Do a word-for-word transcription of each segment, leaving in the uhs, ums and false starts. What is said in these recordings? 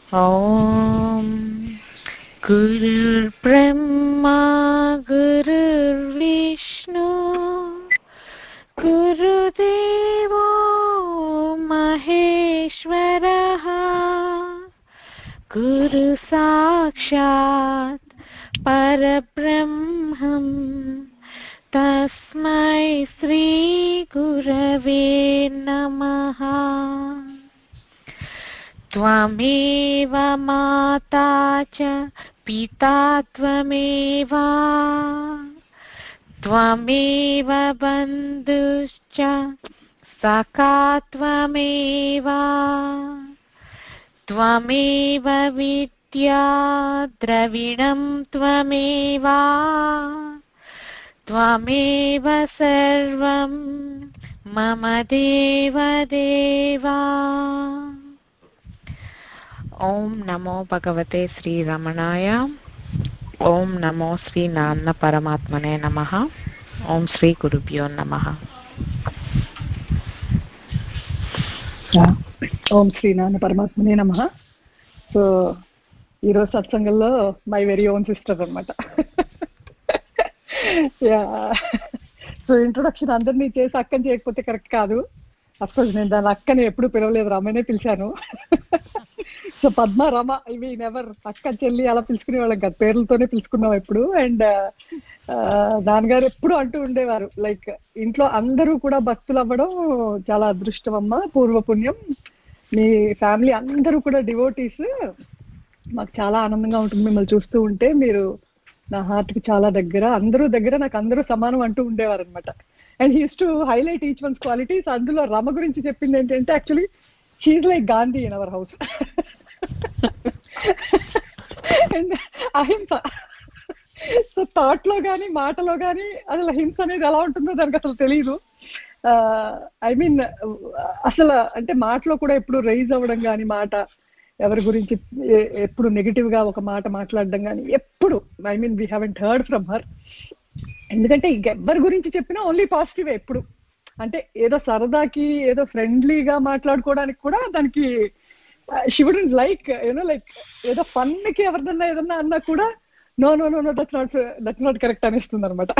ఓం గురుర్ బ్రహ్మా గురుర్విష్ణు గురుదేవో మహేశ్వరః గురు సాక్షాత్ పరబ్రహ్మం తస్మై శ్రీ గురవే నమః. త్వమేవ మాతా చ పితా త్వమేవ త్వమేవ బంధుశ్చ సఖా త్వమేవ త్వమేవ విద్యా ద్రవిణం త్వమేవ త్వమేవ సర్వం మమ దేవదేవా. ఓం నమో భగవతే శ్రీ రమణాయ. ఓం నమో శ్రీ నాన్న పరమాత్మనే నమః. ఓం శ్రీ గురుభ్యో నమః. ఓం శ్రీ నాన్న పరమాత్మనే నమః. సో ఈరోజు సత్సంగంలో మై వెరీ ఓన్ సిస్టర్ అనమాట. సో ఇంట్రొడక్షన్ అందరినీ చేసి అక్కని చేయకపోతే కరెక్ట్ కాదు. అఫ్కోర్స్ నేను దాని అక్కని ఎప్పుడు పిలవలేదు, రమనే పిలిచాను. సో పద్మ రమ ఇవి నెవర్ అక్క చెల్లి అలా పిలుచుకునే వాళ్ళం కాదు, పేర్లతోనే పిలుచుకున్నాం ఎప్పుడు. అండ్ నాన్నగారు ఎప్పుడు అంటూ ఉండేవారు, లైక్ ఇంట్లో అందరూ కూడా భక్తులు అవ్వడం చాలా అదృష్టం అమ్మ, పూర్వపుణ్యం. మీ ఫ్యామిలీ అందరూ కూడా డివోటీస్, మాకు చాలా ఆనందంగా ఉంటుంది మిమ్మల్ని చూస్తూ ఉంటే. మీరు నా హార్ట్కి చాలా దగ్గర, అందరూ దగ్గర, నాకు అందరూ సమానం అంటూ ఉండేవారు అనమాట. And he used to highlight each one's qualities. అందులో రమ గురించి చెప్పింది ఏంటంటే, actually she like Gandhi in our house. And ahimsa. So thought లో కానీ మాటలో కానీ అసలు హింస అనేది ఎలా ఉంటుందో దానికి అసలు తెలియదు. ఐ మీన్ అసలు అంటే మాటలో కూడా ఎప్పుడు రైజ్ అవ్వడం కానీ, మాట ఎవరి గురించి ఎప్పుడు నెగిటివ్ గా ఒక మాట మాట్లాడడం కానీ ఎప్పుడు, I mean we haven't heard from her. ఎందుకంటే ఎవరి గురించి చెప్పినా ఓన్లీ పాజిటివే ఎప్పుడు. అంటే ఏదో సరదాకి ఏదో ఫ్రెండ్లీగా మాట్లాడుకోవడానికి కూడా దానికి she wouldn't like you know like ఏదో ఫన్కి ఎవరిదన్నా ఏదన్నా అన్నా కూడా no no no no that's not that's not correct అనిస్తుంది అనమాట.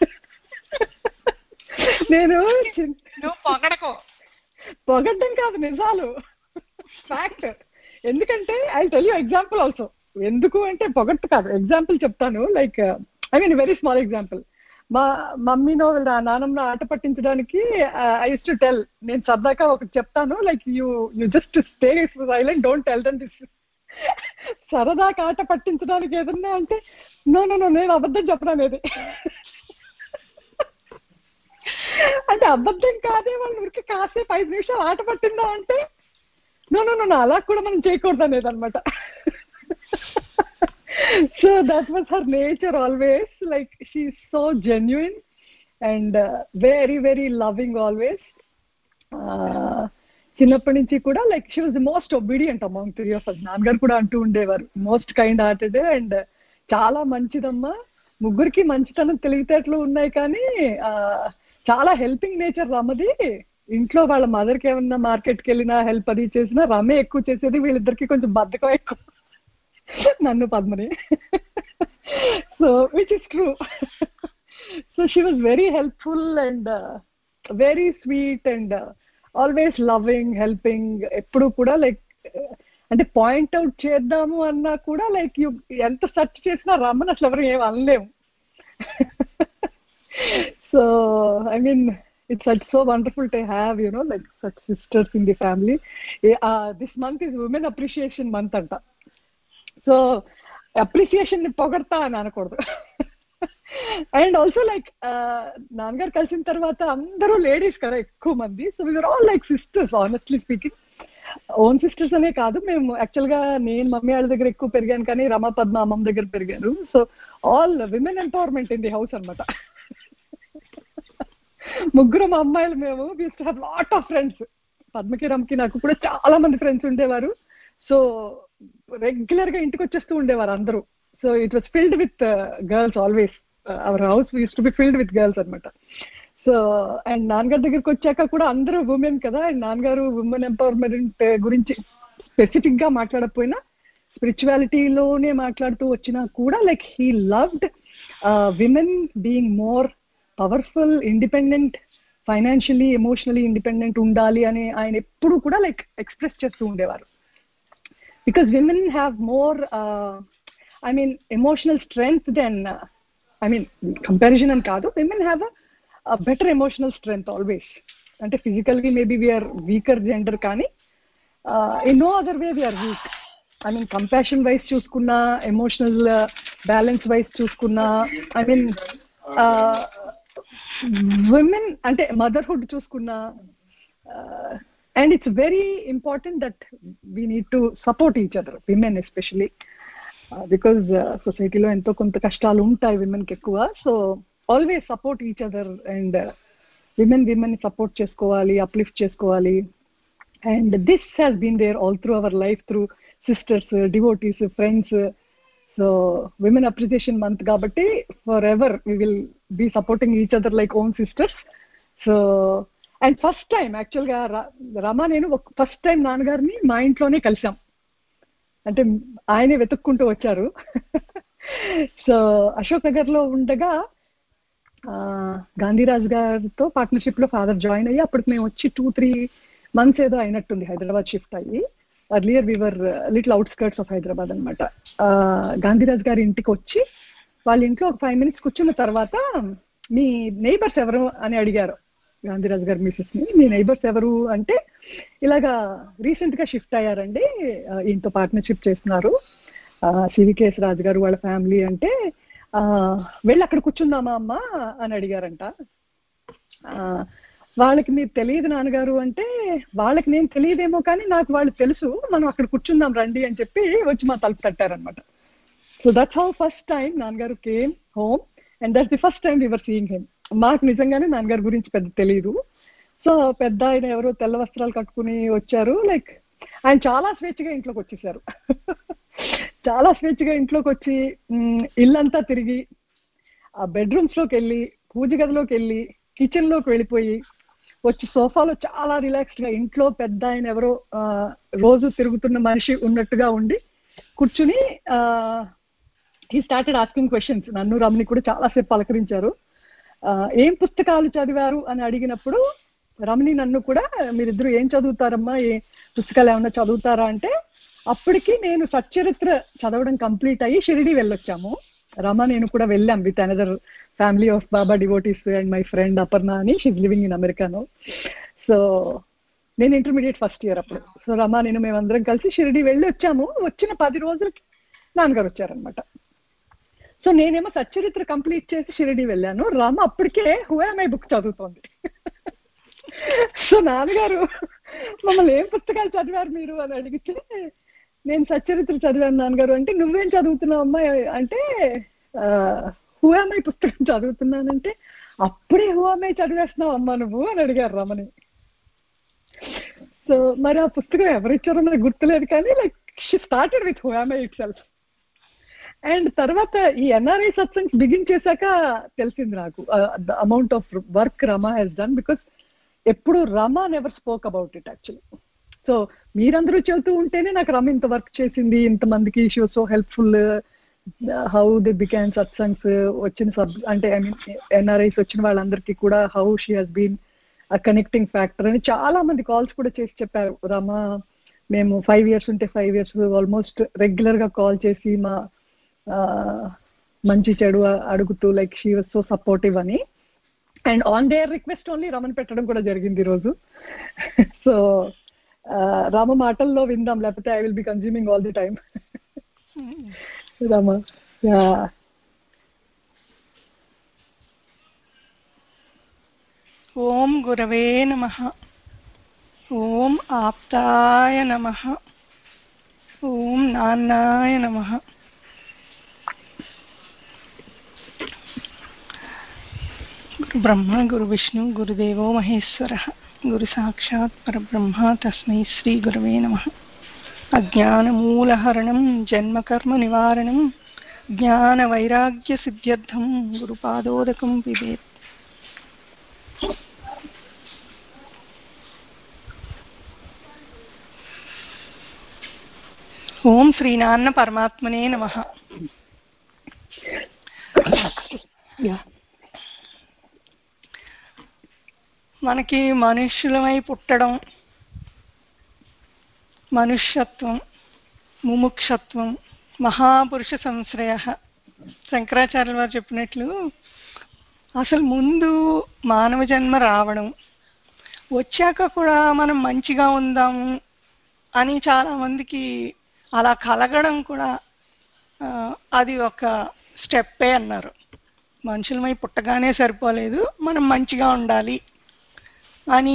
నేను పొగడకో పొగడ్డం కాదు, నిజాలు, ఫ్యాక్ట్. ఎందుకంటే I tell you example also. ఎందుకు అంటే పొగట్టు కాదు, ఎగ్జాంపుల్ చెప్తాను. Like I mean very small example. మా మమ్మీనో నాన్నమ్మ ఆట పట్టించడానికి ఐ యూస్ టు టెల్, నేను సరదాగా ఒకటి చెప్తాను, like you you just stay silent, don't tell them this. సరదాగా ఆట పట్టించడానికి ఏదన్నా అంటే నో నో నో నేను అబద్ధం చెప్పను అనేది. అంటే అబద్ధం కాదే, వాళ్ళు ఊరికి కాసేపు ఐదు నిమిషాలు ఆట పట్టిందా అంటే నో నో నో అలా కూడా మనం చేయకూడదు అనేది అనమాట. So that was her nature always. Like she's so genuine and uh, very very loving always. చిన్నప్పటి నుంచి కూడా like she was the most obedient among three of us. నాన్నగారు కూడా అంటూ ఉండేవారు, మోస్ట్ కైండ్ హార్టెడ్ అండ్ చాలా మంచిదమ్మా, ముగ్గురికి మంచితనం తెలివితేటలు ఉన్నాయి కానీ చాలా హెల్పింగ్ నేచర్ రమది. ఇంట్లో వాళ్ళ మదర్కి ఏమన్నా మార్కెట్కి వెళ్ళినా హెల్ప్ అది చేసినా రమే ఎక్కువ చేసేది, వీళ్ళిద్దరికి కొంచెం బద్ధకం ఎక్కువ, నన్ను పద్మని. So which is true. So she was very helpful and very sweet and always loving, helping. ఎప్పుడు కూడా లైక్ అంటే పాయింట్ అవుట్ చేద్దాము అన్నా కూడా లైక్ యూ ఎంత సెర్చ్ చేసినా రమ్మని అసలు ఎవరు ఏం అనలేము. So I mean it's such so wonderful to have, you know, like such sisters in the family. Uh, this month is women appreciation month anta. So appreciation ni pogarta ani anakoodu. And also like nangar kalsin tarvata andaru ladies kada ekku mandi, so we were all like sisters, honestly speaking. Own sisters ane kaadu, mem actual ga nenu mummy వాళ్ళ దగ్గర ఎక్కువ పెరిగాను కానీ రమ పద్మ అమ్మమ్మ దగ్గర పెరిగారు. So all women empowerment in the house anamata. ముగ్గురు మా అమ్మాయిలు మేము we used to have lot of friends. పద్మకి రమకి నాకు కూడా చాలా మంది ఫ్రెండ్స్ ఉండేవారు. సో రెగ్యులర్ గా ఇంటికి వచ్చేస్తూ ఉండేవారు అందరూ. So it was filled with girls always. Our house used to be filled with girls అనమాట. సో అండ్ నాన్నగారి దగ్గరికి వచ్చాక కూడా అందరూ ఉమెన్ కదా, అండ్ నాన్నగారు ఉమెన్ ఎంపవర్మెంట్ గురించి స్పెసిఫిక్ గా మాట్లాడకపోయినా స్పిరిచువాలిటీలోనే మాట్లాడుతూ వచ్చినా కూడా like he loved women being more powerful, independent, financially emotionally independent ఉండాలి అని ఆయన ఎప్పుడు కూడా లైక్ ఎక్స్ప్రెస్ చేస్తూ ఉండేవారు. Because women have more I mean emotional strength then I mean comparison అని కాదు, women have a better emotional strength always. అంటే ఫిజికల్గా మేబీ వీఆర్ వీకర్ జెండర్, కానీ in no other way we're weak. I mean compassion wise చూసుకున్నా, emotional balance wise చూసుకున్నా, I mean women అంటే motherhood చూసుకున్నా. And it's very important that we need to support each other, women especially, because సొసైటీలో ఎంతో కొంత కష్టాలు ఉంటాయి విమెన్కి ఎక్కువ. So always support each other and women women support చేసుకోవాలి, అప్లిఫ్ట్ చేసుకోవాలి. And this has been there all through our life, through sisters, devotees, friends. So women appreciation month కాబట్టి for ever we will be supporting each other like own sisters. So and first time యాక్చువల్గా రమ నేను first time నాన్నగారిని మా ఇంట్లోనే కలిసాం. అంటే ఆయనే వెతుక్కుంటూ వచ్చారు. సో అశోక్ నగర్లో ఉండగా గాంధీరాజ్ గారితో పార్ట్నర్షిప్లో ఫాదర్ జాయిన్ అయ్యి అప్పటికి మేము వచ్చి టూ త్రీ మంత్స్ ఏదో అయినట్టుంది హైదరాబాద్ షిఫ్ట్ అయ్యి. Earlier we were little outskirts of Hyderabad అనమాట. గాంధీరాజ్ గారి ఇంటికి వచ్చి వాళ్ళ ఇంట్లో ఒక ఫైవ్ మినిట్స్ కూర్చున్న తర్వాత మీ నైబర్స్ ఎవరు అని అడిగారు గాంధీరాజ్ గారు మిసెస్ని. మీ నైబర్స్ ఎవరు అంటే ఇలాగా రీసెంట్గా షిఫ్ట్ అయ్యారండి, ఈయనతో పార్ట్నర్షిప్ చేస్తున్నారు, సివికేఎస్ రాజు గారు వాళ్ళ ఫ్యామిలీ అంటే వెళ్ళి అక్కడ కూర్చుందామా అమ్మ అని అడిగారంట. వాళ్ళకి మీరు తెలియదు నాన్నగారు అంటే, వాళ్ళకి నేను తెలియదేమో కానీ నాకు వాళ్ళు తెలుసు, మనం అక్కడ కూర్చుందాం రండి అని చెప్పి వచ్చి మా తలుపు తట్టారనమాట. So that's how first time నాన్నగారు came home and that's the first time we were seeing him. మాకు నిజంగానే నాన్నగారి గురించి పెద్ద తెలియదు. సో పెద్ద ఆయన ఎవరో తెల్ల వస్త్రాలు కట్టుకుని వచ్చారు, లైక్ ఆయన చాలా స్వేచ్ఛగా ఇంట్లోకి వచ్చేసారు. చాలా స్వేచ్ఛగా ఇంట్లోకి వచ్చి ఇల్లంతా తిరిగి ఆ బెడ్రూమ్స్లోకి వెళ్ళి, పూజ గదిలోకి వెళ్ళి, కిచెన్లోకి వెళ్ళిపోయి వచ్చి సోఫాలో చాలా రిలాక్స్డ్గా ఇంట్లో పెద్ద ఆయన ఎవరో రోజు తిరుగుతున్న మనిషి ఉన్నట్టుగా ఉండి కూర్చుని హీ స్టార్టెడ్ ఆస్కింగ్ క్వశ్చన్స్. నన్ను రమణి కూడా చాలాసేపు పలకరించారు. ఏం పుస్తకాలు చదివారు అని అడిగినప్పుడు రమణి నన్ను కూడా మీరిద్దరు ఏం చదువుతారమ్మా, ఏ పుస్తకాలు ఏమన్నా చదువుతారా అంటే అప్పటికి నేను సచ్చరిత్ర చదవడం కంప్లీట్ అయ్యి షిరిడి వెళ్ళొచ్చాము. రమ నేను కూడా వెళ్ళాం with another family of Baba devotees and my friend Aparna అని, షీఈ్ లివింగ్ ఇన్ అమెరికానో. సో నేను ఇంటర్మీడియట్ ఫస్ట్ ఇయర్ అప్పుడు. సో రమ నేను మేమందరం కలిసి షిరిడి వెళ్ళి వచ్చాము. వచ్చిన పది రోజులకి నాన్నగారు వచ్చారనమాట. సో నేనేమో సచ్చరిత్ర కంప్లీట్ చేసి షిరిడి వెళ్ళాను, రమ అప్పటికే హూ యామ్ ఐ బుక్ చదువుతోంది. సో నాన్నగారు మమ్మల్ని ఏం పుస్తకాలు చదివారు మీరు అని అడిగితే నేను సచ్చరిత్ర చదివాను నాన్నగారు అంటే, నువ్వేం చదువుతున్నావు అమ్మా అంటే హూ యామ్ ఐ పుస్తకం చదువుతున్నానంటే, అప్పుడే హూ యామ్ ఐ చదివేస్తున్నావు అమ్మా నువ్వు అని అడిగారు రమణి. సో మరి ఆ పుస్తకం ఎవరిచ్చారో నాకు గుర్తులేదు కానీ like she started with who am I itself. And తర్వాత ఈ ఎన్ఆర్ఐ సత్సంగ్స్ బిగిన్ చేశాక తెలిసింది నాకు the amount of work Rama has done, because ఎప్పుడు Rama never spoke about it actually. So మీరందరూ చెబుతూ ఉంటేనే నాకు రమ ఇంత వర్క్ చేసింది, ఇంతమందికి she was so helpful, how the beacon satsangs వచ్చిన సబ్ అంటే ఐ మీన్ ఎన్ఆర్ఐస్ వచ్చిన వాళ్ళందరికీ కూడా how she has been a connecting factor అని చాలా మంది కాల్స్ కూడా చేసి చెప్పారు. రమ మేము ఫైవ్ ఇయర్స్ ఉంటే ఫైవ్ ఇయర్స్ ఆల్మోస్ట్ రెగ్యులర్గా కాల్ చేసి మా మంచి చెడు అడుగుతూ like she was so supportive అని. And on their request only రమని పెట్టడం కూడా జరిగింది ఈరోజు. సో రామ మాటల్లో విందాం, లేకపోతే I will be consuming all the time. Rama ఓం గురవే నమః. ఓం ఆప్తాయ నమః. ఓం నాన్నాయ నమః. గురు బ్రహ్మ గురు విష్ణు గురుదేవో మహేశ్వరః. గురు సాక్షాత్ పరబ్రహ్మ తస్మై శ్రీ గురవే నమః. అజ్ఞానమూలహరణం జన్మకర్మ నివారణం జ్ఞాన వైరాగ్య సిద్ధ్యర్థం గురుపాదోదకం పిబేత్. ఓం శ్రీనాన్న పరమాత్మనే నమః. మనకి మనుష్యులమై పుట్టడం, మనుష్యత్వం, ముముక్షత్వం, మహాపురుష సంశ్రయ. శంకరాచార్యుల వారు చెప్పినట్లు అసలు ముందు మానవ జన్మ రావడం, వచ్చాక కూడా మనం మంచిగా ఉందాము అని చాలామందికి అలా కలగడం కూడా అది ఒక స్టెప్పే అన్నారు. మనుషులమై పుట్టగానే సరిపోలేదు, మనం మంచిగా ఉండాలి అని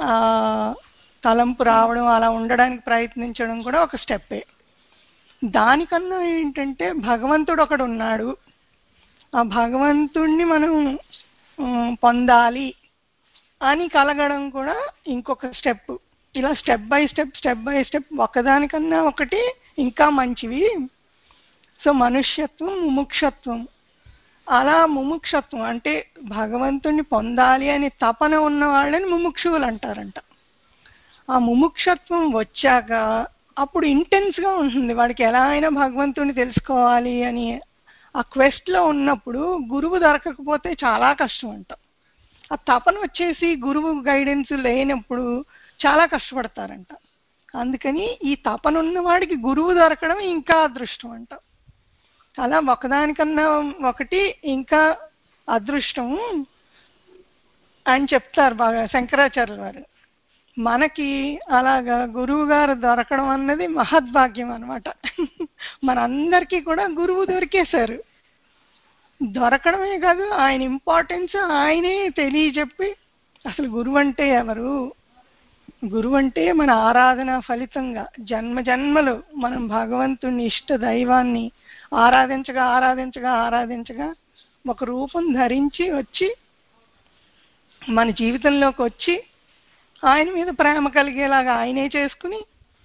తలంపు రావడం, అలా ఉండడానికి ప్రయత్నించడం కూడా ఒక స్టెప్పే. దానికన్నా ఏంటంటే భగవంతుడు ఒకడు ఉన్నాడు, ఆ భగవంతుణ్ణి మనం పొందాలి అని కలగడం కూడా ఇంకొక స్టెప్. ఇలా step by step step by step ఒకదానికన్నా ఒకటి ఇంకా మంచివి. సో మనుష్యత్వం, ముముక్షత్వం. అలా ముముక్షత్వం అంటే భగవంతుణ్ణి పొందాలి అని తపన ఉన్న వాళ్ళని ముముక్షువులు అంటారంట. ఆ ముముక్షత్వం వచ్చాక అప్పుడు ఇంటెన్స్గా ఉంటుంది వాడికి, ఎలా అయినా భగవంతుణ్ణి తెలుసుకోవాలి అని ఆ క్వెస్ట్లో ఉన్నప్పుడు గురువు దొరకకపోతే చాలా కష్టం అంట. ఆ తపన వచ్చేసి గురువు గైడెన్స్ లేనప్పుడు చాలా కష్టపడతారంట. అందుకని ఈ తపన ఉన్నవాడికి గురువు దొరకడం ఇంకా అదృష్టం అంట. అలా ఒకదానికన్నా ఒకటి ఇంకా అదృష్టము అని చెప్తారు బాగా శంకరాచార్యుల వారు. మనకి అలాగా గురువు గారు దొరకడం అన్నది మహద్భాగ్యం అనమాట. మనందరికీ కూడా గురువు దొరికేశారు. దొరకడమే కాదు, ఆయన ఇంపార్టెన్స్ ఆయనే తెలియజెప్పి, అసలు గురువు అంటే ఎవరు, గురువు అంటే మన ఆరాధన ఫలితంగా జన్మ జన్మలు మనం భగవంతుని ఇష్ట దైవాన్ని ఆరాధించగా ఆరాధించగా ఆరాధించగా ఒక రూపం ధరించి వచ్చి మన జీవితంలోకి వచ్చి ఆయన మీద ప్రేమ కలిగేలాగా ఆయనే చేసుకుని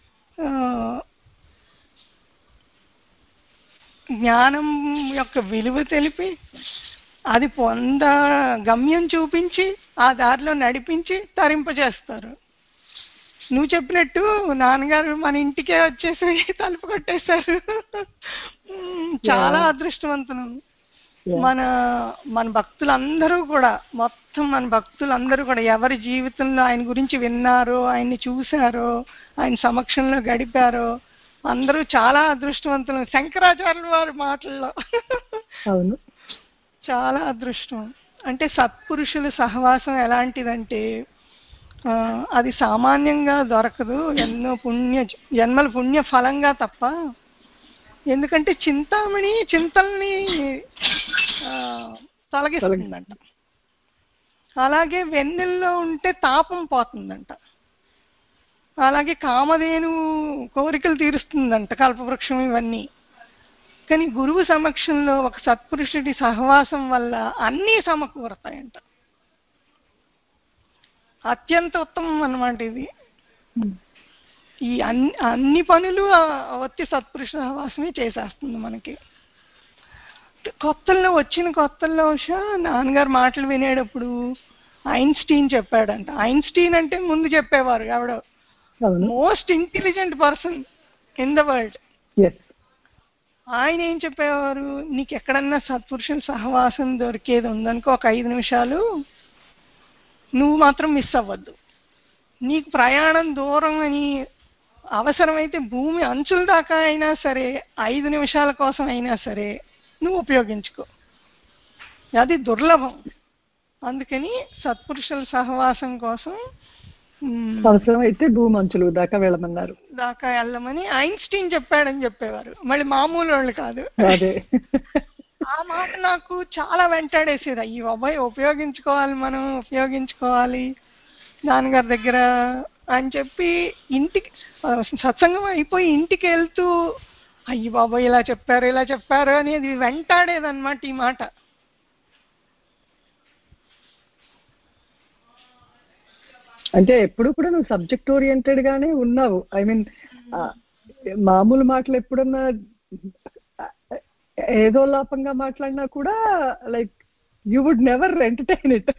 జ్ఞానం యొక్క విలువ తెలిపి అది పొంద గమ్యం చూపించి ఆ దారిలో నడిపించి తరింపజేస్తారు. నువ్వు చెప్పినట్టు నాన్నగారు మన ఇంటికే వచ్చేసి తలుపు కొట్టేశారు. చాలా అదృష్టవంతులు. మన మన భక్తులందరూ కూడా, మొత్తం మన భక్తులందరూ కూడా ఎవరి జీవితంలో ఆయన గురించి విన్నారో, ఆయన్ని చూశారో, ఆయన సమక్షంలో గడిపారో అందరూ చాలా అదృష్టవంతులు. శంకరాచార్యుల వారి మాటల్లో అవును చాలా అదృష్టం. అంటే సత్పురుషుల సహవాసం ఎలాంటిదంటే అది సామాన్యంగా దొరకదు, ఎన్నో పుణ్య జన్మల పుణ్య ఫలంగా తప్ప. ఎందుకంటే చింతామణి చింతల్ని తొలగిస్తుందంట, అలాగే వెన్నెల్లో ఉంటే తాపం పోతుందంట, అలాగే కామధేను కోరికలు తీరుస్తుందంట, కల్పవృక్షం ఇవన్నీ. కానీ గురువు సమక్షంలో ఒక సత్పురుషుడి సహవాసం వల్ల అన్నీ సమకూరతాయంట. అత్యంత ఉత్తమం అన్నమాట ఇది. ఈ అన్ని అన్ని పనులు వచ్చి సత్పురుష సహవాసమే చేసేస్తుంది మనకి. కొత్తల్లో వచ్చిన కొత్తల్లో నాన్నగారు మాటలు వినేటప్పుడు ఐన్స్టీన్ చెప్పాడంట. ఐన్స్టీన్ అంటే ముందు చెప్పేవారు ఎవడో most intelligent person in the world. ఆయన ఏం చెప్పేవారు, నీకు ఎక్కడన్నా సత్పురుషుల సహవాసం దొరికేది ఉందనుకో ఒక ఐదు నిమిషాలు నువ్వు మాత్రం మిస్ అవ్వద్దు. నీకు ప్రయాణం దూరం అని అవసరమైతే భూమి అంచుల దాకా అయినా సరే ఐదు నిమిషాల కోసం అయినా సరే నువ్వు ఉపయోగించుకో, అది దుర్లభం. అందుకని సత్పురుషుల సహవాసం కోసం అవసరమైతే భూమి అంచులు దాకా వెళ్ళమన్నారు, దాకా వెళ్ళమని ఐన్స్టీన్ చెప్పాడని చెప్పేవారు. మళ్ళీ మామూలు వాళ్ళు కాదు. అదే ఆ మాట నాకు చాలా వెంటాడేసేది. అయ్యి బాబాయ్ ఉపయోగించుకోవాలి, మనం ఉపయోగించుకోవాలి నాన్నగారి దగ్గర అని చెప్పి ఇంటికి సత్సంగం అయిపోయి ఇంటికి వెళ్తూ అయ్యి బాబాయ్ ఇలా చెప్పారు ఇలా చెప్పారు అనేది వెంటాడేదన్నమాట ఈ మాట. అంటే ఎప్పుడు కూడా నువ్వు సబ్జెక్ట్ ఓరియంటెడ్ గానే ఉన్నావు. ఐ మీన్ మామూలు మాటలు ఎప్పుడన్నా ఏదో లోపంగా మాట్లాడినా కూడా like you would never entertain it.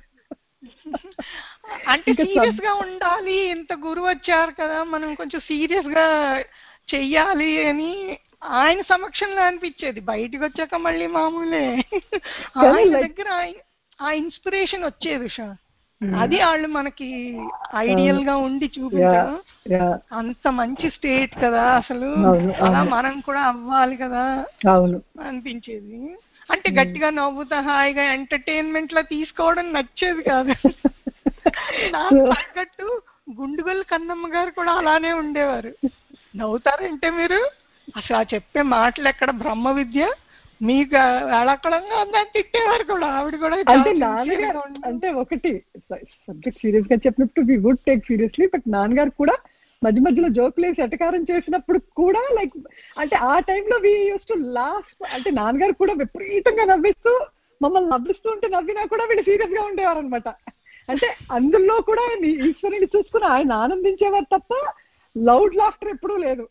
అంటే సీరియస్ గా ఉండాలి, ఇంత గురువు వచ్చారు కదా మనం కొంచెం సీరియస్ గా చెయ్యాలి అని ఆయన సమక్షంలో అనిపించేది, బయటకు వచ్చాక మళ్ళీ మామూలే. ఆయన దగ్గర ఆ ఇన్స్పిరేషన్ వచ్చేది షా. అది వాళ్ళు మనకి ఐడియల్ గా ఉండి చూపించడం. అంత మంచి స్టేట్ కదా అసలు, అలా మనం కూడా అవ్వాలి కదా అనిపించేది. అంటే గట్టిగా నవ్వుతా హాయిగా ఎంటర్టైన్మెంట్ లా తీసుకోవడం నచ్చేది కాదు. నాకు తగ్గట్టు గుండుగల్ కన్నమ్మ గారు కూడా అలానే ఉండేవారు. నవ్వుతారంటే మీరు అసలు ఆ చెప్పే మాటలు ఎక్కడ బ్రహ్మ విద్య మీకు అడకడంగా ఉందని తిట్టేవారు కూడా. ఆవిడ కూడా అంటే నాన్నగారు అంటే ఒకటి సబ్జెక్ట్ సీరియస్ గా చెప్పినప్పుడు we would take seriously, but నాన్నగారు కూడా మధ్య మధ్యలో జోకులు వేసి ఎటకారం చేసినప్పుడు కూడా లైక్ అంటే ఆ టైంలో వి యూస్ టు లాఫ్. అంటే నాన్నగారు కూడా విపరీతంగా నవ్విస్తూ మమ్మల్ని నవ్విస్తూ ఉంటే నవ్వినా కూడా వీళ్ళు సీరియస్ గా ఉండేవారు అనమాట. అంటే అందులో కూడా ఈశ్వరుని చూసుకుని ఆయన ఆనందించేవారు తప్ప లౌడ్ లాఫ్టర్ ఎప్పుడూ లేదు.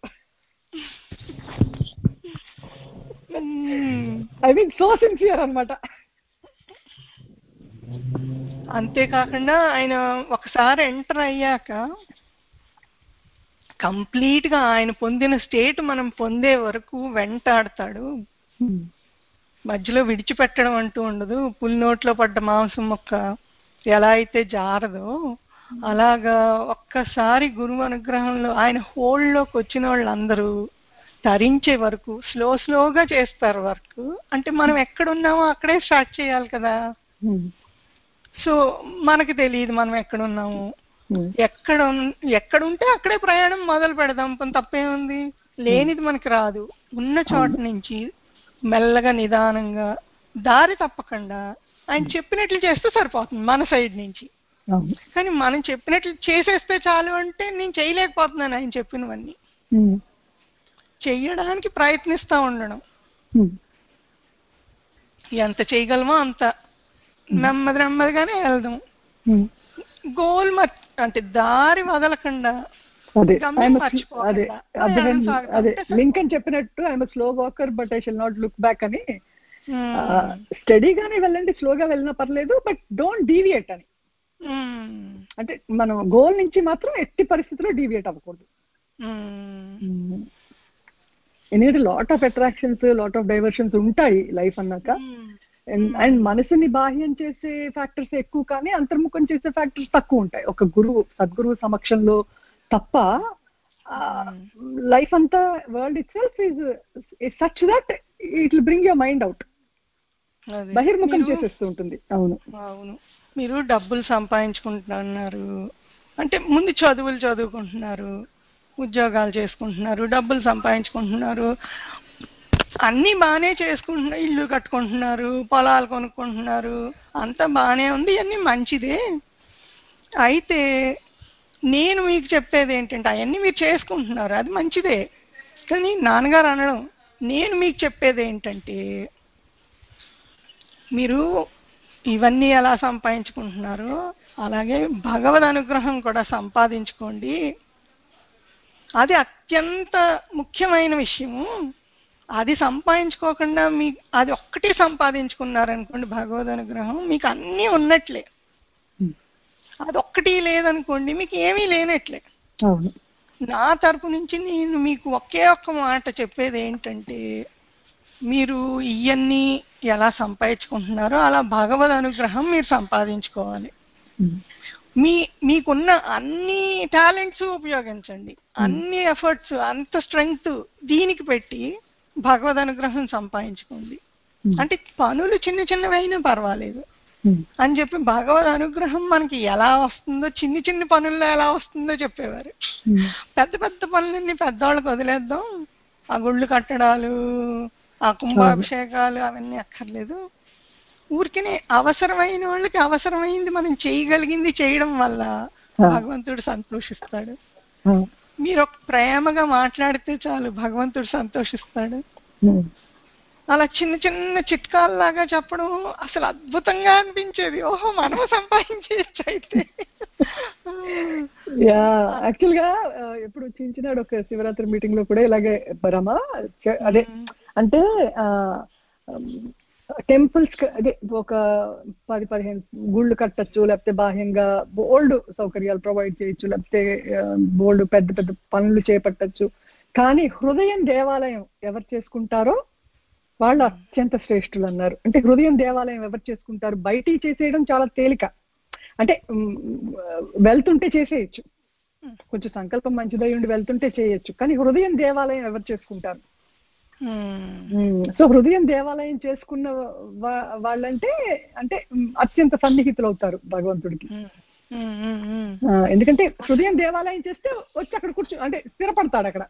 ఐ మీన్ సో సిన్సియర్ అనమాట. అంతేకాకుండా ఆయన ఒకసారి ఎంటర్ అయ్యాక కంప్లీట్ గా ఆయన పొందిన స్టేట్ మనం పొందే వరకు వెంటాడతాడు. మధ్యలో విడిచిపెట్టడం అంటూ ఉండదు. పులి నోట్లో పడ్డ మాంసం మొక్క ఎలా అయితే జారదో అలాగా ఒక్కసారి గురువు అనుగ్రహంలో ఆయన హోల్డ్లోకి వచ్చిన వాళ్ళందరూ తరించే వరకు స్లో స్లోగా చేస్తారు వర్క్. అంటే మనం ఎక్కడున్నామో అక్కడే స్టార్ట్ చేయాలి కదా. సో మనకి తెలియదు మనం ఎక్కడున్నాము. ఎక్కడ ఎక్కడుంటే అక్కడే ప్రయాణం మొదలు పెడదాం, తప్పేముంది. లేనిది మనకి రాదు. ఉన్న చోట నుంచి మెల్లగా నిదానంగా దారి తప్పకుండా ఆయన చెప్పినట్లు చేస్తే సరిపోతుంది మన సైడ్ నుంచి. కానీ మనం చెప్పినట్లు చేసేస్తే చాలు అంటే నేను చేయలేకపోతున్నాను. ఆయన చెప్పినవన్నీ చెయ్యడానికి ప్రయత్నిస్తూ ఉండడం, ఎంత చేయగలమో అంత నెమ్మది నెమ్మదిగానే వెళ్దాం. గోల్ మర్చి అంటే దారి వదలకుండా లింకన్ చెప్పినట్టు I'm slow walker but I shall not look back అని. స్టడీగానే వెళ్ళండి, స్లోగా వెళ్ళినా పర్లేదు, బట్ డోంట్ డీవియేట్ అని. అంటే మనం గోల్ నుంచి మాత్రం ఎట్టి పరిస్థితుల్లో డీవియేట్ అవ్వకూడదు. ఎందుకంటే lot of attractions, lot of diversions ఉంటాయి లైఫ్ అన్నాక. అండ్ మనసుని బాహ్యం చేసే ఫ్యాక్టర్స్ ఎక్కువ కానీ అంతర్ముఖం చేసే ఫ్యాక్టర్స్ తక్కువ ఉంటాయి ఒక గురువు సద్గురువు సమక్షంలో తప్ప. లైఫ్ అంతా world itself is such that it will bring your mind out, బహిర్ముఖం చేసేస్తూ ఉంటుంది. అవును అవును మీరు డబ్బులు సంపాదించుకుంటున్నారు అంటే ముందు చదువులు చదువుకుంటున్నారు, ఉద్యోగాలు చేసుకుంటున్నారు, డబ్బులు సంపాదించుకుంటున్నారు, అన్నీ బాగానే చేసుకుంటున్నారు, ఇల్లు కట్టుకుంటున్నారు, పొలాలు కొనుక్కుంటున్నారు, అంతా బాగానే ఉంది, అన్నీ మంచిదే. అయితే నేను మీకు చెప్పేది ఏంటంటే అవన్నీ మీరు చేసుకుంటున్నారు, అది మంచిదే. కానీ నాన్నగారు అనడం నేను మీకు చెప్పేది ఏంటంటే మీరు ఇవన్నీ ఎలా సంపాదించుకుంటున్నారో అలాగే భగవద్ అనుగ్రహం కూడా సంపాదించుకోండి. అది అత్యంత ముఖ్యమైన విషయము. అది సంపాదించుకోకుండా మీ అది ఒక్కటే సంపాదించుకున్నారనుకోండి భగవద్ అనుగ్రహం మీకు అన్నీ ఉన్నట్లే. అది ఒక్కటి లేదనుకోండి మీకు ఏమీ లేనట్లే. నా తరపు నుంచి నేను మీకు ఒకే ఒక్క మాట చెప్పేది ఏంటంటే మీరు ఇవన్నీ ఎలా సంపాదించుకుంటున్నారో అలా భగవద్ అనుగ్రహం మీరు సంపాదించుకోవాలి. మీ మీకున్న అన్ని టాలెంట్స్ ఉపయోగించండి, అన్ని ఎఫర్ట్స్ అంత స్ట్రెంగ్త్ దీనికి పెట్టి భగవద్ అనుగ్రహం సంపాదించుకోండి. అంటే పనులు చిన్న చిన్నవి అయినా పర్వాలేదు అని చెప్పి భగవద్ అనుగ్రహం మనకి ఎలా వస్తుందో చిన్ని చిన్ని పనుల్లో ఎలా వస్తుందో చెప్పేవారు. పెద్ద పెద్ద పనులన్నీ పెద్దవాళ్ళకి వదిలేద్దాం, ఆ గుళ్ళు కట్టడాలు, ఆ కుంభాభిషేకాలు అవన్నీ అక్కర్లేదు. ఊరికనే అవసరమైన వాళ్ళకి అవసరమైంది మనం చేయగలిగింది చేయడం వల్ల భగవంతుడు సంతోషిస్తాడు. మీరు ఒక ప్రేమగా మాట్లాడితే చాలు భగవంతుడు సంతోషిస్తాడు. అలా చిన్న చిన్న చిట్కాల్లాగా చెప్పడం అసలు అద్భుతంగా అనిపించేది. ఓహో మనం సంపాదించేయచ్చు అయితే. యాక్చువల్ గా ఎప్పుడు చించినాడు ఒక శివరాత్రి మీటింగ్ లో కూడా ఇలాగే రమా అదే అంటే టెంపుల్స్ అదే ఒక పది పదిహేను గుళ్ళు కట్టచ్చు, లేకపోతే బాహ్యంగా బోల్డ్ సౌకర్యాలు ప్రొవైడ్ చేయొచ్చు, లేకపోతే బోల్డ్ పెద్ద పెద్ద పనులు చేపట్టచ్చు. కానీ హృదయం దేవాలయం ఎవరు చేసుకుంటారో వాళ్ళు అత్యంత శ్రేష్ఠులు అన్నారు. అంటే హృదయం దేవాలయం ఎవరు చేసుకుంటారు? బయటికి చేసేయడం చాలా తేలిక, అంటే వెళ్తుంటే చేసేయచ్చు, కొంచెం సంకల్పం మంచిదై ఉండి వెళ్తుంటే చేయొచ్చు, కానీ హృదయం దేవాలయం ఎవరు చేసుకుంటారు? సో హృదయం దేవాలయం చేసుకున్న వాళ్ళంటే అంటే అత్యంత సన్నిహితులు అవుతారు భగవంతుడికి. ఎందుకంటే హృదయం దేవాలయం చేస్తే వచ్చి అక్కడ కూర్చో అంటే స్థిరపడతాడు అక్కడ.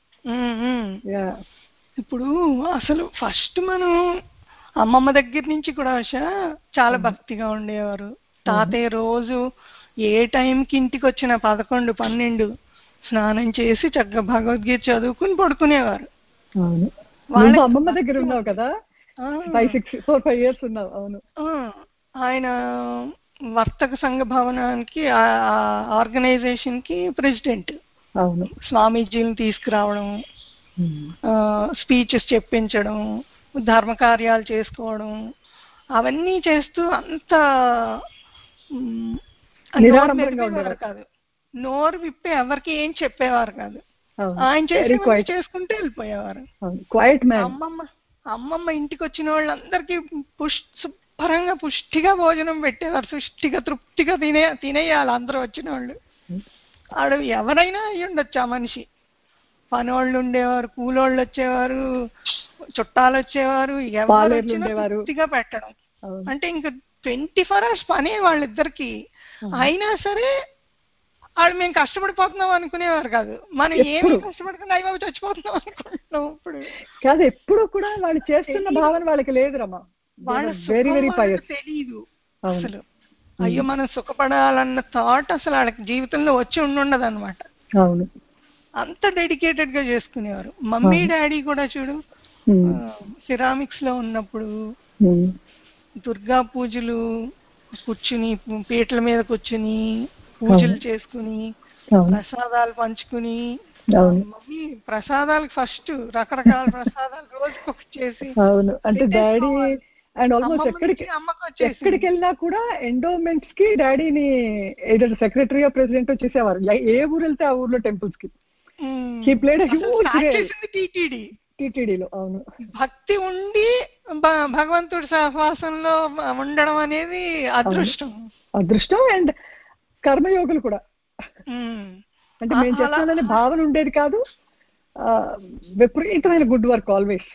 ఇప్పుడు అసలు ఫస్ట్ మనం అమ్మమ్మ దగ్గర నుంచి కూడా చాలా భక్తిగా ఉండేవారు. తాతయ్య రోజు ఏ టైంకి ఇంటికి వచ్చిన పదకొండు పన్నెండు స్నానం చేసి చక్కగా భగవద్గీత చదువుకుని పడుకునేవారు. అమ్మమ్మ దగ్గర ఉన్నావు కదా, five six four five years ఉన్నావు. అవును. ఆయన వర్తక సంఘ భవనానికి ఆర్గనైజేషన్ కి ప్రెసిడెంట్. అవును. స్వామీజీని తీసుకురావడం, స్పీచెస్ చెప్పించడం, ధర్మ కార్యాలు చేసుకోవడం, అవన్నీ చేస్తూ అంత నిరాడంబరంగా కాదు, నోరు విప్పి ఎవరికి ఏం చెప్పేవారు కాదు. ఆయన చేసి చేసుకుంటూ వెళ్ళిపోయేవారు. అమ్మమ్మ అమ్మమ్మ ఇంటికి వచ్చిన వాళ్ళందరికీ పుష్ శుభ్రంగా పుష్టిగా భోజనం పెట్టేవారు. పుష్టిగా తృప్తిగా తినే తినేయాలి అందరూ వచ్చిన వాళ్ళు. ఆడు ఎవరైనా అయ్యి ఉండొచ్చు ఆ మనిషి. పనోళ్ళు ఉండేవారు, కూలోళ్ళు వచ్చేవారు, చుట్టాలు వచ్చేవారు, ఎవరు తృప్తిగా పెట్టడం. అంటే ఇంకా ట్వంటీ ఫోర్ అవర్స్ పనే వాళ్ళిద్దరికి. అయినా సరే వాళ్ళు మేము కష్టపడిపోతున్నాం అనుకునేవారు కాదు. మనం ఏమి కష్టపడుకున్నా అయ్యో చచ్చిపోతున్నాం అనుకుంటున్నాం. ఇప్పుడు కాదు, ఎప్పుడు కూడా వాళ్ళు చేస్తున్న భావన వాళ్ళకి లేదు రమ్మా. వాళ్ళ తెలీదు అసలు. అయ్యో మనం సుఖపడాలన్న థాట్ అసలు వాళ్ళకి జీవితంలో వచ్చి ఉండుండదు అనమాట. అవును. అంత డెడికేటెడ్ గా చేసుకునేవారు. మమ్మీ డాడీ కూడా చూడు, సిరామిక్స్ లో ఉన్నప్పుడు దుర్గా పూజలు కూర్చుని పీటల మీద కూర్చుని పూజలు చేసుకుని ప్రసాదాలు పంచుకుని, మమ్మీ ప్రసాదాలకు ఫస్ట్ రకరకాల ప్రసాదాలు రోజుకి ఒకటి చేసి. అవును. అంటే డాడీ అండ్ ఆల్మోస్ట్ ఎక్కడికి ఎక్కడికి వెళ్ళినా కూడా ఎండోమెంట్స్ కి డాడీని ఏదో సెక్రటరీ ప్రెసిడెంట్ చేసేవారు. ఏ ఊరు వెళ్తే ఆ ఊర్లో టెంపుల్స్ కి he played a huge role. TTD టీటీడీలో. అవును. భక్తి ఉండి భగవంతుడి సహవాసంలో ఉండడం అనేది అదృష్టం. అదృష్టం అండ్ కర్మయోగులు కూడా. అంటే మేము చేస్తాననే భావన ఉండేది కాదు, విపరీతమైన గుడ్ వర్క్ ఆల్వేస్.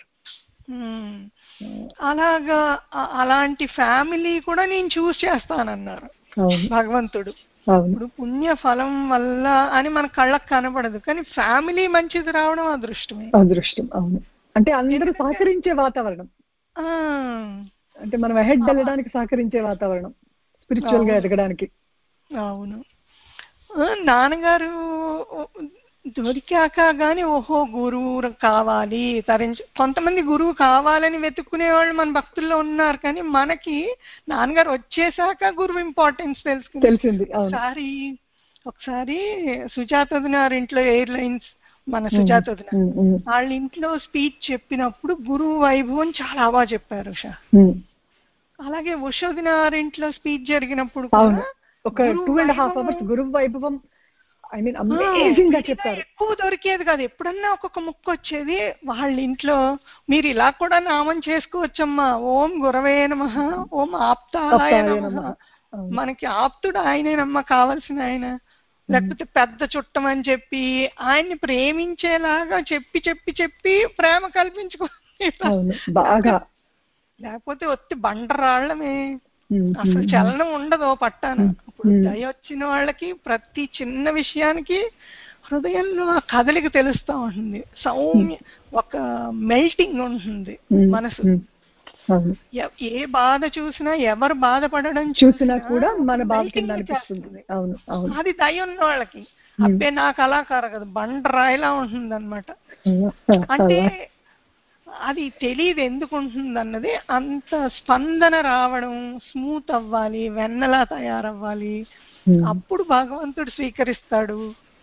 అలాగా అలాంటి ఫ్యామిలీ కూడా నేను చూస్ చేస్తానన్నారు భగవంతుడు. ఇప్పుడు పుణ్య ఫలం వల్ల అని మన కళ్ళకు కనబడదు, కానీ ఫ్యామిలీ మంచిది రావడం అదృష్టమే. అదృష్టం. అవును. అంటే అందరూ సహకరించే వాతావరణం, అంటే మనం అహెడ్ వెళ్ళడానికి సహకరించే వాతావరణం స్పిరిచువల్ గా ఎదగడానికి. అవును. నాన్నగారు దొరికాక గాని ఓహో గురువు కావాలి తరించి, కొంతమంది గురువు కావాలని వెతుక్కునే వాళ్ళు మన భక్తుల్లో ఉన్నారు, కానీ మనకి నాన్నగారు వచ్చేసాక గురువు ఇంపార్టెన్స్ తెలుసుకుంది తెలిసింది. ఒకసారి ఒకసారి సుజాతనార్ ఇంట్లో ఎయిర్లైన్స్ మన సుజాతన వాళ్ళ ఇంట్లో స్పీచ్ చెప్పినప్పుడు గురువు వైభవం చాలా బాగా చెప్పారు ఉషా. అలాగే ఉషోదినార్ ఇంట్లో స్పీచ్ జరిగినప్పుడు కూడా ఒక టూ అండ్ హాఫ్ అవర్స్ గురువు వైభవం ఐ మీన్ అమేజింగ్ గా చెప్పారు. ఎక్కువ దొరికేది కాదు, ఎప్పుడన్నా ఒక్కొక్క ముక్క వచ్చేది. వాళ్ళ ఇంట్లో మీరు ఇలా కూడా నామం చేసుకోవచ్చమ్మా, ఓం గురవే నమః, ఓం ఆప్తాయ నమః. మనకి ఆప్తుడు ఆయనేనమ్మా కావాల్సిన ఆయన, లేకపోతే పెద్ద చుట్టం అని చెప్పి ఆయన్ని ప్రేమించేలాగా చెప్పి చెప్పి చెప్పి ప్రేమ కల్పించుకోవాలి. లేకపోతే ఒత్తి బండరాళ్ళమే, అసలు చలనం ఉండదు పట్టాన. ఇప్పుడు దయ వచ్చిన వాళ్ళకి ప్రతి చిన్న విషయానికి హృదయంలో ఆ కదలిక తెలుస్తూ ఉంటుంది, సౌమ్య ఒక మెల్టింగ్ ఉంటుంది మనసు. ఏ బాధ చూసినా ఎవరు బాధపడడం చూసినా కూడా మన బాధ అనిపిస్తుంది. అది దయ ఉన్న వాళ్ళకి. అబ్బే నాకు అలా కరగదు, బండరాయిలా ఉంటుంది అనమాట. అంటే అది తెలియదు ఎందుకు ఉంటుంది అన్నది. అంత స్పందన రావడం, స్మూత్ అవ్వాలి, వెన్నలా తయారవ్వాలి, అప్పుడు భగవంతుడు స్వీకరిస్తాడు.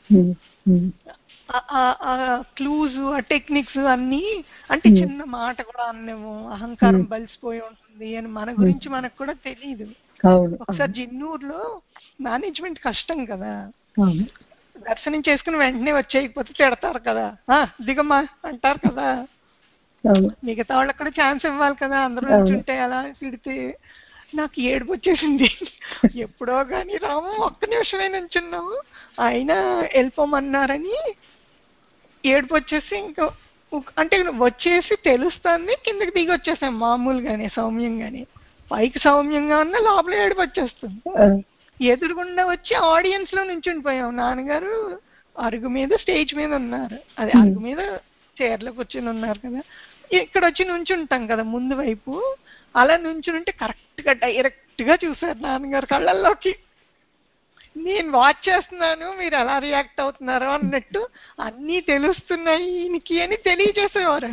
క్లూజ్ ఆ టెక్నిక్స్ అన్ని, అంటే చిన్న మాట కూడా అన్నేమో అహంకారం బలిసిపోయి ఉంటుంది అని మన గురించి మనకు కూడా తెలియదు. ఒకసారి జిన్నూరులో మేనేజ్మెంట్ కష్టం కదా, దర్శనం చేసుకుని వెంటనే వచ్చేయకపోతే తిడతారు కదా, ఆ దిగమ్మా అంటారు కదా. మిగతా వాళ్ళకి కూడా ఛాన్స్ ఇవ్వాలి కదా, అందరూ నుంచుంటే అలా తిడితే నాకు ఏడుపు వచ్చేసింది. ఎప్పుడో కానీ రాము ఒక్క నిమిషమే నుంచున్నాము, అయినా వెళ్ళిపోమన్నారని ఏడుపు వచ్చేసి ఇంకా అంటే వచ్చేసి తెలుస్తుంది, కిందకి దిగి వచ్చేసాం మామూలుగానే సౌమ్యంగానే. పైకి సౌమ్యంగా ఉన్న లోపల ఏడుపు వచ్చేస్తుంది. ఎదురుగుండా వచ్చి ఆడియన్స్ లో నుంచుండిపోయాం. నాన్నగారు అరుగు మీద స్టేజ్ మీద ఉన్నారు, అది అరుగు మీద చైర్లో కూర్చుని ఉన్నారు కదా, ఇక్కడ వచ్చి నుంచుంటాం కదా ముందు వైపు, అలా నుంచుంటే కరెక్ట్ గా డైరెక్ట్ గా చూసారు నాన్నగారు కళ్ళల్లోకి. నేను వాచ్ చేస్తున్నాను మీరు ఎలా రియాక్ట్ అవుతున్నారో అన్నట్టు అన్నీ తెలుస్తున్నాయి ఈయనకి అని తెలియజేసేవారు.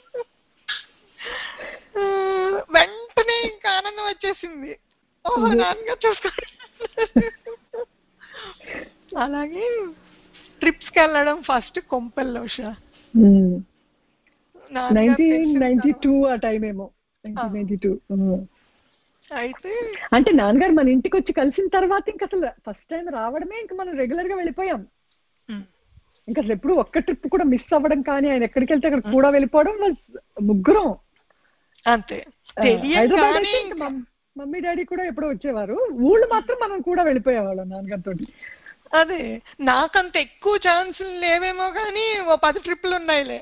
వెంటనే ఇంకా ఆనందం వచ్చేసింది, ఓహో నాన్నగారు చూస్తారు. అలాగే ట్రిప్స్ కి వెళ్ళడం ఫస్ట్ కొంపెల్లో షా అయితే అంటే నాన్నగారు మన ఇంటికి వచ్చి కలిసిన తర్వాత ఇంకా అసలు ఫస్ట్ టైం రావడమే ఇంకా మనం రెగ్యులర్ గా వెళ్ళిపోయాం. ఇంకా అసలు ఎప్పుడు ఒక్క ట్రిప్ కూడా మిస్ అవ్వడం కానీ ఆయన ఎక్కడికి వెళ్తే అక్కడ కూడా వెళ్ళిపోవడం ముగ్గురం అంతే. మమ్మీ డాడీ కూడా ఎప్పుడో వచ్చేవారు, ఊళ్ళు మాత్రం మనం కూడా వెళ్ళిపోయేవాళ్ళం నాన్నగారితో. అదే నాకంత ఎక్కువ ఛాన్సులు లేవేమో కానీ ఓ పది ట్రిప్పులు ఉన్నాయిలే.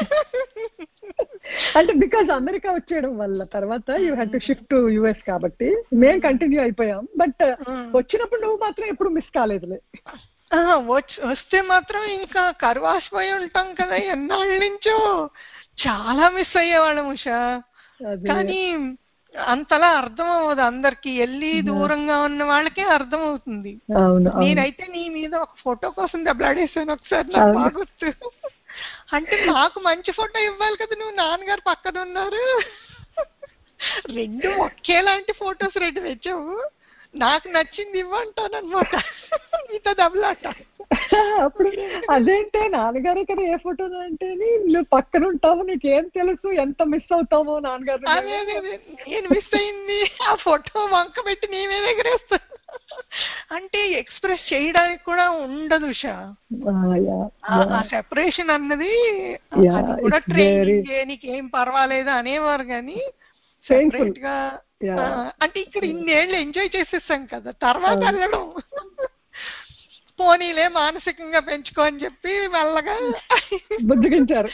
అంటే బికాజ్ అమెరికా వచ్చేయడం వల్ల తర్వాత you had to shift to US కాబట్టి మేము కంటిన్యూ అయిపోయాం. బట్ వచ్చినప్పుడు నువ్వు మాత్రం ఎప్పుడు మిస్ కాలేదులే. వస్తే మాత్రం ఇంకా కరువాసిపోయి ఉంటాం కదా, ఎన్నాళ్ళ నుంచో చాలా మిస్ అయ్యేవాళ్ళం ఉషా. కానీ అంతలా అర్థం అవ్వదు అందరికి, వెళ్ళి దూరంగా ఉన్న వాళ్ళకే అర్థం అవుతుంది. నేనైతే నీ మీద ఒక ఫోటో కోసం దెబ్బలాడేసాను ఒకసారి, నాకు బాగొచ్చు. అంటే నాకు మంచి ఫోటో ఇవ్వాలి కదా, నువ్వు నాన్నగారు పక్కన ఉన్నారు, రెండు ఒకేలాంటి ఫొటోస్ రెండు తెచ్చావు, నాకు నచ్చింది ఇవ్వంటాను అనమాట. నీతో దెబ్బలాట. అప్పుడు అదేంటే నాన్నగారు కదా ఏ ఫోటో అంటే నువ్వు పక్కన ఉంటావు, నీకేం తెలుసు ఎంత మిస్ అవుతావో నాన్నగారు. నేను మిస్ అయింది ఆ ఫోటో వంక పెట్టి నేనే ఎగరేస్తాను. అంటే ఎక్స్ప్రెస్ చేయడానికి కూడా ఉండదు షా, ఆ సెపరేషన్ అన్నది కూడా ట్రైనింగ్, నీకేం పర్వాలేదు అనేవారు కానీ సెపరేట్ గా. అంటే ఇక్కడ ఇన్నేళ్ళు ఎంజాయ్ చేసేసాం కదా, తర్వాత వెళ్ళడం పోనీలే మానసికంగా పెంచుకో అని చెప్పి మెల్లగా బుద్ధిగించారు.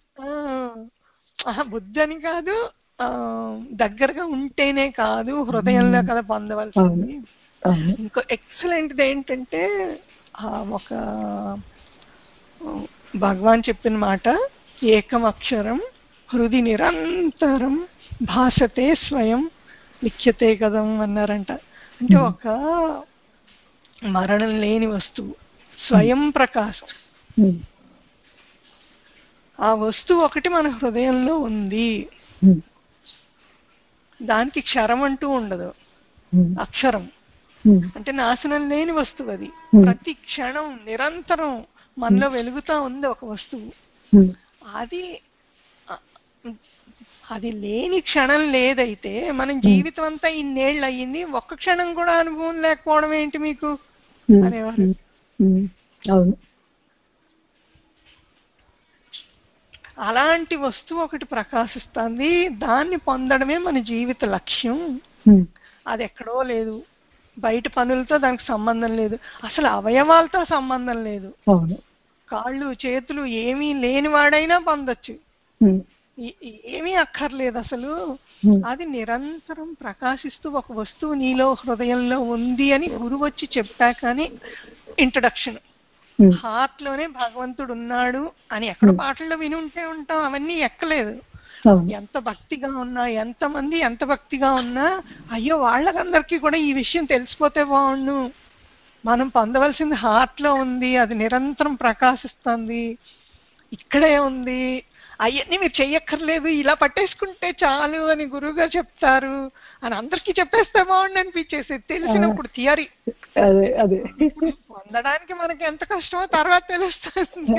బుద్ధి అని కాదు, దగ్గరగా ఉంటేనే కాదు హృదయంలో కదా పొందవలసింది. ఇంకో ఎక్సలెంట్ ఏంటంటే ఒక భగవాన్ చెప్పిన మాట, ఏకం అక్షరం హృది నిరంతరం భాషతే స్వయం లిఖ్యతే కదం అన్నారంట. అంటే ఒక మరణం లేని వస్తువు స్వయం ప్రకాశం, ఆ వస్తువు ఒకటి మన హృదయంలో ఉంది, దానికి క్షరం అంటూ ఉండదు. అక్షరం అంటే నాశనం లేని వస్తువు, అది ప్రతి క్షణం నిరంతరం మనలో వెలుగుతా ఉంది ఒక వస్తువు. అది అది లేని క్షణం లేదైతే మనం జీవితం అంతా ఇన్నేళ్ళు అయ్యింది, ఒక్క క్షణం కూడా అనుభవం లేకపోవడం ఏంటి మీకు అనేవారు. అలాంటి వస్తువు ఒకటి ప్రకాశిస్తుంది, దాన్ని పొందడమే మన జీవిత లక్ష్యం. అది ఎక్కడో లేదు, బయట పనులతో దానికి సంబంధం లేదు, అసలు అవయవాలతో సంబంధం లేదు. కాళ్ళు చేతులు ఏమీ లేని వాడైనా పొందొచ్చు, ఏమీ అక్కర్లేదు అసలు. అది నిరంతరం ప్రకాశిస్తూ ఒక వస్తువు నీలో హృదయంలో ఉంది అని గురువు వచ్చి చెప్పాకని ఇంట్రడక్షన్. హార్ట్ లోనే భగవంతుడు ఉన్నాడు అని ఎక్కడ పాటల్లో విని ఉంటే ఉంటాం, అవన్నీ ఎక్కలేదు. ఎంత భక్తిగా ఉన్నా, ఎంతమంది ఎంత భక్తిగా ఉన్నా, అయ్యో వాళ్ళకందరికీ కూడా ఈ విషయం తెలిసిపోతే బాగుండు, మనం పొందవలసింది హార్ట్ లో ఉంది, అది నిరంతరం ప్రకాశిస్తుంది, ఇక్కడే ఉంది, అవన్నీ మీరు చెయ్యక్కర్లేదు, ఇలా పట్టేసుకుంటే చాలు అని గురువు గారు చెప్తారు అని అందరికీ చెప్పేస్తే బాగుండు అనిపించేసి తెలిసినప్పుడు థియరీ. పొందడానికి మనకి ఎంత కష్టమో తర్వాత తెలుస్తుంది.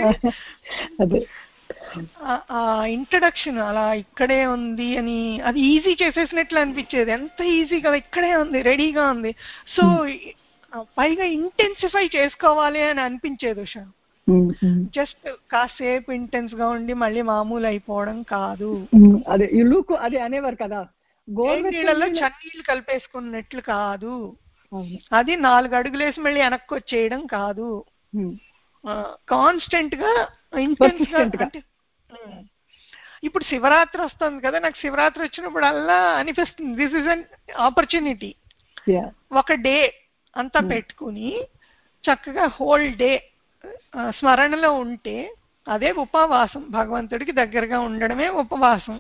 ఆ ఇంట్రడక్షన్ అలా ఇక్కడే ఉంది అని అది ఈజీ చేసేసినట్లు అనిపించేది, ఎంత ఈజీ కదా, ఇక్కడే ఉంది, రెడీగా ఉంది. సో పైగా ఇంటెన్సిఫై చేసుకోవాలి అని అనిపించేది ఉషా. జస్ట్ కాసేపు ఇంటెన్స్ గా ఉండి మళ్ళీ మామూలు అయిపోవడం కాదు. అదే లుక్ అదే అనేవారు కదా, నీళ్ళలో చన్నీళ్ళు కలిపేసుకున్నట్లు కాదు, అది నాలుగు అడుగులేసి మళ్ళీ వెనక్కి వచ్చేయడం కాదు, కాన్స్టెంట్ గా ఇంటెన్స్ గా. అంటే ఇప్పుడు శివరాత్రి వస్తుంది కదా, నాకు శివరాత్రి వచ్చినప్పుడు అలా అనిపిస్తుంది దిస్ ఇస్ అన్ ఆపర్చునిటీ. ఒక డే అంతా పెట్టుకుని చక్కగా హోల్ డే స్మరణలో ఉంటే అదే ఉపవాసం, భగవంతుడికి దగ్గరగా ఉండడమే ఉపవాసం.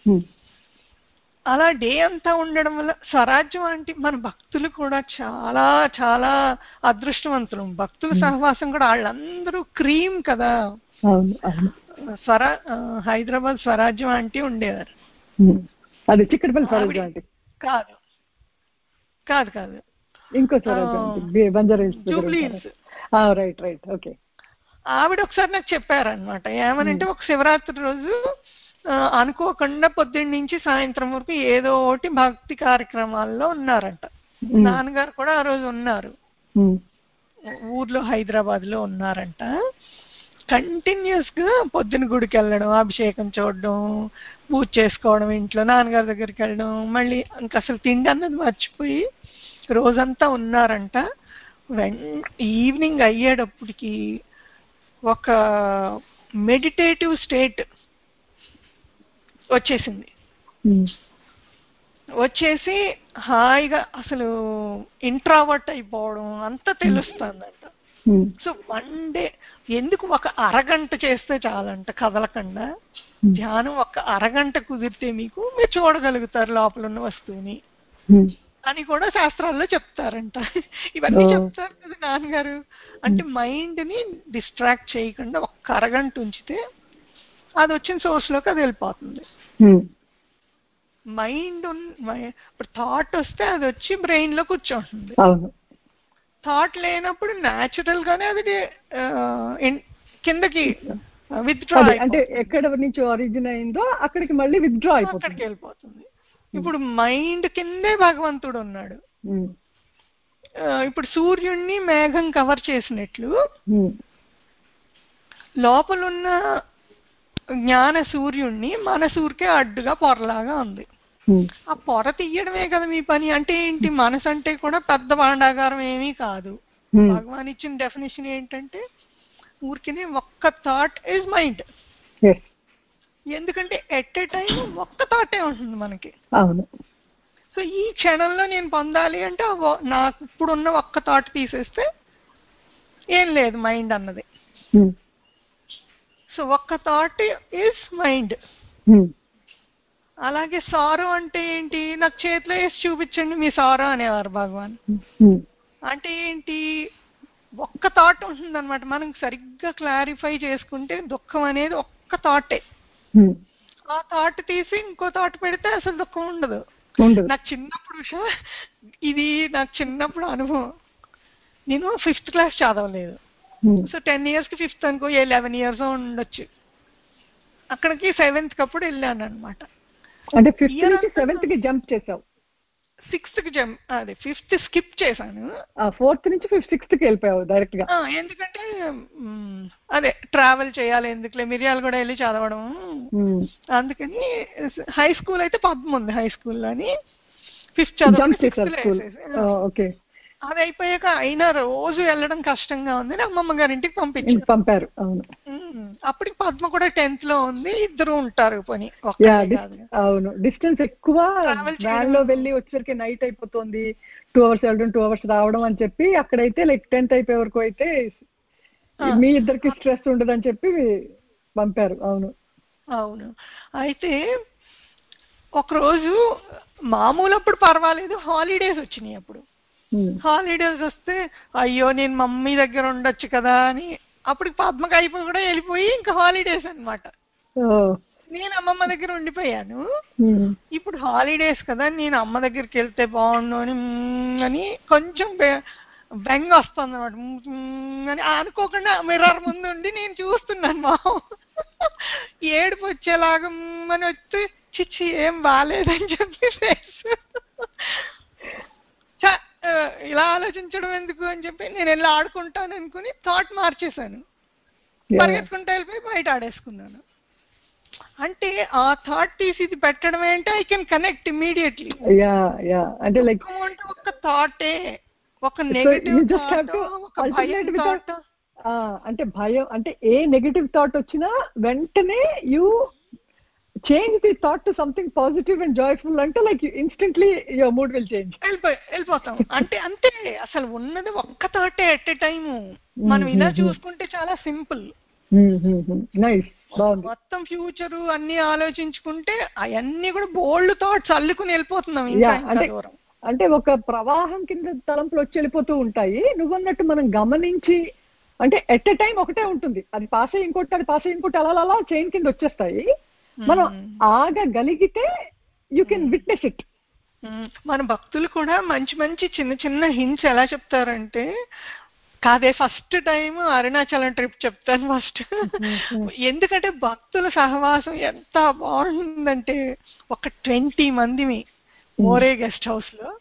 అలా డే అంతా ఉండడం వల్ల స్వరాజ్యం అంటే మన భక్తులు కూడా చాలా చాలా అదృష్టవంతులు. భక్తుల సహవాసం కూడా వాళ్ళందరూ క్రీమ్ కదా. స్వరా హైదరాబాద్ స్వరాజ్యం అంటే ఉండేవారు, అది చిక్కడపల్లి స్వరాజ్యం అంటే కాదు కాదు కాదు ఇంకో Jubilee Hills. Right right okay. ఆవిడ ఒకసారి నాకు చెప్పారనమాట, ఏమనంటే ఒక శివరాత్రి రోజు అనుకోకుండా పొద్దున్న నుంచి సాయంత్రం వరకు ఏదో ఒకటి భక్తి కార్యక్రమాల్లో ఉన్నారంట. నాన్నగారు కూడా ఆ రోజు ఉన్నారు, ఊర్లో హైదరాబాద్ లో ఉన్నారంట. కంటిన్యూస్ గా పొద్దున గుడికి వెళ్ళడం, అభిషేకం చూడడం, పూజ చేసుకోవడం, ఇంట్లో నాన్నగారి దగ్గరికి వెళ్ళడం, మళ్ళీ ఇంక అసలు తిండి అన్నది మర్చిపోయి రోజంతా ఉన్నారంట. వెన్ ఈవినింగ్ అయ్యేటప్పటికి ఒక మెడిటేటివ్ స్టేట్ వచ్చేసింది. వచ్చేసి హాయిగా అసలు ఇంట్రావర్ట్ అయిపోవడం అంతా తెలుస్తుందంట. సో వన్ డే ఎందుకు ఒక అరగంట చేస్తే చాలంట కదలకుండా, ధ్యానం ఒక అరగంట కుదిరితే మీకు మీరు చూడగలుగుతారు లోపల ఉన్న వస్తువుని అని కూడా శాస్త్రాల్లో చెప్తారంట. ఇవన్నీ చెప్తారు కదా నాన్నగారు. అంటే మైండ్ ని డిస్ట్రాక్ట్ చేయకుండా ఒక్క అరగంట ఉంచితే అది వచ్చిన సోర్స్ లోకి అది వెళ్ళిపోతుంది. మైండ్ ఇప్పుడు థాట్ వస్తే అది వచ్చి బ్రెయిన్ లో కూర్చోంటుంది. థాట్ లేనప్పుడు న్యాచురల్ గానే అది కిందకి విత్డ్రా, అంటే ఎక్కడ నుంచి ఒరిజిన్ అయిందో అక్కడికి మళ్ళీ విత్డ్రా అయిపోతుంది, అక్కడికి వెళ్ళిపోతుంది. ఇప్పుడు మైండ్ కిందే భగవంతుడు ఉన్నాడు. ఇప్పుడు సూర్యుడిని మేఘం కవర్ చేసినట్లు లోపలున్న జ్ఞాన సూర్యుడిని మన సూర్యుకే అడ్డుగా పొరలాగా ఉంది. ఆ పొర తీయడమే కదా మీ పని. అంటే ఏంటి, మనసు అంటే కూడా పెద్ద భాండాగారం ఏమీ కాదు. భగవాన్ ఇచ్చిన డెఫినేషన్ ఏంటంటే ఊరికినే ఒక్క థాట్ ఈజ్ మైండ్. ఎందుకంటే ఎట్ ఏ టైం ఒక్క థాటే ఉంటుంది మనకి. అవును. సో ఈ క్షణంలో నేను పొందాలి అంటే నాకు ఇప్పుడున్న ఒక్క థాట్ తీసేస్తే ఏం లేదు మైండ్ అన్నది. సో ఒక్క థాట్ ఈజ్ మైండ్. అలాగే సారో అంటే ఏంటి, నాకు చేతిలో వేసి చూపించండి మీ సారో అనేవారు భగవాన్. అంటే ఏంటి, ఒక్క థాట్ ఉంటుంది అనమాట. మనం సరిగ్గా క్లారిఫై చేసుకుంటే దుఃఖం అనేది ఒక్క థాటే. ఆ థాట్ తీసి ఇంకో థాట్ పెడితే అసలు దుఃఖం ఉండదు. నాకు చిన్నప్పుడు ఇది నాకు చిన్నప్పుడు అనుభవం. నేను ఫిఫ్త్ క్లాస్ చదవలేదు. సో టెన్ ఇయర్స్ కి ఫిఫ్త్ అనుకో, ఏ లెవెన్ ఇయర్స్ ఉండొచ్చు. అక్కడికి సెవెంత్ కి అప్పుడు వెళ్ళాను అనమాట. అంటే ఫిఫ్త్ నుంచి సెవెంత్ కి జంప్ చేసావు? సిక్స్త్ కి జంప్, అదే ఫిఫ్త్ స్కిప్ చేశాను. ఫోర్త్ నుంచి ఫిఫ్త్ సిక్స్త్ కి వెళ్ళిపోయావు డైరెక్ట్ గా? ఎందుకంటే అదే ట్రావెల్ చేయాలి ఎందుకులే, మిరియాలు కూడా వెళ్ళి చదవడం, అందుకని హై స్కూల్ అయితే పద్మ ఉంది హై స్కూల్ అని ఫిఫ్త్ చదవాలి. అది అయిపోయాక అయినా రోజు వెళ్ళడం కష్టంగా ఉంది, అమ్మమ్మ గారింటికి పంపించారు పంపారు. అవును. అప్పటికి పద్మ కూడా టెన్త్ లో ఉంది, ఇద్దరు ఉంటారు పని. అవును, డిస్టెన్స్ ఎక్కువ, వ్యాన్ లో వెళ్ళి వచ్చేసరికి నైట్ అయిపోతుంది, టూ అవర్స్ వెళ్ళడం టూ అవర్స్ రావడం అని చెప్పి అక్కడైతే లైక్ టెన్త్ అయిపోయే వరకు అయితే మీ ఇద్దరికి స్ట్రెస్ ఉండదని చెప్పి పంపారు. అవును అవును. అయితే ఒకరోజు మామూలు అప్పుడు పర్వాలేదు, హాలిడేస్ వచ్చినాయి. అప్పుడు హాలిడేస్ వస్తే అయ్యో నేను మమ్మీ దగ్గర ఉండొచ్చు కదా అని అప్పుడు పద్మకి అయిపోయి కూడా వెళ్ళిపోయి ఇంకా హాలిడేస్ అనమాట. నేను అమ్మమ్మ దగ్గర ఉండిపోయాను. ఇప్పుడు హాలిడేస్ కదా, నేను అమ్మ దగ్గరికి వెళ్తే బాగుండు అని అని కొంచెం బెంగ వస్తుంది అనమాట. అని అనుకోకుండా మిర్రర్ ముందు ఉండి నేను చూస్తున్నాను, మా ఏడుపు వచ్చేలాగా అని వచ్చి చిచ్చి ఏం బాగాలేదని చెప్పి ఇలా ఆలోచించడం ఎందుకు అని చెప్పి నేను వెళ్ళి ఆడుకుంటాను అనుకుని థాట్ మార్చేశాను, పరిగెత్తుకుంటూ వెళ్ళిపోయి బయట ఆడేసుకున్నాను. అంటే ఆ థాట్ తీసి ఇది పెట్టడం ఏంటంటే ఐ కెన్ కనెక్ట్ ఇమీడియట్లీ. అంటే లైక్ ఒక థాటే, ఒక నెగటివ్ థాట్, ఒక భయం థాట్. అంటే భయం అంటే ఏ నెగటివ్ థాట్ వచ్చినా వెంటనే you change the thought to something positive and joyful, అంటే like instantly your mood will change. వెళ్ళిపోయి వెళ్ళిపోతాం అంటే అంతే. అసలు ఉన్నది ఒక్క థాటే ఎట్ ఎ టైము. మనం ఇలా చూసుకుంటే చాలా సింపుల్. మొత్తం ఫ్యూచర్ అన్ని ఆలోచించుకుంటే అవన్నీ కూడా బోల్డ్ థాట్స్ అల్లుకుని వెళ్ళిపోతున్నాం. అంటే ఒక ప్రవాహం కింద తలంపులు వచ్చి వెళ్ళిపోతూ ఉంటాయి. నువ్వన్నట్టు మనం గమనించి అంటే ఎట్ ఎ టైం ఒకటే ఉంటుంది, అది పాస్ అయ్యి ఇంకోటి, అది పాస్ అయ్యి ఇంకోటి, అలా అలా చైన్ కింద వచ్చేస్తాయి. మనం ఆగగలిగితే యూ కెన్ విట్నెస్ ఇట్. మన భక్తులు కూడా మంచి మంచి చిన్న చిన్న హింట్స్ ఎలా చెప్తారంటే, కాదే ఫస్ట్ టైం అరుణాచలం ట్రిప్ చెప్తాను ఫస్ట్. ఎందుకంటే భక్తుల సహవాసం ఎంత బాగుంటుందంటే, ఒక ట్వంటీ మందిమి మోరే గెస్ట్ హౌస్ లో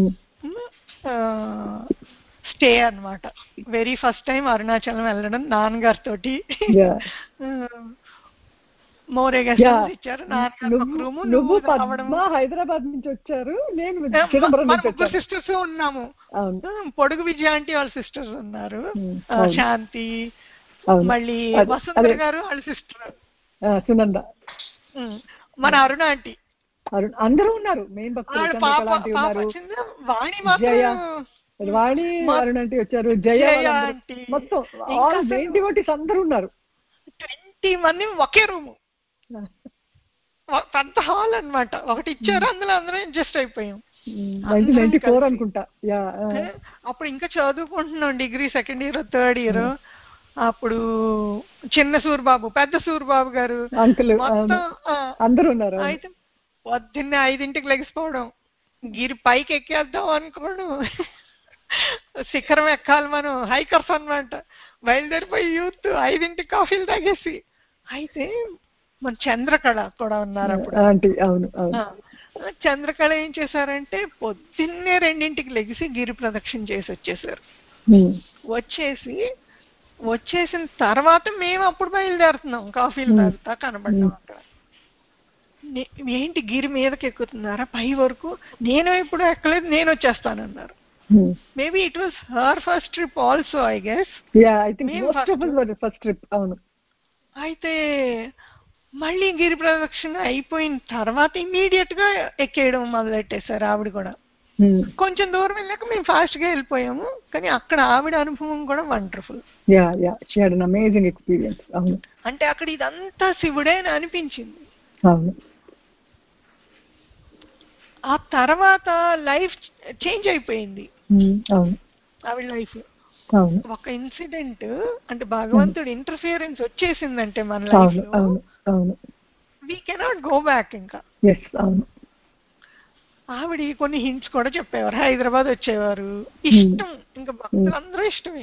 స్టే అన్నమాట. వెరీ ఫస్ట్ టైం అరుణాచలం వెళ్ళడం నాన్నగారి తోటి. మోరే గెస్ట్ హౌస్ ఇచ్చారు. నువ్వు హైదరాబాద్ నుంచి వచ్చారు, నేను ముగ్గురు సిస్టర్స్ ఉన్నాము. పొడుగు విజయ ఆంటీ వాళ్ళ సిస్టర్స్ ఉన్నారు, శాంతి, మళ్ళీ వసుంధర గారు వాళ్ళ సిస్టర్ సునంద, మన అరుణ ఆంటీ, అందరూ ఉన్నారు. వాణి అరుణ ఆంటీ వచ్చారు, జయ ఆంటీ, మొత్తం ఆల్ మెయిన్ డివోటీస్ అందరూ ఉన్నారు. ట్వంటీ మంది ఒకే రూము, పెద్ద హాల్ అన్నమాట. ఒకటి ఇచ్చారు, అందులో అందరం అడ్జస్ట్ అయిపోయాం. అనుకుంటా అప్పుడు ఇంకా చదువుకుంటున్నాం, degree second year third year. అప్పుడు చిన్న సూర్బాబు, పెద్ద సూర్బాబు గారు, మొత్తం అందరూ ఉన్నారు. అయితే పొద్దున్నే ఐదింటికి లెగిసిపోవడం, గిరి పైకి ఎక్కేద్దాం అనుకోవడం, శిఖరం ఎక్కాలి మనం, హైకర్స్ అన్నమాట. బయలుదేరిపోయి యూత్ ఐదింటికి కాఫీలు తాగేసి. అయితే మన చంద్రకళ కూడా ఉన్నారు అప్పుడు. చంద్రకళ ఏం చేశారంటే పొద్దున్నే రెండింటికి లెగిసి గిరి ప్రదక్షిణ చేసి వచ్చేసారు. వచ్చేసి వచ్చేసిన తర్వాత మేము అప్పుడు బయలుదేరుతున్నాం, కాఫీలు తాగుతా కనబడ్డాం అక్కడ. ఏంటి గిరి మీదకి ఎక్కుతున్నారా పై వరకు? నేను ఇప్పుడు ఎక్కలేదు, నేను వచ్చేస్తానన్నారు. Maybe it was her first trip also, I guess. First trip. అవును. అయితే మళ్ళీ గిరి ప్రదక్షిణ అయిపోయిన తర్వాత ఇమీడియట్ గా ఎక్కేయడం మొదలెట్టేశారు ఆవిడ కూడా. కొంచెం దూరం వెళ్ళాక మేము ఫాస్ట్ గా వెళ్ళిపోయాము, కానీ అక్కడ ఆవిడ అనుభవం కూడా వండర్ఫుల్. Amazing experience. అంటే అక్కడ ఇదంతా శివుడే అని అనిపించింది. ఆ తర్వాత లైఫ్ చేంజ్ అయిపోయింది ఆవిడ లైఫ్. ఒక ఇన్సిడెంట్ అంటే భగవంతుడు ఇంటర్ఫియరెన్స్ వచ్చేసిందంటే మన లైఫ్ లో వీ కెనాట్ గో బ్యాక్. ఇంకా ఆవిడ కొన్ని హింట్స్ కూడా చెప్పేవారు. హైదరాబాద్ వచ్చేవారు, ఇష్టం, ఇంకా భక్తులందరూ ఇష్టమే.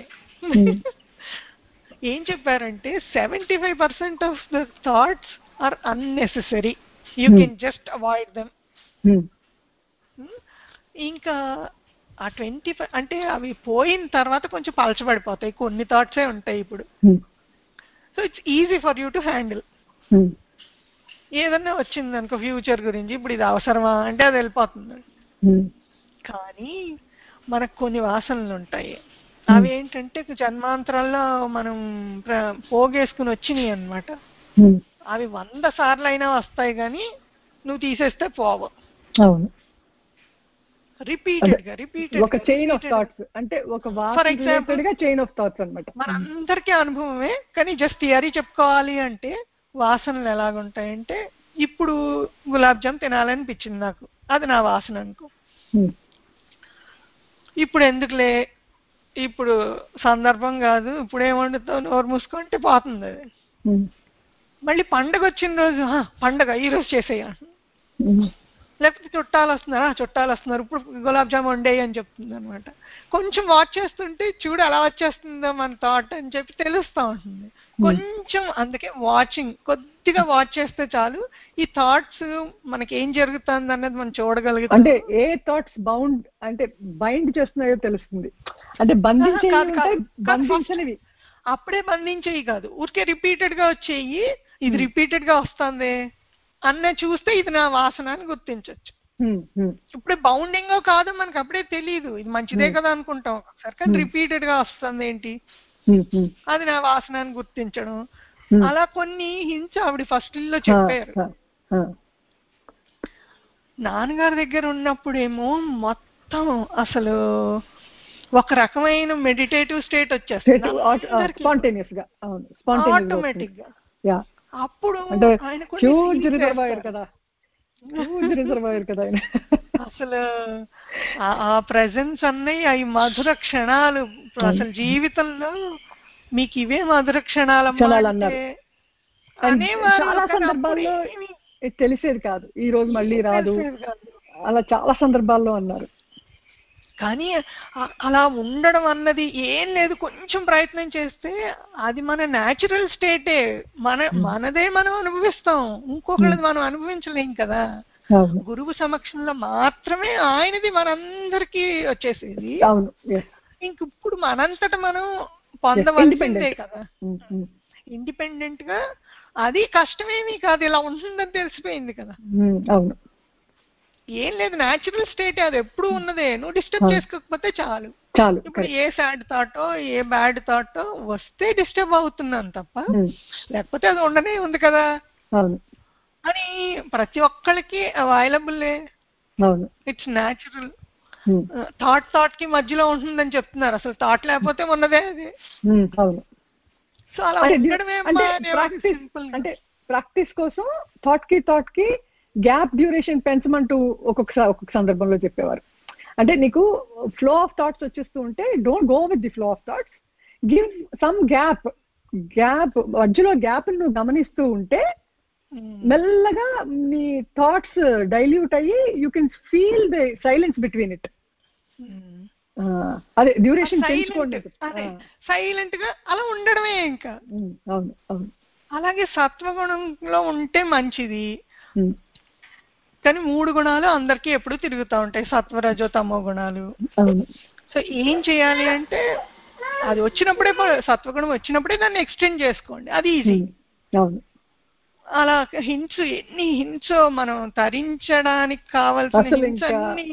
ఏం చెప్పారంటే seventy five percent of the thoughts are unnecessary, you can just avoid them. ఇంకా ఆ ట్వంటీ ఫైవ్ అంటే అవి పోయిన తర్వాత కొంచెం పలచబడిపోతాయి, కొన్ని థాట్సే ఉంటాయి ఇప్పుడు. So it's easy for you to handle. ఏదన్నా వచ్చింది అనుకో ఫ్యూచర్ గురించి, ఇప్పుడు ఇది అవసరమా అంటే అది వెళ్ళిపోతుంది. కానీ మనకు కొన్ని వాసనలు ఉంటాయి, అవి ఏంటంటే జన్మాంతరాల్లో మనం పోగేసుకుని వచ్చినాయి అన్నమాట. అవి వంద సార్లు అయినా వస్తాయి కానీ నువ్వు తీసేస్తే పోవు. రిపీటెడ్ గా రిపీటెడ్ ఒక చైన్ ఆఫ్ థాట్స్, అంటే ఒక ఫర్ ఎగ్జాంపుల్ గా చైన్ ఆఫ్ థాట్స్ అన్నమాట. మనందరికీ అనుభవమే, కానీ జస్ట్ థియరీ చెప్పుకోవాలి అంటే వాసనలు ఎలాగుంటాయంటే, ఇప్పుడు గులాబ్ జామ్ తినాలనిపించింది నాకు, అది నా వాసన అనుకో. ఇప్పుడు ఎందుకులే, ఇప్పుడు సందర్భం కాదు, ఇప్పుడు ఏమండుతావు, నోరు మూసుకుంటే పోతుంది అది. మళ్ళీ పండగ వచ్చిన రోజు, పండగ ఈరోజు చేసేయ, లేకపోతే చుట్టాలు వస్తున్నారా, చుట్టాలు వస్తున్నారు, ఇప్పుడు గులాబ్ జామ్ వండేయి అని చెప్తుంది అనమాట. కొంచెం వాచ్ చేస్తుంటే చూడు ఎలా వచ్చేస్తుందో మన థాట్ అని చెప్పి తెలుస్తూ ఉంటుంది. కొంచెం అందుకే వాచింగ్ కొద్దిగా వాచ్ చేస్తే చాలు ఈ థాట్స్ మనకి ఏం జరుగుతుంది అన్నది మనం చూడగలుగుతాం. అంటే ఏ థాట్స్ బౌండ్ అంటే బైండ్ చేస్తున్నాయో తెలుస్తుంది. అంటే బంధించనివి అప్పుడే బంధించేవి కాదు, ఊరికే రిపీటెడ్ గా వచ్చేయి. ఇది రిపీటెడ్ గా వస్తుంది అన్న చూస్తే ఇది నా వాసన అని గుర్తించవచ్చు. ఇప్పుడే బౌండింగ్ కాదు మనకు అప్పుడే తెలియదు, ఇది మంచిదే కదా అనుకుంటాం ఒకసారి, కానీ రిపీటెడ్ గా వస్తుంది ఏంటి అది నా వాసన అని గుర్తించడం. అలా కొన్ని హింట్స్ ఆవిడ ఫస్ట్ లో చెప్పారు. నాన్నగారి దగ్గర ఉన్నప్పుడేమో మొత్తం అసలు ఒక రకమైన మెడిటేటివ్ స్టేట్ వచ్చేస్తుంది ఆటోమేటిక్ గా. అప్పుడు అసలు ఆ ప్రెజెన్స్ అన్నవి అవి మధుర క్షణాలు. అసలు జీవితంలో మీకు ఇవే మధుర క్షణాలు చాలా సందర్భాల్లో తెలిసేది కాదు, ఈ రోజు మళ్ళీ రాదు అలా చాలా సందర్భాల్లో అన్నారు. కానీ అలా ఉండడం అన్నది ఏం లేదు, కొంచెం ప్రయత్నం చేస్తే అది మన న్యాచురల్ స్టేటే, మన మనదే మనం అనుభవిస్తాం, ఇంకొకళ్ళది మనం అనుభవించలేం కదా. గురువు సమక్షంలో మాత్రమే ఆయనది మనందరికీ వచ్చేసేది. ఇంక ఇప్పుడు మనంతట మనం పొందవలసిందే కదా ఇండిపెండెంట్ గా. అది కష్టమేమీ కాదు, ఇలా ఉంటుందని తెలిసిపోయింది కదా. ఏం లేదు, న్యాచురల్ స్టేట్ అది ఎప్పుడు ఉన్నదే, నువ్వు డిస్టర్బ్ చేసుకోకపోతే చాలు. ఇప్పుడు ఏ సాడ్ థాటో ఏ బ్యాడ్ థాటో వస్తే డిస్టర్బ్ అవుతున్నాను తప్ప, లేకపోతే అది ఉండనే ఉంది కదా అని ప్రతి ఒక్కరికి అవైలబుల్లే. It's natural. థాట్ థాట్ కి మధ్యలో ఉంటుందని చెప్తున్నారు, అసలు థాట్ లేకపోతే ఉన్నదే అది. సో అలా ఉండడమే అంటే ప్రాక్టీస్ కోసం థాట్ కి థాట్ కి గ్యాప్ డ్యూరేషన్ పెంచమంటూ ఒక్కొక్కసారి ఒక్కొక్క సందర్భంలో చెప్పేవారు. అంటే నీకు ఫ్లో ఆఫ్ థాట్స్ వచ్చేస్తూ ఉంటే don't go with the flow of thoughts, give some gap. Gap మధ్యలో గ్యాప్ నువ్వు గమనిస్తూ ఉంటే మెల్లగా నీ థాట్స్ డైల్యూట్ అయ్యి you can feel the silence between it. అదే డ్యూరేషన్ పెంచుకోండి, సైలెంట్ గా అలా ఉండడమే. ఇంకా అవును అవును అలాగే సత్వగుణంలో ఉంటే మంచిది, కానీ మూడు గుణాలు అందరికీ ఎప్పుడు తిరుగుతూ ఉంటాయి, సత్వ రజో తమో గుణాలు. సో ఏం చేయాలి అంటే అది వచ్చినప్పుడే, సత్వగుణం వచ్చినప్పుడే దాన్ని ఎక్స్టెండ్ చేసుకోండి, అది ఈజీ. అలా హింట్స్ ఎన్ని హింట్స్ మనం తరించడానికి కావాల్సిన హింట్స్ అన్ని.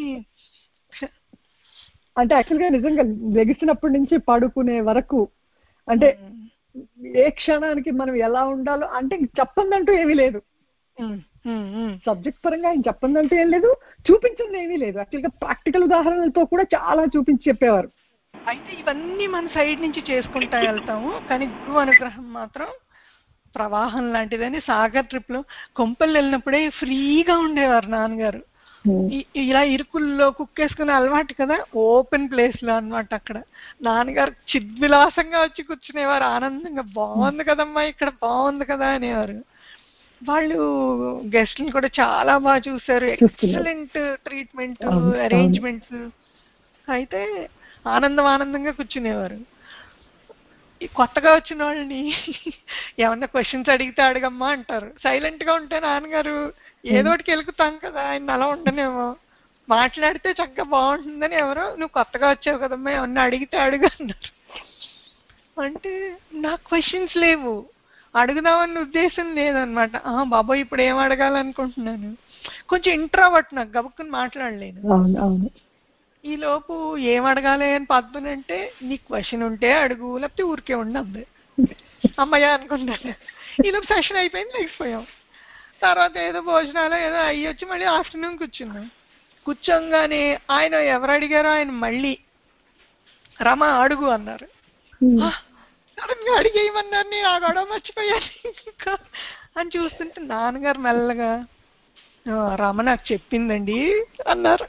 అంటే యాక్చువల్గా నిజంగా లెగిసినప్పటి నుంచి పడుకునే వరకు అంటే ఏ క్షణానికి మనం ఎలా ఉండాలో అంటే చెప్పందంటూ ఏమీ లేదు, సబ్జెక్ట్ పరంగా ఆయన చెప్పందంటూ ఏం లేదు, చూపించింది ఏమీ లేదు. యాక్చువల్గా ప్రాక్టికల్ ఉదాహరణలతో కూడా చాలా చూపించి చెప్పేవారు. అయితే ఇవన్నీ మన సైడ్ నుంచి చేసుకుంటా వెళ్తాము, కానీ గురువు అనుగ్రహం మాత్రం ప్రవాహం లాంటిదని. సాగర్ ట్రిప్ లో కొంపలు వెళ్ళినప్పుడే ఫ్రీగా ఉండేవారు నాన్నగారు. ఇలా ఇరుకుల్లో కుక్కేసుకునే అలవాటు కదా, ఓపెన్ ప్లేస్ లో అన్నమాట. అక్కడ నాన్నగారు చిద్విలాసంగా వచ్చి కూర్చునేవారు, ఆనందంగా బాగుంది కదమ్మా ఇక్కడ బాగుంది కదా అనేవారు. వాళ్ళు గెస్ట్ని కూడా చాలా బాగా చూసారు, ఎక్సలెంట్ ట్రీట్మెంట్ అరేంజ్మెంట్స్. అయితే ఆనందం ఆనందంగా కూర్చునేవారు. కొత్తగా వచ్చిన వాళ్ళని ఏమన్నా క్వశ్చన్స్ అడిగితే అడగమ్మా అంటారు, సైలెంట్ గా ఉంటే నాన్నగారు ఏదోటికి వెలుగుతాం కదా, ఆయన అలా ఉండనేమో, మాట్లాడితే చక్కగా బాగుంటుందని ఎవరో నువ్వు కొత్తగా వచ్చావు కదమ్మా ఏమన్నా అడిగితే అడుగు అన్నారు. అంటే నాకు క్వశ్చన్స్ లేవు, అడుగుదామన్న ఉద్దేశం లేదనమాట. బాబోయ్ ఇప్పుడు ఏం అడగాలనుకుంటున్నాను, కొంచెం ఇంట్రోవర్ట్, నాకు గబుక్కుని మాట్లాడలేను. ఈ లోపు ఏం అడగాలి అని పద్మని అంటే నీ క్వశ్చన్ ఉంటే అడుగు లేకపోతే ఊరికే ఉండి అమ్మయ్య అనుకుంటాను. ఈ లోపు సెషన్ అయిపోయింది, లేకపోయాం. తర్వాత ఏదో భోజనాలు ఏదో అయ్యి వచ్చి మళ్ళీ ఆఫ్టర్నూన్ కూర్చున్నాం. కూర్చోగానే ఆయన ఎవరు అడిగారో ఆయన మళ్ళీ రమ అడుగు అన్నారు. సడన్గా అడిగేయమన్నారు, నేను ఆ గొడవ మర్చిపోయాను ఇంకా అని చూస్తుంటే నాన్నగారు మెల్లగా రమ నాకు చెప్పిందండి అన్నారు.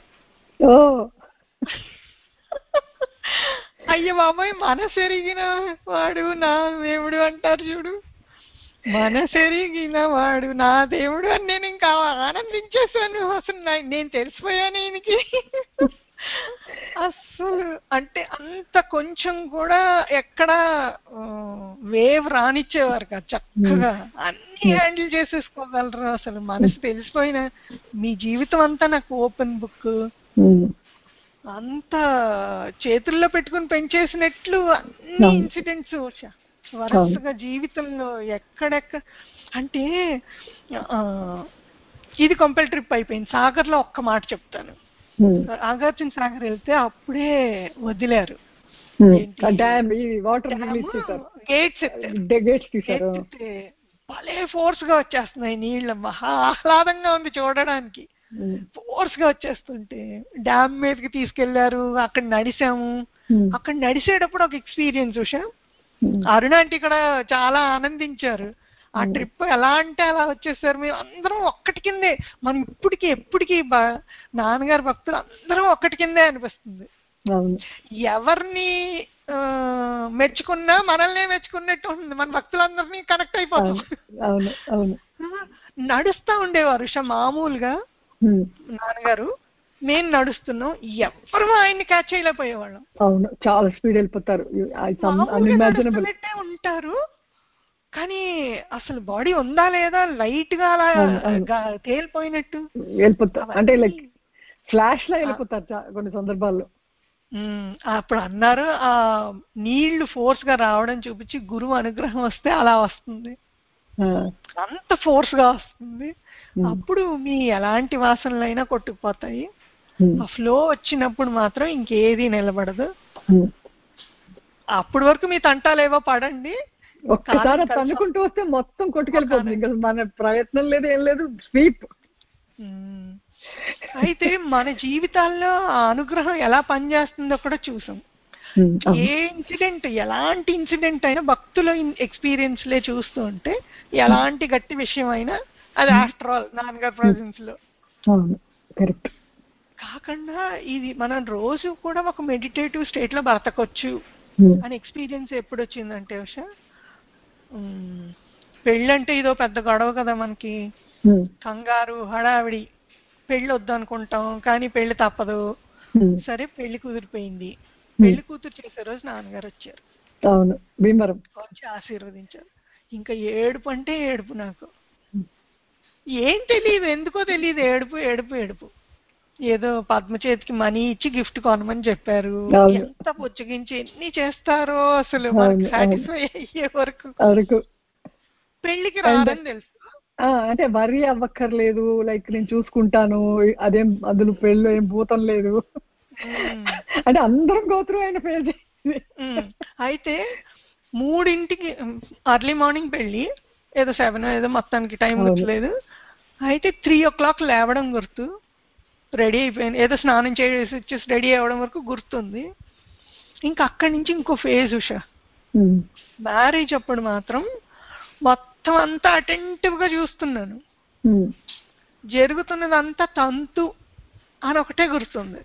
అయ్య బాబాయ్ మనసెరిగిన వాడు నా దేవుడు అంటారు చూడు, మనసెరిగిన వాడు నా దేవుడు అని నేను ఇంకా ఆనందించేసాను. అసలు నేను తెలిసిపోయాను ఈయనకి. అసలు అంటే అంత కొంచెం కూడా ఎక్కడ వేవ్ రానిచ్చేవారు కదా, చక్కగా అన్ని హ్యాండిల్ చేసేసుకోగలరు. అసలు మనసు తెలిసిపోయిన మీ జీవితం అంతా నాకు ఓపెన్ బుక్, అంత చేతుల్లో పెట్టుకుని పెంచేసినట్లు అన్ని ఇన్సిడెంట్స్ వరుసగా జీవితంలో ఎక్కడెక్కడ. అంటే ఇది కంపెల్ ట్రిప్ అయిపోయింది. సాగర్ లో ఒక్క మాట చెప్తాను. నాగార్జున సాగర్ వెళ్తే అప్పుడే వదిలారు, భలే ఫోర్స్ గా వచ్చేస్తున్నాయి నీళ్ళు, మహా ఆహ్లాదంగా ఉంది చూడడానికి. ఫోర్స్ గా వచ్చేస్తుంటే డ్యామ్ మీదకి తీసుకెళ్లారు, అక్కడ నడిచాము. అక్కడ నడిచేటప్పుడు ఒక ఎక్స్పీరియన్స్ ఉషా, అరుణ అంటే ఇక్కడ చాలా ఆనందించారు. ఆ ట్రిప్ ఎలా అంటే అలా వచ్చేసారు. మేము అందరం ఒక్కటి కిందే, మనం ఇప్పటికి ఎప్పటికీ నాన్నగారు భక్తులు అందరం ఒక్కటి కిందే అనిపిస్తుంది. ఎవరిని మెచ్చుకున్నా మనల్నే మెచ్చుకున్నట్టు ఉంటుంది, మన భక్తులందరినీ కనెక్ట్ అయిపోతాం. నడుస్తా ఉండేవారు ఉషా మామూలుగా నాన్నగారు, మేము నడుస్తున్నాం, ఎవరు ఆయన్ని క్యాచ్ చేయలేకపోయేవాళ్ళం. అవును, చాలా స్పీడ్ వెళ్ళిపోతారు, ఉంటారు. కానీ అసలు బాడీ ఉందా లేదా లైట్ గా అలా తేలిపోయినట్టు వెళ్ళిపోతారు, అంటే లైక్ ఫ్లాష్ లా వెళ్ళిపోతారు కొన్ని సందర్భాల్లో. అప్పుడు అన్నారు ఆ నీళ్లు ఫోర్స్ గా రావడం చూపించి గురువు అనుగ్రహం వస్తే అలా వస్తుంది, అంత ఫోర్స్ గా వస్తుంది. అప్పుడు మీ ఎలాంటి వాసనలైనా కొట్టుకుపోతాయి. ఆ ఫ్లో వచ్చినప్పుడు మాత్రం ఇంకేది నిలబడదు. అప్పటి వరకు మీ తంటాలేవో పడండి, ఒక్కసారి తన్నుకుంటూ వస్తే మొత్తం కొట్టుకెళ్ళిపోతుంది, ఇంకా మన ప్రయత్నం లేదు ఏం లేదు, స్వీప్. అయితే మన జీవితాల్లో ఆ అనుగ్రహం ఎలా పనిచేస్తుందో కూడా చూసాం. ఏ ఇన్సిడెంట్, ఎలాంటి ఇన్సిడెంట్ అయినా భక్తుల ఎక్స్పీరియన్స్ లే చూస్తూ ఉంటే ఎలాంటి గట్టి విషయం అయినా అది ఆఫ్టర్ ఆల్ నాన్నగారి ప్రెజెన్స్ లో కాకుండా ఇది మనం రోజు కూడా ఒక మెడిటేటివ్ స్టేట్ లో బ్రతకొచ్చు అని ఎక్స్పీరియన్స్ ఎప్పుడు వచ్చిందంటే ఉషా, పెళ్ళంటే ఇదో పెద్ద గొడవ కదా మనకి, కంగారు హడావిడి, పెళ్ళి వద్దు అనుకుంటాం కానీ పెళ్లి తప్పదు. సరే పెళ్లి కుదిరిపోయింది, పెళ్లి కూతురు చేసే రోజు నాన్నగారు వచ్చారు, వచ్చి ఆశీర్వదించారు. ఇంకా ఏడుపు అంటే ఏడుపు, నాకు ఏం తెలియదు, ఎందుకో తెలియదు, ఏడుపు ఏడుపు ఏడుపు. ఏదో పద్మ చేతికి మనీ ఇచ్చి గిఫ్ట్ కొనమని చెప్పారు, ఎంత పుచ్చగించి ఎన్ని చేస్తారో అసలు మనకి సాటిస్ఫై అయ్యే వరకు. పెళ్లికి రాదని తెలుసు, అంటే వరీ అవ్వక్కర్లేదు, లైక్ నేను చూసుకుంటాను, అదేం అందులో పెళ్ళి ఏం భూతం లేదు, అంటే అందరం గోత్రం అయిన పెళ్లి. అయితే మూడింటికి అర్లీ మార్నింగ్ పెళ్లి, ఏదో సెవెన్ ఏదో మొత్తానికి టైం గుర్తులేదు. అయితే త్రీ ఓ క్లాక్ లేవడం గుర్తు, రెడీ అయిపోయింది, ఏదో స్నానం చేసి వచ్చేసి రెడీ అవ్వడం వరకు గుర్తుంది. ఇంకా అక్కడి నుంచి ఇంకో ఫేజ్ ఉషా, మ్యారేజ్ అప్పుడు మాత్రం మొత్తం అంతా అటెంటివ్ గా చూస్తున్నాను, జరుగుతున్నదంతా తంతు అని ఒకటే గుర్తుంది.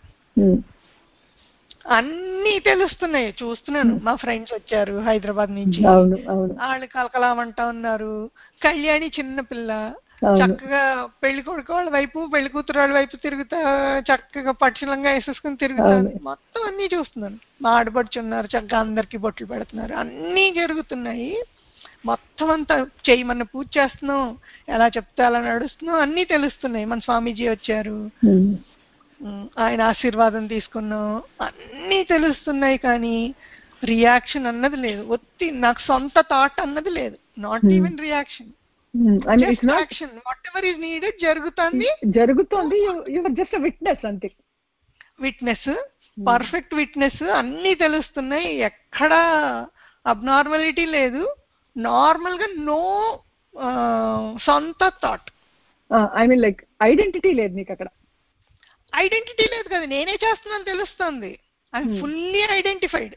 అన్నీ తెలుస్తున్నాయి, చూస్తున్నాను. మా ఫ్రెండ్స్ వచ్చారు హైదరాబాద్ నుంచి, వాళ్ళు కలకలామంటా ఉన్నారు. కళ్యాణి చిన్నపిల్ల చక్కగా పెళ్లి కొడుకు వాళ్ళ వైపు పెళ్లి కూతురు వాళ్ళ వైపు తిరుగుతా, చక్కగా పక్షులంగా వేసేసుకుని తిరుగుతాను. మొత్తం అన్ని చూస్తున్నాను. మా ఆడపడుచున్నారు, చక్కగా అందరికి బొట్లు పెడుతున్నారు, అన్నీ జరుగుతున్నాయి. మొత్తం అంతా చేయమన్న పూజ చేస్తున్నాం, ఎలా చెప్తే అలా నడుస్తున్నాం, అన్నీ తెలుస్తున్నాయి. మన స్వామీజీ వచ్చారు, ఆయన ఆశీర్వాదం తీసుకున్నాం, అన్నీ తెలుస్తున్నాయి. కానీ రియాక్షన్ అన్నది లేదు, ఒత్తి నాకు సొంత థాట్ అన్నది లేదు, not even reaction, action whatever is needed జరుగుతుంది జరుగుతుంది జస్ట్ విట్నెస్, అంతే. విట్నెస్, పర్ఫెక్ట్ విట్నెస్, అన్నీ తెలుస్తున్నాయి, ఎక్కడా అబ్నార్మాలిటీ లేదు, నార్మల్ గా నో సొంత thought, I mean like identity లేదు నీకు అక్కడ. ఐడెంటిటీ లేదు కదా, నేనే చేస్తున్నాను తెలుస్తుంది, ఐఎమ్ ఫుల్లీ ఐడెంటిఫైడ్.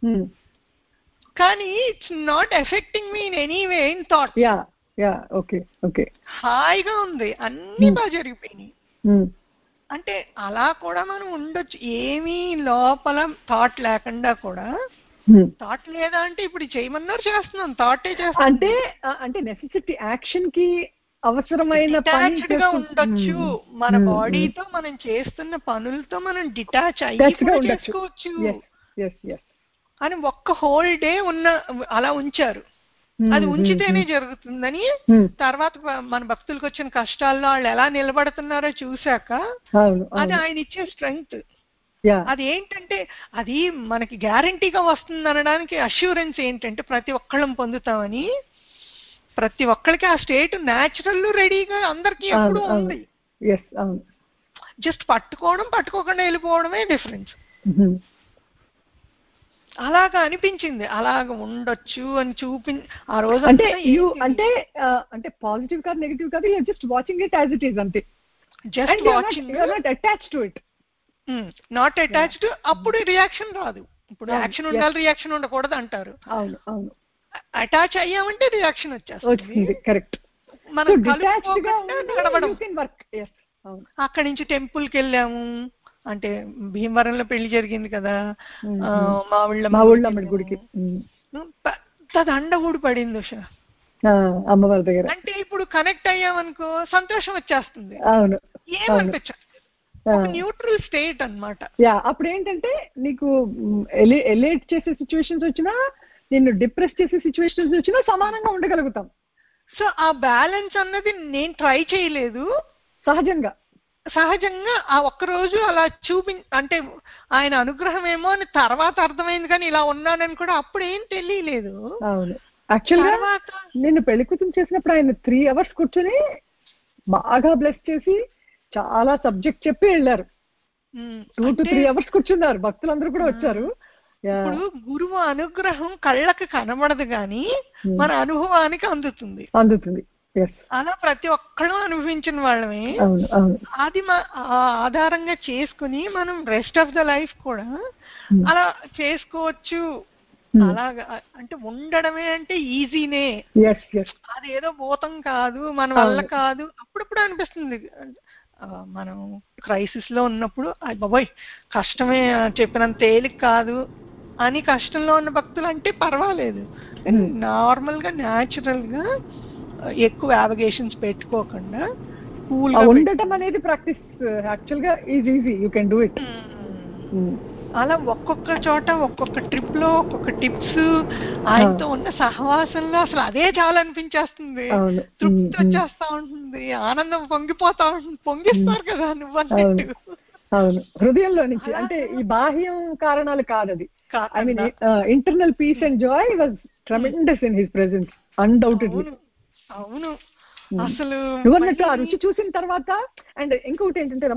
కానీ it's not affecting me in any way in thought. Yeah yeah okay okay, హాయిగా ఉంది, అన్ని బాగా జరిగిపోయినాయి. అంటే అలా కూడా మనం ఉండొచ్చు, ఏమీ లోపల థాట్ లేకుండా కూడా. థాట్ లేదా అంటే ఇప్పుడు చేయమన్నారు చేస్తున్నాం, థాటే చేస్తాం. అంటే అంటే నెసెసిటీ యాక్షన్ కి అవసరమైన పని డిటాచ్డ్ గా ఉండొచ్చు, మన బాడీతో మనం చేస్తున్న పనులతో మనం డిటాచ్ అయ్యి కూడా చేసుకోవచ్చు అని ఒక్క హోల్ డే ఉన్న అలా ఉంచారు. అది ఉంచితేనే జరుగుతుందని తర్వాత మన భక్తులకు వచ్చిన కష్టాల్లో వాళ్ళు ఎలా నిలబడుతున్నారో చూశాక అది ఆయన ఇచ్చే స్ట్రెంగ్త్. అది ఏంటంటే అది మనకి గ్యారంటీగా వస్తుంది అనడానికి అష్యూరెన్స్ ఏంటంటే ప్రతి ఒక్కళ్ళం పొందుతామని, ప్రతి ఒక్కరికి ఆ స్టేట్ న్యాచురల్ రెడీగా అందరికి ఎప్పుడు ఉంది. జస్ట్ పట్టుకోవడం పట్టుకోకుండా వెళ్ళిపోవడమే డిఫరెన్స్. అలాగా అనిపించింది, అలాగ ఉండొచ్చు అని చూపి ఆ రోజు. అంటే అంటే అంటే పాజిటివ్ కాదు నెగిటివ్ కాదు, just watching it as it is అంతే. Just watching, not attached to it. Not attached. అప్పుడు రియాక్షన్ రాదు. ఇప్పుడు యాక్షన్ ఉండాలి, రియాక్షన్ ఉండకూడదు అంటారు. అవును అవును. అటాచ్ అయ్యామంటే రియాక్షన్ వచ్చేస్తుంది. కరెక్ట్. మనం నడవడం. అక్కడి నుంచి టెంపుల్కి వెళ్ళాము, అంటే భీమవరంలో పెళ్లి జరిగింది కదా, మా ఊళ్ళో మా ఊళ్ళో గుడికి పెద్ద దండ ఊడి పడింది ఉష అమ్మవారి దగ్గర. అంటే ఇప్పుడు కనెక్ట్ అయ్యామనుకో సంతోషం వచ్చేస్తుంది. అవును, ఏమనిపించదు, న్యూట్రల్ స్టేట్ అన్నమాట. యా, అప్పుడు ఏంటంటే నీకు ఎలేట్ చేసే సిచ్యువేషన్స్ వచ్చినా, నిన్ను డిప్రెస్ చేసే సిచ్యువేషన్స్ వచ్చినా సమానంగా ఉండగలుగుతాం. సో ఆ బ్యాలెన్స్ అన్నది నేను ట్రై చేయలేదు, సహజంగా సహజంగా ఆ ఒక్కరోజు అలా చూపి, అంటే ఆయన అనుగ్రహం ఏమో అని తర్వాత అర్థమైంది, కానీ ఇలా ఉన్నానని కూడా అప్పుడు ఏం తెలియలేదు. అవును, యాక్చువల్గా నేను పెళ్లి కూతురు చేసినప్పుడు ఆయన త్రీ అవర్స్ కూర్చొని బాగా బ్లెస్ చేసి చాలా సబ్జెక్ట్ చెప్పి వెళ్ళారు. టూ టు త్రీ అవర్స్ కూర్చున్నారు, భక్తులందరూ కూడా వచ్చారు. ఇప్పుడు గురువు అనుగ్రహం కళ్ళకి కనబడదు గాని మన అనుభవానికి అందుతుంది అందుతుంది అలా ప్రతి ఒక్కళ్ళు అనుభవించిన వాళ్ళమే. అది ఆధారంగా చేసుకుని మనం రెస్ట్ ఆఫ్ ద లైఫ్ కూడా అలా చేసుకోవచ్చు. అలాగా అంటే ఉండడమే అంటే ఈజీనే, అది ఏదో భూతం కాదు, మన వల్ల కాదు. అప్పుడప్పుడు అనిపిస్తుంది మనం క్రైసిస్ లో ఉన్నప్పుడు, అయ్య బాబోయ్ కష్టమే, చెప్పినంత తేలిక కాదు అని కష్టంలో ఉన్న భక్తులు అంటే పర్వాలేదు. నార్మల్ గా న్యాచురల్ గా ఎక్కువ యావిగేషన్స్ పెట్టుకోకుండా కూల్ గా ఉండటం అనేది ప్రాక్టీస్ యాక్చువల్ గా is easy, you can do it. అలా ఒక్కొక్క చోట ఒక్కొక్క ట్రిప్ లో ఒక్కొక్క టిప్స్, ఆయనతో ఉన్న సహవాసంలో అసలు అదే చాలా అనిపించేస్తుంది, తృప్తి వచ్చేస్తా ఉంటుంది, ఆనందం పొంగిపోతా ఉంటుంది. పొంగిస్తారు కదా నువ్వు అన్నట్టు. అవును, హృదయంలో నుంచి, అంటే ఈ బాహ్యం కారణాలు కాదు, అది I mean internal peace and joy was tremendous in his presence, undoubtedly. అవును, అసలు నువ్వన్నట్టు ఆ రుచి చూసిన తర్వాత. అండ్ ఇంకొకటి ఏంటంటే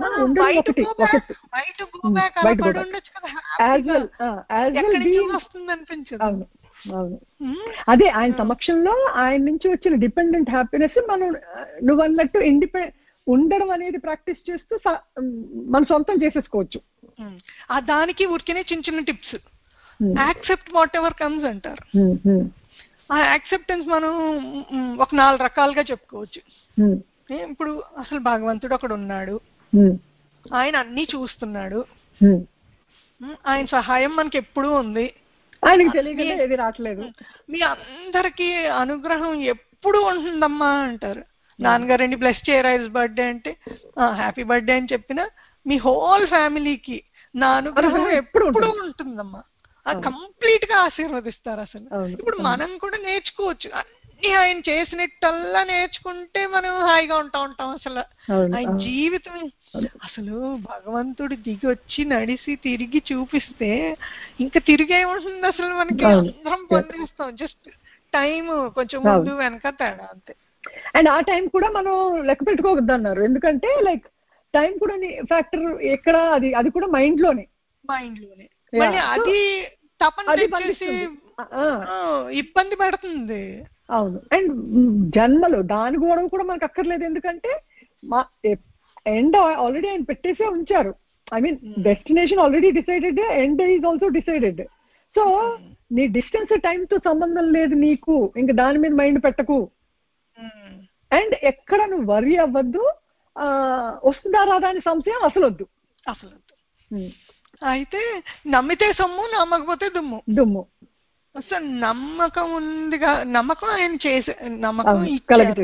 అదే ఆయన సమక్షంలో ఆయన నుంచి వచ్చిన డిపెండెంట్ హ్యాపీనెస్ మనం నువ్వన్నట్టు ఇండిపెండెంట్ ఉండడం అనేది ప్రాక్టీస్ చేస్తూ మనం సొంతం చేసేసుకోవచ్చు. దానికి ఊరికేనే చిన్న చిన్న tips, accept whatever comes అంటారు. ఆ యాక్సెప్టెన్స్ మనం ఒక నాలుగు రకాలుగా చెప్పుకోవచ్చు. ఇప్పుడు అసలు భగవంతుడు ఒకడు ఉన్నాడు, ఆయన అన్ని చూస్తున్నాడు, ఆయన సహాయం మనకి ఎప్పుడూ ఉంది, ఆయనకి తెలియకుండా ఏది రావట్లేదు, మీ అందరికి అనుగ్రహం ఎప్పుడు ఉంటుందమ్మా అంటారు. నాన్నగారండి బ్లెస్ చేయరా ఇస్ బర్త్డే అంటే హ్యాపీ బర్త్డే అని చెప్పినా మీ హోల్ ఫ్యామిలీకి నా అనుగ్రహం ఎప్పుడు ఉంటుందమ్మా, అది కంప్లీట్ గా ఆశీర్వదిస్తారు అసలు. ఇప్పుడు మనం కూడా నేర్చుకోవచ్చు, అన్ని ఆయన చేసినట్టల్లా నేర్చుకుంటే మనం హాయిగా ఉంటా ఉంటాం. అసలు ఆయన జీవితం అసలు భగవంతుడు దిగి వచ్చి నడిసి తిరిగి చూపిస్తే ఇంకా తిరిగే ఉంటుంది అసలు, మనకి అందరం పొందేస్తాం. జస్ట్ టైం కొంచెం ముందు వెనక తేడా అంతే. అండ్ ఆ టైం కూడా మనం లెక్క పెట్టుకోవద్దు అన్నారు, ఎందుకంటే లైక్ టైం కూడా ఫ్యాక్టర్ ఎక్కడ, అది అది కూడా మైండ్ లోనే మైండ్ లోనే అది తపన చేసి ఇబ్బంది పడుతుంది. అవును, అండ్ జన్మలో దాని గొడవ కూడా మనకు అక్కర్లేదు, ఎందుకంటే మా ఎండ్ ఆల్రెడీ ఆయన పెట్టేసే ఉంచారు. I mean destination already decided, end is also decided. So నీ డిస్టెన్స్ టైం తో సంబంధం లేదు నీకు, ఇంకా దాని మీద మైండ్ పెట్టకు. అండ్ ఎక్కడ నువ్వు వరి అవ్వద్దు, వస్తుందా రాదా అని సంశయం అసలు వద్దు అసలు వద్దు. అయితే నమ్మితే సొమ్ము, నమ్మకపోతే దుమ్ము దుమ్ము అసలు నమ్మకం ఉందిగా, నమ్మకం ఆయన చేసే నమ్మకం కలిగిస్తారు.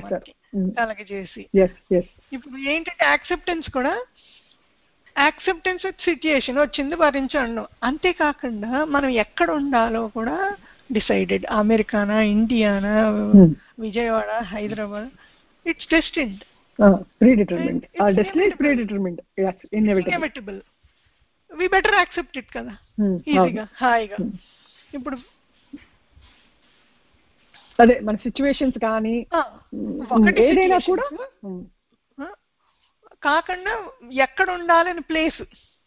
కలగజేసి. ఎస్ ఎస్ ఇప్పుడు ఏంటంటే యాక్సెప్టెన్స్ కూడా యాక్సెప్టెన్స్ విత్ సిచ్యుయేషన్ వచ్చింది భరించండు. అంతేకాకుండా మనం ఎక్కడ ఉండాలో కూడా డిసైడెడ్. అమెరికానా, ఇండియానా, Vijayawada, Hyderabad, it's destined. Predetermined. ఆ destiny is predetermined. yes, inevitable. inevitable. we better accept it కదా ఈజీగా, హాయిగా. ఇప్పుడు అదే మన సిచ్యువేషన్స్ కానీ ఏదైనా కూడా కాకుండా ఎక్కడ ఉండాలని ప్లేస్,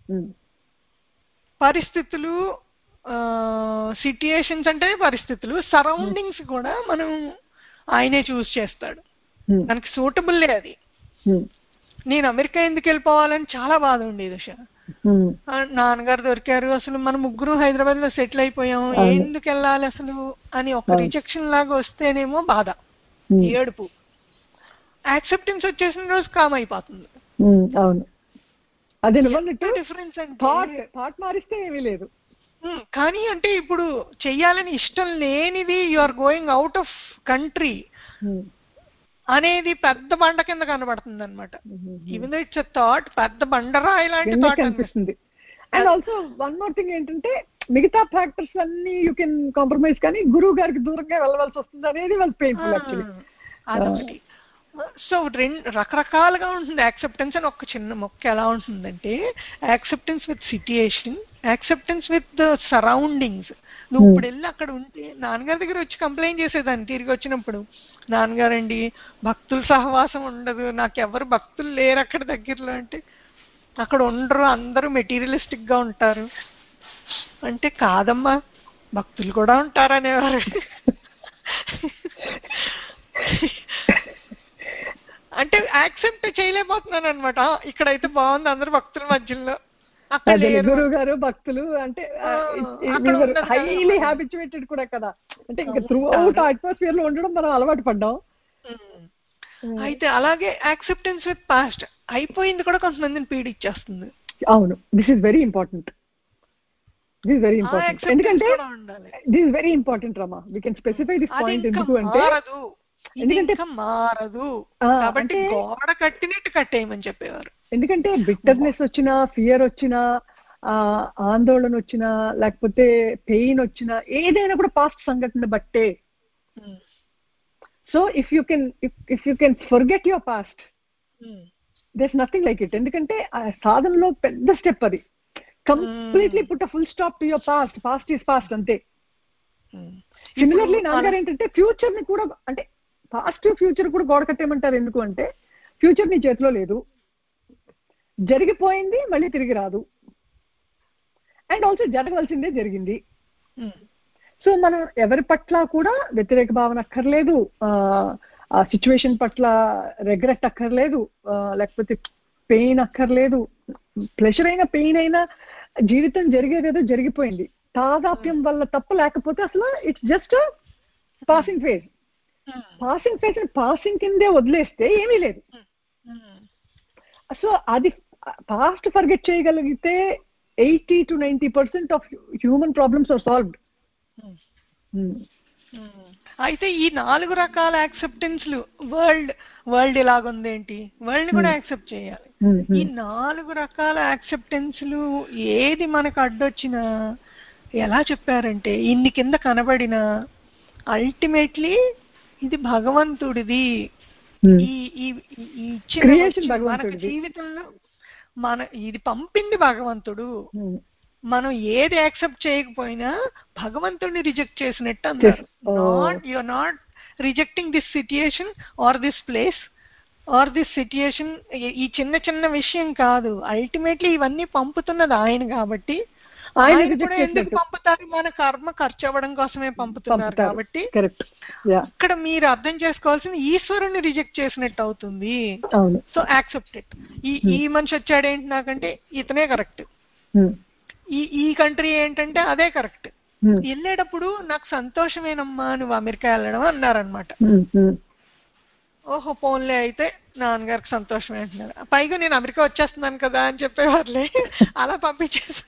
పరిస్థితులు, సిట్యుయేషన్స్ అంటే పరిస్థితులు, సరౌండింగ్స్ కూడా మనం ఆయనే చూస్ చేస్తాడు. మనకి సూటబుల్లే అది. నేను అమెరికా ఎందుకు వెళ్ళిపోవాలని చాలా బాధ ఉండేది ఉష. నాన్నగారు దొరికారు, అసలు మన ముగ్గురు హైదరాబాద్ లో సెటిల్ అయిపోయాం, ఎందుకు వెళ్ళాలి అసలు అని ఒక రిజెక్షన్ లాగా వస్తేనేమో బాధ, ఏడుపు. యాక్సెప్టెన్స్ వచ్చేసిన రోజు కామ్ అయిపోతుంది. అవును, అదే డిఫరెన్స్ థాట్ మారిస్తే ఏమీ లేదు. కానీ అంటే ఇప్పుడు చెయ్యాలని ఇష్టం లేనిది, you are going out of country అనేది పెద్ద బండ కింద కనబడుతుంది అనమాట. Even though it's a thought, పెద్ద బండరాయి లాంటి థాట్ అనిపిస్తుంది. And also one more thing ఏంటంటే మిగతా ఫ్యాక్టర్స్ అన్ని యూ కెన్ కాంప్రమైజ్, కానీ గురువు గారికి దూరంగా వెళ్ళవలసి వస్తుంది అనేది వాళ్ళ పెయిన్ఫుల్ యాక్చువల్లీ. అదొకటి. సో రెండు రకరకాలుగా ఉంటుంది యాక్సెప్టెన్స్. అని ఒక చిన్న మొక్క ఎలా ఉంటుందంటే acceptance with situation, acceptance with the surroundings. నువ్వు ఇప్పుడు వెళ్ళి అక్కడ ఉంటే, నాన్నగారి దగ్గర వచ్చి కంప్లైంట్ చేసేదాన్ని తిరిగి వచ్చినప్పుడు, నాన్నగారండి భక్తుల సహవాసం ఉండదు, నాకెవరు భక్తులు లేరు అక్కడ దగ్గరలో అంటే, అక్కడ ఉండరు, అందరూ మెటీరియలిస్టిక్ గా ఉంటారు అంటే, కాదమ్మా భక్తులు కూడా ఉంటారు అనేవారు. అంటే యాక్సెప్ట్ చేయలేకపోతున్నాను అనమాట. ఇక్కడైతే బాగుంది, అందరు భక్తుల మధ్యలో, గురువు గారు భక్తులు అంటే హైలీ హ్యాబిచువేటెడ్ కూడా కదా, అంటే ఇంకా త్రూ అవుట్ అట్మాస్ఫియర్ లో ఉండడం మనం అలవాటు పడ్డాం. అయితే అలాగే యాక్సెప్టెన్స్ విత్ పాస్ట్ అయిపోయింది కూడా కొంతమందిని పీడిచ్చేస్తుంది. అవును, this is very important. This is very important. ఎందుకంటే this is very important Rama, we can specify this point. ఎందుకు అంటే ఎందుకంటే మారదు కాబట్టి గోడ కట్టినట్టు కట్టేయమని చెప్పేవారు. ఎందుకంటే బిట్టర్నెస్ వచ్చినా, ఫియర్ వచ్చినా, ఆందోళన వచ్చినా, లేకపోతే పెయిన్ వచ్చినా, ఏదైనా కూడా పాస్ట్ సంఘటన బట్టే. So if you can if you can forget your past, there is nothing like it. ఎందుకంటే ఆ సాధనలో పెద్ద స్టెప్ అది. Completely put a full stop to your past. Past is past అంతే. సిమిలర్లీ నాన్నగారు ఏంటంటే ఫ్యూచర్ ని కూడా, అంటే పాస్ట్ ఫ్యూచర్ కూడా గోడ కట్టేయమంటారు. ఎందుకు అంటే ఫ్యూచర్ నీ చేతిలో లేదు, జరిగిపోయింది, మళ్ళీ తిరిగి రాదు. అండ్ ఆల్సో జరగవలసిందే జరిగింది. సో మనం ఎవరి పట్ల కూడా వ్యతిరేక భావన అక్కర్లేదు, ఆ సిచ్యువేషన్ పట్ల రెగ్రెట్ అక్కర్లేదు, లేకపోతే పెయిన్ అక్కర్లేదు. ప్లెజర్ అయినా పెయిన్ అయినా జీవితం జరిగేదేదో జరిగిపోయింది. తాదాప్యం వల్ల తప్ప, లేకపోతే అసలు it's just passing phase. Passing phase passing కిందే వదిలేస్తే ఏమీ లేదు. సో అది పాస్ట్ ఫర్గెట్ చేయగలిగితే eighty to ninety percent of human problems are solved. అయితే ఈ నాలుగు రకాల యాక్సెప్టెన్స్లు, వరల్డ్ వరల్డ్ ఇలాగుందేంటి, వరల్డ్ కూడా యాక్సెప్ట్ చేయాలి. ఈ నాలుగు రకాల యాక్సెప్టెన్స్లు ఏది మనకు అడ్డొచ్చినా, ఎలా చెప్పారంటే ఇన్ని కింద కనబడినా అల్టిమేట్లీ ఇది భగవంతుడిది. ఈ మన జీవితంలో మన ఇది పంపింది భగవంతుడు. మనం ఏది యాక్సెప్ట్ చేయకపోయినా భగవంతుడిని రిజెక్ట్ చేసినట్టు అన్నారు. Not you are not rejecting this situation or this place or this situation. ఈ చిన్న చిన్న విషయం కాదు, అల్టిమేట్లీ ఇవన్నీ పంపుతున్నది ఆయన కాబట్టి. ఆయన కూడా ఎందుకు పంపుతారు, మన కర్మ ఖర్చు అవ్వడం కోసమే పంపుతున్నారు కాబట్టి. ఇక్కడ మీరు అర్థం చేసుకోవాల్సింది ఈశ్వరుని రిజెక్ట్ చేసినట్టు అవుతుంది. So accept it. ఈ ఈ మనిషి వచ్చాడేంటి నాకంటే ఇతనే కరెక్ట్, ఈ ఈ కంట్రీ ఏంటంటే అదే కరెక్ట్. వెళ్ళేటప్పుడు నాకు సంతోషమేనమ్మా నువ్వు అమెరికా వెళ్ళడం అన్నారనమాట. ఓహో పోన్లే అయితే నాన్నగారికి సంతోషమే అంటున్నారు. పైగా నేను అమెరికా వచ్చేస్తున్నాను కదా అని చెప్పేవారులే, అలా పంపించేసి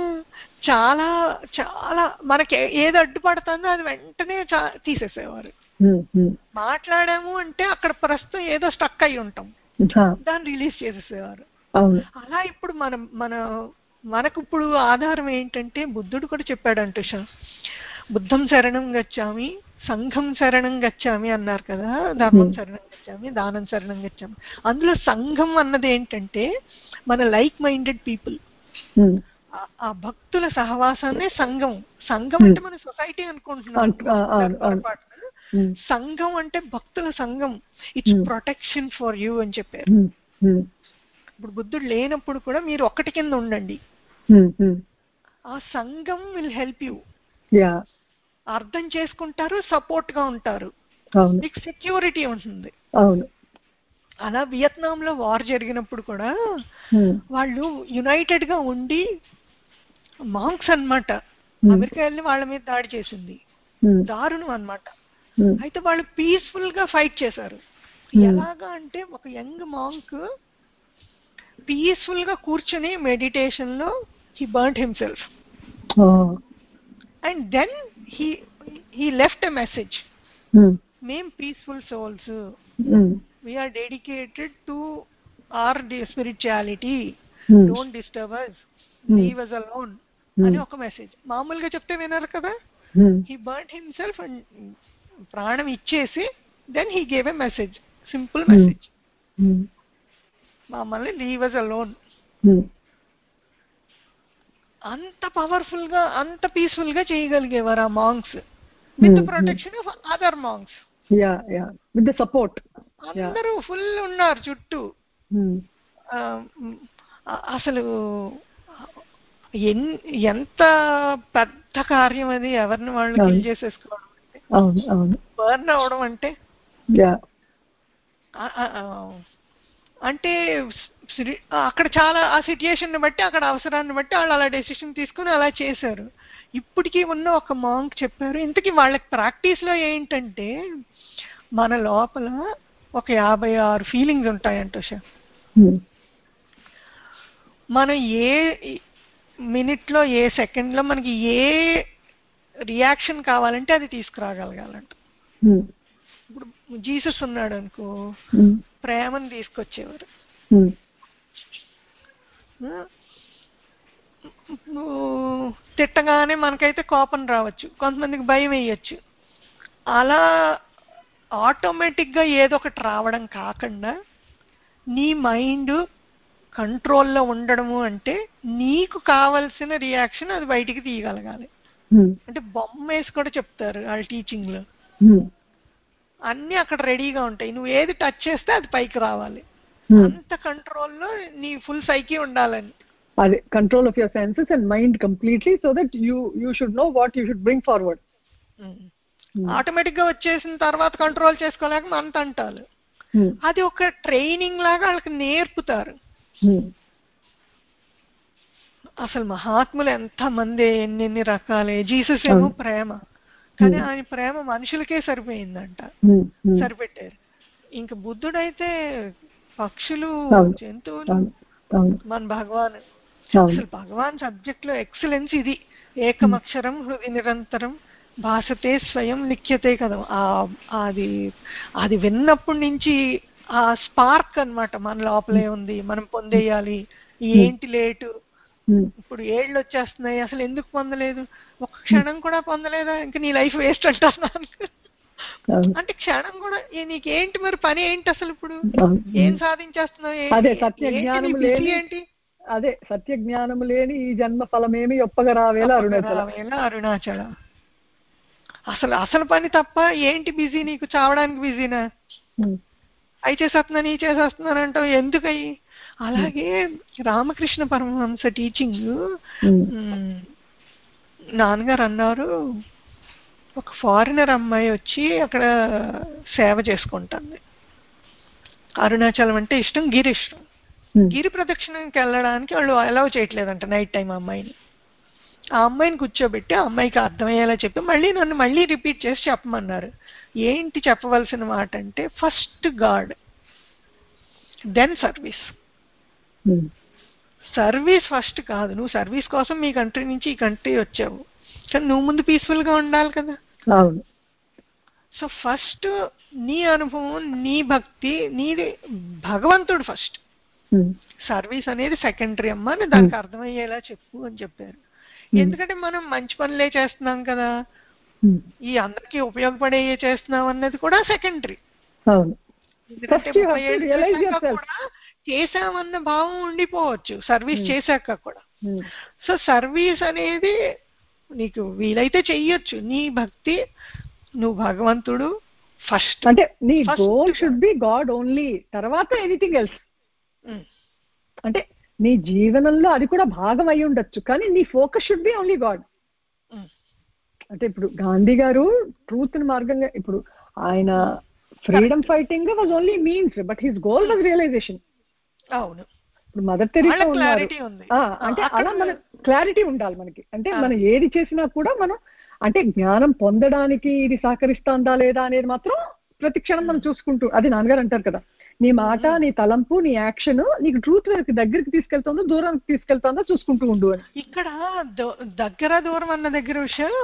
చాలా చాలా మనకి ఏది అడ్డుపడుతుందో అది వెంటనే తీసేసేవారు. మాట్లాడాము అంటే అక్కడ ప్రస్తుతం ఏదో స్టక్ అయి ఉంటాం, దాన్ని రిలీజ్ చేసేసేవారు. అలా ఇప్పుడు మనం మన మనకు ఇప్పుడు ఆధారం ఏంటంటే బుద్ధుడు కూడా చెప్పాడంట, బుద్ధం శరణం గచ్చామి సంఘం శరణం గచ్చామి అన్నారు కదా, ధర్మం శరణం గచ్చామి దానం శరణం గచ్చామి. అందులో సంఘం అన్నది ఏంటంటే మన లైక్ మైండెడ్ పీపుల్, ఆ భక్తుల సహవాసాన్ని సంఘం. సంఘం అంటే మన సొసైటీ అనుకుంటున్నాం, సంఘం అంటే భక్తుల సంఘం. ఇట్స్ ప్రొటెక్షన్ ఫర్ యూ అని చెప్పారు. ఇప్పుడు బుద్ధుడు లేనప్పుడు కూడా మీరు ఒక్కటి కింద ఉండండి, ఆ సంఘం విల్ హెల్ప్ యూ. అర్థం చేసుకుంటారు, సపోర్ట్ గా ఉంటారు, మీకు సెక్యూరిటీ ఉంటుంది. అలా వియత్నాం లో వార్ జరిగినప్పుడు కూడా వాళ్ళు యునైటెడ్ గా ఉండి, మాంక్స్ అన్నమాట, అమెరికా వెళ్ళి వాళ్ళ మీద దాడి చేసింది, దారుణం అన్నమాట. అయితే వాళ్ళు పీస్ఫుల్ గా ఫైట్ చేశారు. ఎలాగా అంటే ఒక యంగ్ మాంక్ పీస్ఫుల్ గా కూర్చొని మెడిటేషన్ లో he burned himself and then he he left a message, మేం peaceful souls, we are dedicated to our spirituality, don't disturb us, leave us alone అని ఒక మెసేజ్. మామూలుగా చెప్తే వినరు కదా. హీ బర్న్డ్ హిమ్సెల్ఫ్ అండ్ ప్రాణం ఇచ్చేసి then he gave a message, simple message, మమ్మల్ని లీవ్ us alone. అంత పవర్ఫుల్ గా అంత పీస్ఫుల్ గా చేయగలిగేవారు ఆ monks, with protection of other monks, with the support. అందరూ ఫుల్ ఉన్నారు చుట్టూ. అసలు ఎంత పెద్ద కార్యం అది, ఎవరిని వాళ్ళు కిల్ చేసేసుకోవడం, బర్న్ అవడం అంటే. అంటే అక్కడ చాలా ఆ సిచ్యుయేషన్ బట్టి, అక్కడ అవసరాన్ని బట్టి వాళ్ళు అలా డెసిషన్ తీసుకుని అలా చేశారు. ఇప్పటికీ ఉన్న ఒక మాంక్ చెప్పారు, ఇంతకీ వాళ్ళకి ప్రాక్టీస్ లో ఏంటంటే మన లోపల ఒక యాభై ఆరు ఫీలింగ్స్ ఉంటాయంట. మనం ఏ మినిట్ లో ఏ సెకండ్ లో మనకి ఏ రియాక్షన్ కావాలంటే అది తీసుకురాగలగాలంట. ఇప్పుడు జీసస్ ఉన్నాడు అనుకో, ప్రేమను తీసుకొచ్చేవారు. తిట్టగానే మనకైతే కోపం రావచ్చు, కొంతమందికి భయం వేయచ్చు. అలా ఆటోమేటిక్ గా ఏదో ఒకటి రావడం కాకుండా నీ మైండ్ కంట్రోల్లో ఉండడము అంటే నీకు కావలసిన రియాక్షన్ అది బయటికి తీయగలగాలి. అంటే బొమ్మ వేసి కూడా చెప్తారు వాళ్ళ టీచింగ్ లో, అన్ని అక్కడ రెడీగా ఉంటాయి, నువ్వు ఏది టచ్ చేస్తే అది పైకి రావాలి. అంత కంట్రోల్లో నీ ఫుల్ సైకి ఉండాలని. అదే control of your senses and mind completely, so that you you should know what you should bring forward. Automatic గా వచ్చేసిన తర్వాత కంట్రోల్ చేసుకోలేక మనతో అంటారు. అది ఒక ట్రైనింగ్ లాగా వాళ్ళకి నేర్పుతారు. అసలు మహాత్ములు ఎంత మంది, ఎన్నెన్ని రకాలే. జీసస్ ఏమో ప్రేమ, కానీ ఆయన ప్రేమ మనుషులకే సరిపోయిందంట, సరిపెట్టారు. ఇంక బుద్ధుడైతే పక్షులు, జంతువులు, మన భగవాన్. అసలు భగవాన్ సబ్జెక్ట్ లో ఎక్సలెన్స్ ఇది. ఏకమక్షరం హృది నిరంతరం భాషతే స్వయం లిఖ్యతే కదా. అది అది విన్నప్పటి నుంచి ఆ స్పార్క్ అన్నమాట, మన లోపలే ఉంది, మనం పొందేయాలి. ఏంటి లేటు, ఇప్పుడు ఏళ్ళు వచ్చేస్తున్నాయి, అసలు ఎందుకు పొందలేదు, ఒక క్షణం కూడా పొందలేదా, ఇంకా నీ లైఫ్ వేస్ట్ అంటున్నాను. అంటే క్షణం కూడా నీకేంటి మరి పని ఏంటి అసలు, ఇప్పుడు ఏం సాధించేస్తున్నావు, అదే సత్య జ్ఞానం లేని ఏంటి, అదే సత్య జ్ఞానము లేని ఈ జన్మ ఫలమేమి ఒప్పగా రావేలా అరుణాచల అరుణాచల. అసలు అసలు పని తప్ప ఏంటి బిజీ, నీకు చావడానికి బిజీనా, అవి చేసేస్తున్నాను ఈ చేసేస్తున్నాను అంటావు ఎందుకయి. అలాగే రామకృష్ణ పరమహంస టీచింగ్, నాన్నగారు అన్నారు, ఒక ఫారినర్ అమ్మాయి వచ్చి అక్కడ సేవ చేసుకుంటుంది. అరుణాచలం అంటే ఇష్టం, గిరి ఇష్టం. గిరి ప్రదక్షిణకి వెళ్ళడానికి వాళ్ళు అలౌ చేయట్లేదంట నైట్ టైం అమ్మాయిని. ఆ అమ్మాయిని కూర్చోబెట్టి ఆ అమ్మాయికి అర్థమయ్యేలా చెప్పి మళ్ళీ నన్ను మళ్ళీ రిపీట్ చేసి చెప్పమన్నారు. ఏంటి చెప్పవలసిన మాట అంటే, first God, then service. Service first కాదు, నువ్వు సర్వీస్ కోసం మీ కంట్రీ నుంచి ఈ కంట్రీ వచ్చావు, కానీ నువ్వు ముందు పీస్ఫుల్ గా ఉండాలి కదా. సో ఫస్ట్ నీ అనుభవం, నీ భక్తి, నీది భగవంతుడు ఫస్ట్, సర్వీస్ అనేది సెకండరీ అమ్మ అని దానికి అర్థమయ్యేలా చెప్పు అని చెప్పారు. ఎందుకంటే మనం మంచి పనులే చేస్తున్నాం కదా, ఈ అందరికి ఉపయోగపడే చేస్తున్నాం అన్నది కూడా సెకండరీ. ఎందుకంటే ముప్పై ఏళ్ళు కూడా చేసామన్న భావం ఉండిపోవచ్చు సర్వీస్ చేశాక కూడా. సో సర్వీస్ అనేది నీకు వీలైతే చెయ్యొచ్చు, నీ భక్తి, నువ్వు భగవంతుడు ఫస్ట్. అంటే నీ goal should be God only, తర్వాత ఎనీథింగ్ ఎల్స్. అంటే నీ జీవనంలో అది కూడా భాగం అయి ఉండొచ్చు, కానీ నీ focus should be only God. అంటే ఇప్పుడు గాంధీ గారు ట్రూత్ మార్గంగా, ఇప్పుడు ఆయన freedom fighting was only means, but his goal was realisation. అవును. ఇప్పుడు మదర్ తెరీసా ఉన్నారు, అంటే అలా మన క్లారిటీ ఉండాలి మనకి. అంటే మనం ఏది చేసినా కూడా మనం అంటే జ్ఞానం పొందడానికి ఇది సహకరిస్తుందా లేదా అనేది మాత్రం ప్రతి క్షణం మనం చూసుకుంటూ, అది నాన్నగారు అంటారు కదా, నీ మాట, నీ తలంపు, నీ యాక్షన్ నీకు ట్రూత్ వైపు దగ్గరికి తీసుకెళ్తుందో దూరానికి తీసుకెళ్తుందో చూసుకుంటూ ఉండు అని. ఇక్కడ దగ్గర దూరం అన్న దగ్గర విషయం,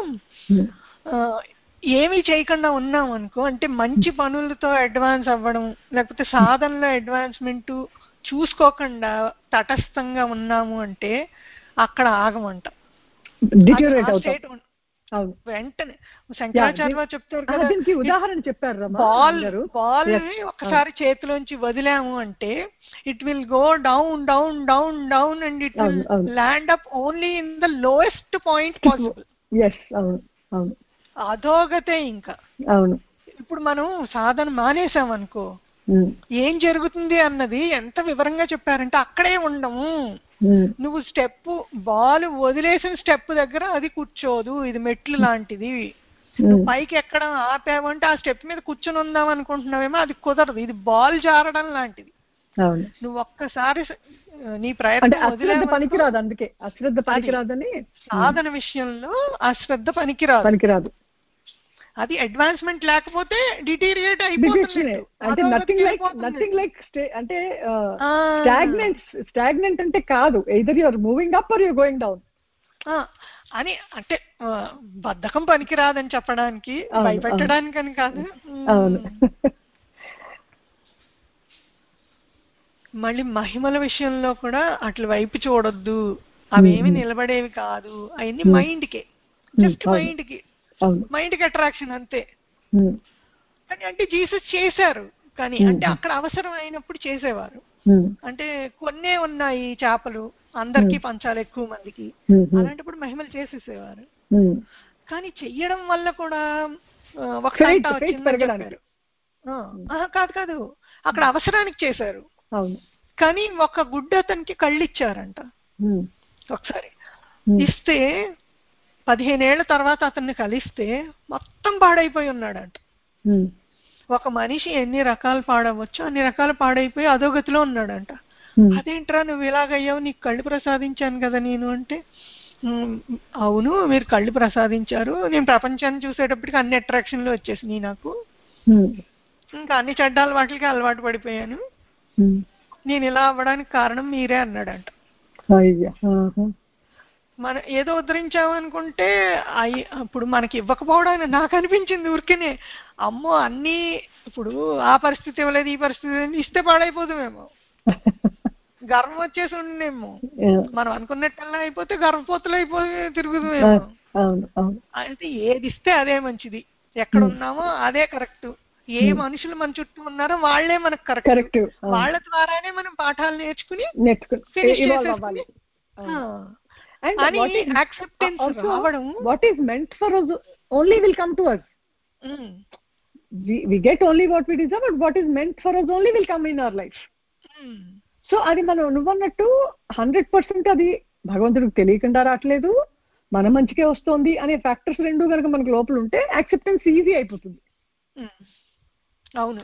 ఏమీ చేయకుండా ఉన్నాం అనుకో, అంటే మంచి పనులతో అడ్వాన్స్ అవ్వడం, లేకపోతే సాధనలో అడ్వాన్స్మెంట్ చూసుకోకుండా తటస్థంగా ఉన్నాము అంటే అక్కడ ఆగమంట, వెంటనే. శంకరాచార్య చెప్తారు కదా, ఉదాహరణ చెప్పారు, బాల్ బాల్ ఒకసారి చేతిలోంచి వదిలాము అంటే it will go down down down down and it will land up only in the lowest point possible. అధోగతే. ఇంకా అవును, ఇప్పుడు మనం సాధన మానేసాం అనుకో, ఏం జరుగుతుంది అన్నది ఎంత వివరంగా చెప్పారంటే అక్కడే ఉండము. నువ్వు స్టెప్ బాల్ వదిలేసిన స్టెప్ దగ్గర అది కూర్చోదు, ఇది మెట్లు లాంటిది. నువ్వు పైకి ఎక్కడం ఆపావంటే ఆ స్టెప్ మీద కూర్చొని ఉందాం అనుకుంటున్నావేమో, అది కుదరదు. ఇది బాల్ జారడం లాంటిది. నువ్వు ఒక్కసారి నీ ప్రయత్నం పనికిరాదు, అందుకే అశ్రద్ధ పనికిరాదని. సాధన విషయంలో అశ్రద్ధ పనికిరాదు పనికిరాదు అది అడ్వాన్స్మెంట్ లేకపోతే డిటీరియేట్ అయిపోతుంది. అంటే నథింగ్ లైక్ నథింగ్ లైక్ అంటే స్టాగ్నెంట్ స్టాగ్నెంట్ అంటే కాదు, either you are moving up or you going down అని. అంటే బద్ధకం పనికిరాదని చెప్పడానికి, భయపెట్టడానికి అని కాదు. మళ్ళీ మహిమల విషయంలో కూడా అట్ల వైపు చూడొద్దు, అవేమి నిలబడేవి కాదు, అవన్నీ మైండ్కే, జస్ట్ మైండ్కి మైండ్కి అట్రాక్షన్ అంతే. కానీ అంటే జీసస్ చేశారు, కానీ అంటే అక్కడ అవసరం అయినప్పుడు చేసేవారు. అంటే కొన్నే ఉన్నాయి చేపలు, అందరికీ పంచాలి ఎక్కువ మందికి, అలాంటప్పుడు మహిమలు చేసేసేవారు. కానీ చెయ్యడం వల్ల కూడా ఒక కాదు కాదు అక్కడ అవసరానికి చేశారు. కానీ ఒక గుడ్డ అతనికి కళ్ళు ఇచ్చారంట ఒకసారి, ఇస్తే పదిహేనేళ్ల తర్వాత అతన్ని కలిస్తే మొత్తం పాడైపోయి ఉన్నాడంట. ఒక మనిషి ఎన్ని రకాలు పాడవచ్చో అన్ని రకాలు పాడైపోయి అధోగతిలో ఉన్నాడంట. అదేంట్రా నువ్వు ఇలాగయ్యావు, నీకు కళ్ళు ప్రసాదించాను కదా నేను అంటే, అవును మీరు కళ్ళు ప్రసాదించారు, నేను ప్రపంచాన్ని చూసేటప్పటికి అన్ని అట్రాక్షన్లు వచ్చేసినాయి నాకు, ఇంకా అన్ని చెడ్డ వాటికి అలవాటు పడిపోయాను, నేను ఇలా అవ్వడానికి కారణం మీరే అన్నాడంట. మన ఏదో ఉద్ధరించామనుకుంటే అయి ఇప్పుడు మనకి ఇవ్వకపోవడానికి నాకు అనిపించింది ఊరికేనే, అమ్మో అన్నీ ఇప్పుడు ఆ పరిస్థితి ఇవ్వలేదు ఈ పరిస్థితి ఇస్తే పాడైపోతామేమో, గర్వం వచ్చేసి ఉండేమో, మనం అనుకున్నట్టల్లా అయిపోతే గర్వపోతులు అయిపోయి తిరుగుతామేమో. అయితే ఏది ఇస్తే అదే మంచిది, ఎక్కడ ఉన్నామో అదే కరెక్ట్, ఏ మనుషులు మన చుట్టూ ఉన్నారో వాళ్లే మనకు కరెక్ట్, వాళ్ళ ద్వారానే మనం పాఠాలు నేర్చుకుని ఫినిష్ చేసేసుకుని And what is, acceptance also, రావడం, what is meant for us only will come to us. Mm. We, we get only what we deserve, but what is meant for us only will come in our life. Mm. So అది మనం నువ్వన్నట్టు hundred percent అది భగవంతుడికి తెలియకుండా రావట్లేదు, మన మంచికే వస్తుంది అనే ఫ్యాక్టర్స్ రెండు కనుక మనకు లోపల ఉంటే యాక్సెప్టెన్స్ ఈజీ అయిపోతుంది. అవును.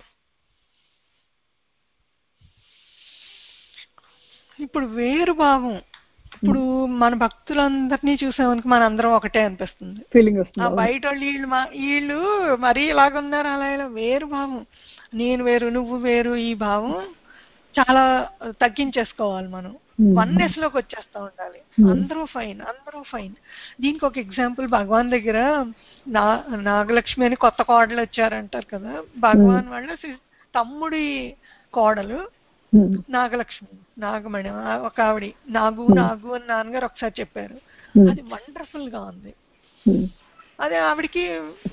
ఇప్పుడు వేరు భావం, ఇప్పుడు మన భక్తులందరినీ చూసామనుకో మన అందరం ఒకటే అనిపిస్తుంది, ఫీలింగ్ వస్తుంది. బయట వాళ్ళు వీళ్ళు మా వీళ్ళు మరీ ఇలాగున్నారు అలా ఇలా వేరు భావం, నేను వేరు నువ్వు వేరు, ఈ భావం చాలా తగ్గించేసుకోవాలి మనం. వన్నెస్ లోకి వచ్చేస్తా ఉండాలి. అందరూ ఫైన్, అందరూ ఫైన్. దీనికి ఒక ఎగ్జాంపుల్ భగవాన్ దగ్గర నా నాగలక్ష్మి అని కొత్త కోడలు వచ్చారంటారు కదా, భగవాన్ వాళ్ళ తమ్ముడి కోడలు నాగలక్ష్మి, నాగమణి ఒక ఆవిడ, నాగు నాగు అని నాన్నగారు ఒకసారి చెప్పారు. అది వండర్ఫుల్ గా ఉంది. అదే ఆవిడికి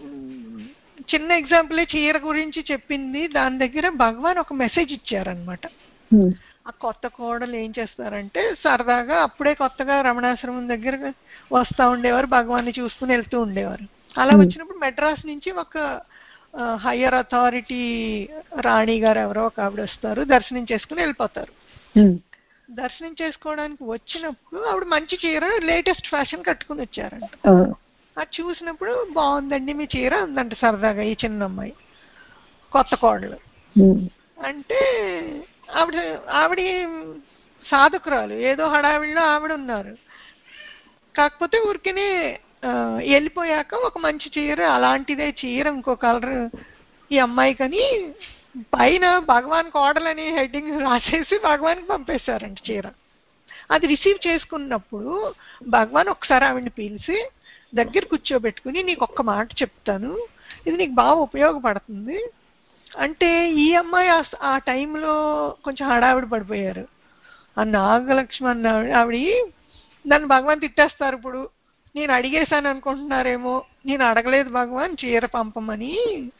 చిన్న ఎగ్జాంపులే చీర గురించి చెప్పింది. దాని దగ్గర భగవాన్ ఒక మెసేజ్ ఇచ్చారనమాట. ఆ కొత్త కోడలు ఏం చేస్తారంటే సరదాగా అప్పుడే కొత్తగా రమణాశ్రమం దగ్గర వస్తూ ఉండేవారు, భగవాన్ని చూసుకుని వెళ్తూ ఉండేవారు. అలా వచ్చినప్పుడు మెడ్రాస్ నుంచి ఒక హయ్యర్ అథారిటీ రాణి గారు ఎవరో ఒక ఆవిడ వస్తారు, దర్శనం చేసుకుని వెళ్ళిపోతారు. దర్శనం చేసుకోవడానికి వచ్చినప్పుడు ఆవిడ మంచి చీర లేటెస్ట్ ఫ్యాషన్ కట్టుకుని వచ్చారంట. అది చూసినప్పుడు బాగుందండి మీ చీర అందంట సరదాగా ఈ చిన్న అమ్మాయి కొత్త కోడలు. అంటే ఆవిడ ఆవిడ సాధకురాలు, ఏదో హడావిడిలో ఆవిడ ఉన్నారు. కాకపోతే ఊరికనే వెళ్ళిపోయాక ఒక మంచి చీర, అలాంటిదే చీర ఇంకో కలర్ ఈ అమ్మాయికని పైన భగవాన్ కోడలని హెడ్డింగ్ రాసేసి భగవాన్కి పంపేశారంట చీర. అది రిసీవ్ చేసుకున్నప్పుడు భగవాన్ ఒకసారి ఆవిడని పిలిచి దగ్గర కూర్చోబెట్టుకుని నీకు ఒక్క మాట చెప్తాను, ఇది నీకు బాగా ఉపయోగపడుతుంది అంటే ఈ అమ్మాయి ఆ టైంలో కొంచెం హడావిడి పడిపోయారు. ఆ నాగలక్ష్మి అన్న ఆవిడ నన్ను భగవాన్ తిట్టేస్తారు, ఇప్పుడు నేను అడిగేశాను అనుకుంటున్నారేమో, నేను అడగలేదు భగవాన్ చీర పంపమని,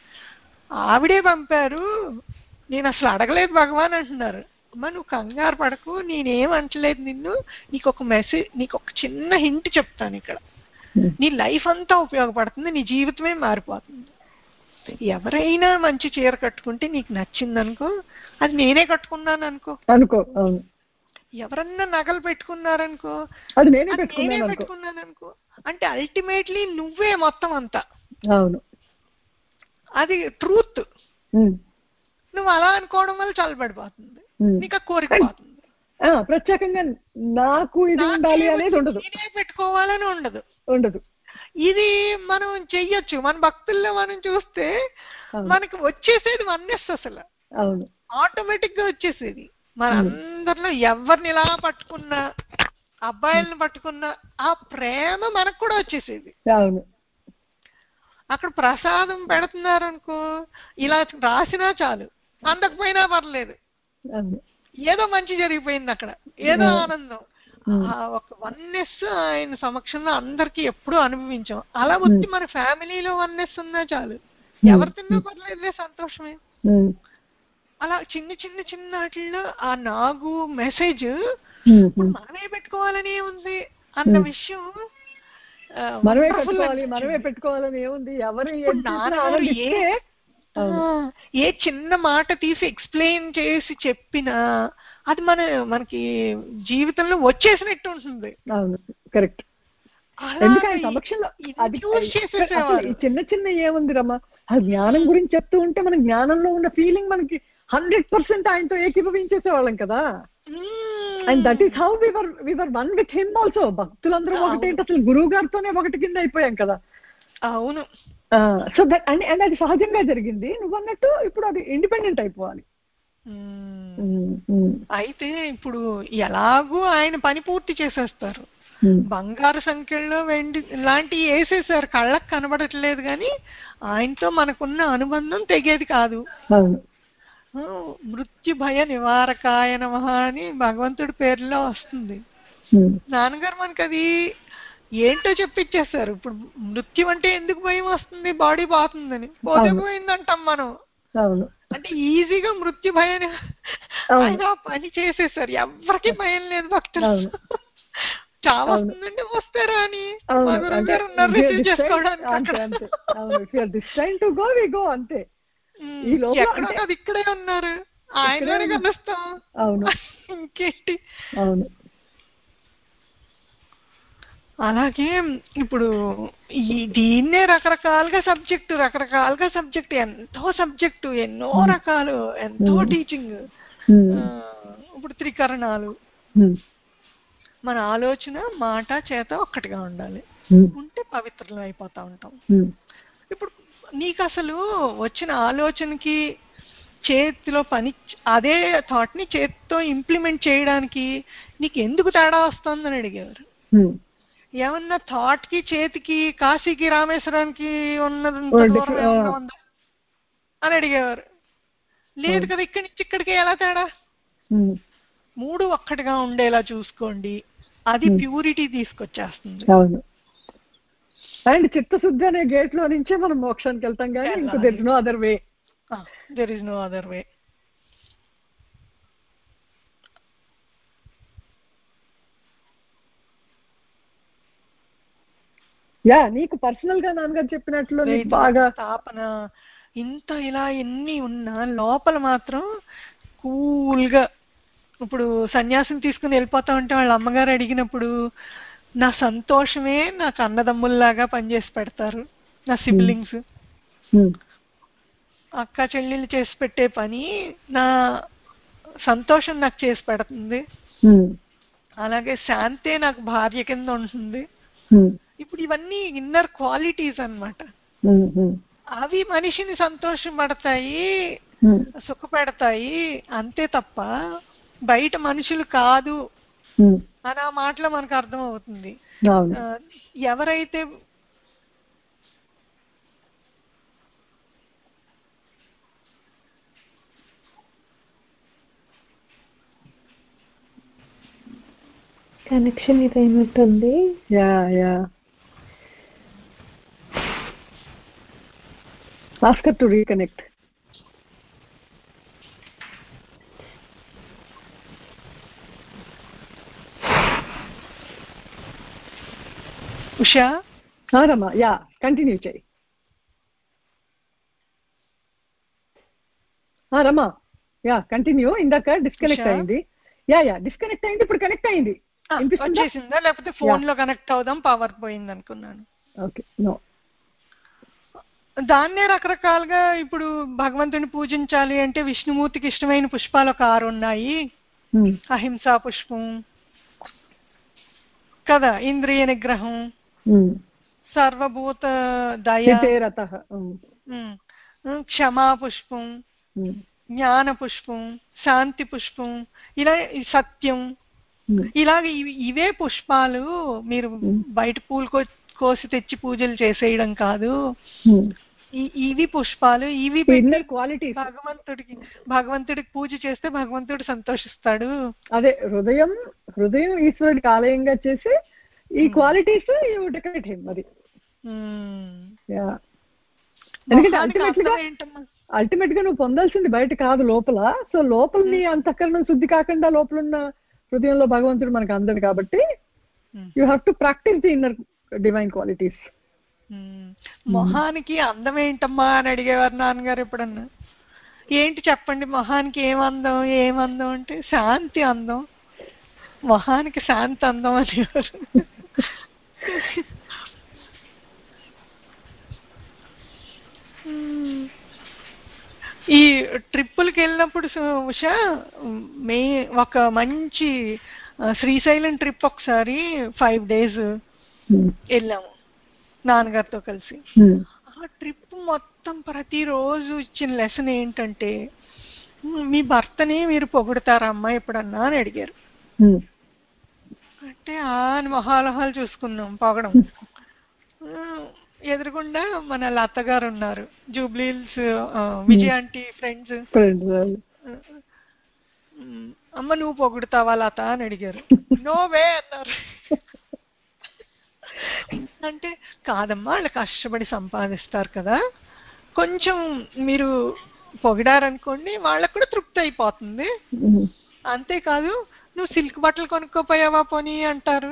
ఆవిడే పంపారు, నేను అసలు అడగలేదు భగవాన్ అంటున్నారు. అమ్మ నువ్వు కంగారు పడకు, నేనేం అంటలేదు నిన్ను, నీకు ఒక మెసేజ్, నీకు ఒక చిన్న హింట్ చెప్తాను ఇక్కడ, నీ లైఫ్ అంతా ఉపయోగపడుతుంది, నీ జీవితమే మారిపోతుంది. ఎవరైనా మంచి చీర కట్టుకుంటే నీకు నచ్చిందనుకో, అది నేనే కట్టుకున్నాను అనుకో అనుకో ఎవరన్నా నగలు పెట్టుకున్నారనుకో, అది నేనే పెట్టుకున్నాను అనుకో, అంటే అల్టిమేట్లీ నువ్వే మొత్తం అంతా. అవును, అది ట్రూత్. నువ్వు అలా అనుకోవడం వల్ల చల్లబడిపోతుంది, నీకు ఆ కోరిక పోతుంది. ప్రత్యేకంగా నాకు ఇది ఉండాలి అనేది ఉండదు, నేనే పెట్టుకోవాలని ఉండదు ఉండదు ఇది మనం చెయ్యొచ్చు. మన భక్తుల్లో మనం చూస్తే మనకి వచ్చేసేది వన్నెస్, అసలు అవును ఆటోమేటిక్ గా వచ్చేసేది. మన అందరిలో ఎవరిని ఇలా పట్టుకున్నా, అబ్బాయిలను పట్టుకున్నా ఆ ప్రేమ మనకు కూడా వచ్చేసేది. అవును, అక్కడ ప్రసాదం పెడుతున్నారనుకో, ఇలా రాసినా చాలు, అందకపోయినా పర్లేదు, ఏదో మంచి జరిగిపోయింది అక్కడ, ఏదో ఆనందం. ఒక వన్నెస్ ఆయన సమక్షంలో అందరికి ఎప్పుడూ అనుభవించాం. అలా వచ్చి మన ఫ్యామిలీలో వన్నెస్ ఉన్నా చాలు, ఎవరు తిన్నా పర్లేదులే, సంతోషమే. అలా చిన్న చిన్న చిన్న వాటిల్లో ఆ నాగు మెసేజ్ మనమే పెట్టుకోవాలని ఏముంది అన్న విషయం, మనమే పెట్టుకోవాలి మనమే పెట్టుకోవాలని ఏముంది, ఎవరు ఏ చిన్న మాట తీసి ఎక్స్ప్లెయిన్ చేసి చెప్పినా అది మన మనకి జీవితంలో వచ్చేసినట్టు ఉంటుంది. అవును కరెక్ట్. ఎందుకంటే సమక్షంలో అది చిన్న చిన్న ఏముంది రమ్మా, ఆ జ్ఞానం గురించి చెప్తూ ఉంటే మన జ్ఞానంలో ఉన్న ఫీలింగ్ మనకి హండ్రెడ్ పర్సెంట్ ఆయనతో ఏకీభవించేసేవాళ్ళం కదా. And that is how we were we were one with him also. భక్తులందరూ ఒకటేంటి, అసలు గురువు గారితోనే ఒకటి కింద అయిపోయాం కదా. అవును. సో దట్ అండ్ అండ్ అది సహజంగా జరిగింది. నువ్వు అన్నట్టు ఇప్పుడు అది ఇండిపెండెంట్ అయిపోవాలి. అయితే ఇప్పుడు ఎలాగూ ఆయన పని పూర్తి చేసేస్తారు, బంగారు సంఖ్యలో వెండి లాంటివి వేసేసారు, కళ్ళకు కనబడట్లేదు, కానీ ఆయనతో మనకున్న అనుబంధం తెగేది కాదు. మృత్యు భయ నివారకాయ నమః అని భగవంతుడి పేరులో వస్తుంది. నాన్నగారు మనకు అది ఏంటో చెప్పిచ్చేస్తారు. ఇప్పుడు మృత్యు అంటే ఎందుకు భయం వస్తుంది, బాడీ పోతుందని, పోతే పోయిందంటాం మనం. అంటే ఈజీగా మృత్యు భయం ఆయన పని చేసేసారు, ఎవరికి భయం లేదు భక్తులు. చాలా వస్తుందంటే వస్తారా అని అంతే, అది ఇక్కడే ఉన్నారు, ఆయనలోనే కలుస్తాం. ఇంకేంటి. అవును. అలాగే ఇప్పుడు ఈ దీన్నే రకరకాలుగా సబ్జెక్టు రకరకాలుగా సబ్జెక్టు ఎంతో సబ్జెక్టు, ఎన్నో రకాలు, ఎంతో టీచింగ్. ఇప్పుడు త్రికరణాలు, మన ఆలోచన మాట చేత ఒక్కటిగా ఉండాలి, ఉంటే పవిత్రం అయిపోతా ఉంటాం. ఇప్పుడు నీకు అసలు వచ్చిన ఆలోచనకి చేతిలో పని అదే థాట్ ని చేతితో ఇంప్లిమెంట్ చేయడానికి నీకు ఎందుకు తేడా వస్తుందని అడిగేవారు. ఏమన్నా థాట్ కి చేతికి కాశీకి రామేశ్వరానికి ఉన్నదంత దూరం ఏమన్నా ఉందా అని అడిగేవారు. లేదు కదా, ఇక్కడి నుంచి ఇక్కడికి ఎలా తేడా? మూడు ఒక్కటిగా ఉండేలా చూసుకోండి, అది ప్యూరిటీ తీసుకొచ్చేస్తుంది. అవును. అండ్ చిత్తశుద్ధి అనే గేట్ లో నుంచే మనం మోక్షానికి వెళ్తాం కానీ ఇంకా there is no other way. There is no other way. Yeah నీకు పర్సనల్ గా నాన్నగారు చెప్పినట్లు బాగా స్థాపన ఇంత ఇలా ఎన్ని ఉన్నా లోపల మాత్రం కూల్ గా, ఇప్పుడు సన్యాసం తీసుకుని వెళ్ళిపోతా ఉంటే వాళ్ళ అమ్మగారు అడిగినప్పుడు నా సంతోషమే నాకు అన్నదమ్ముల్లాగా పనిచేసి పెడతారు. నా సిబ్లింగ్స్ అక్క చెల్లెళ్ళు చేసి పెట్టే పని నా సంతోషం నాకు చేసి పెడుతుంది. అలాగే శాంతే నాకు భార్య కింద ఉంటుంది. ఇప్పుడు ఇవన్నీ ఇన్నర్ క్వాలిటీస్ అన్నమాట. అవి మనిషిని సంతోషం పడతాయి, సుఖపెడతాయి అంతే తప్ప బయట మనుషులు కాదు అని ఆ మాటలో మనకు అర్థం అవుతుంది. ఎవరైతే కనెక్షన్ ఇదైనట్టుంది. Yeah yeah ask her to reconnect. Usha Rama yeah continue చేయి. Rama yeah continue. ఇందాక డిస్కనెక్ట్ అయింది. యా యా డిస్కనెక్ట్ అయింది, ఇప్పుడు కనెక్ట్ అయింది. వచ్చేసిందా? లేకపోతే ఫోన్ లో కనెక్ట్ అవుదాం పవర్ పోయింది అనుకున్నాను. Okay no. దాన్నే రకరకాలుగా ఇప్పుడు భగవంతుని పూజించాలి అంటే విష్ణుమూర్తికి ఇష్టమైన పుష్పాలు ఒక ఆరు ఉన్నాయి. అహింసా పుష్పం కదా, ఇంద్రియ నిగ్రహం, సర్వభూత దయ, క్షమా పుష్పం, జ్ఞాన పుష్పం, శాంతి పుష్పం, ఇలా సత్యం, ఇలాగ ఇవే పుష్పాలు. మీరు బయట పూలు కోసి తెచ్చి పూజలు చేసేయడం కాదు, ఇవి పుష్పాలు. ఇవి క్వాలిటీ భగవంతుడికి భగవంతుడికి పూజ చేస్తే భగవంతుడు సంతోషిస్తాడు. అదే హృదయం హృదయం ఈశ్వరుడికి ఆలయంగా చేసి ఈ క్వాలిటీస్ డెకరేట్ అది. ఎందుకంటే అల్టిమేట్ గా అల్టిమేట్ గా నువ్వు పొందాల్సింది బయట కాదు, లోపల. సో లోపల నీ అంతఃకరణం శుద్ధి కాకుండా లోపల ఉన్న హృదయంలో భగవంతుడు మనకు అందడు కాబట్టి you have to practice the inner divine qualities. మొహానికి అందం ఏంటమ్మా అని అడిగేవారు నాన్నగారు ఎప్పుడన్నా. ఏంటి చెప్పండి మొహానికి ఏమందం ఏమందం అంటే శాంతి అందం, మొహానికి శాంతి అందం అనేవారు. ఈ ట్రిప్పులకి వెళ్ళినప్పుడు ఉషా మే ఒక మంచి శ్రీశైలం ట్రిప్ ఒకసారి ఫైవ్ డేస్ వెళ్ళాము నాన్నగారితో కలిసి. ఆ ట్రిప్ మొత్తం ప్రతిరోజు ఇచ్చిన లెసన్ ఏంటంటే మీ భర్తని మీరు పొగుడతారమ్మా ఎప్పుడన్నా అని అడిగారు. అంటే ఆ మొహాలహాలు చూసుకున్నాం పొగడం. ఎదురుగుండా మన లత గారు ఉన్నారు, జూబ్లీహిల్స్ విజయ ఆంటీ ఫ్రెండ్స్. అమ్మ నువ్వు పొగుడుతావా లత అని అడిగారు. నో వే అన్నారు. అంటే కాదమ్మా వాళ్ళు కష్టపడి సంపాదిస్తారు కదా, కొంచెం మీరు పొగిడారనుకోండి వాళ్ళకు కూడా తృప్తి అయిపోతుంది, అంతేకాదు నువ్వు సిల్క్ బట్టలు కొనుక్కోపోయావా పోనీ అంటారు,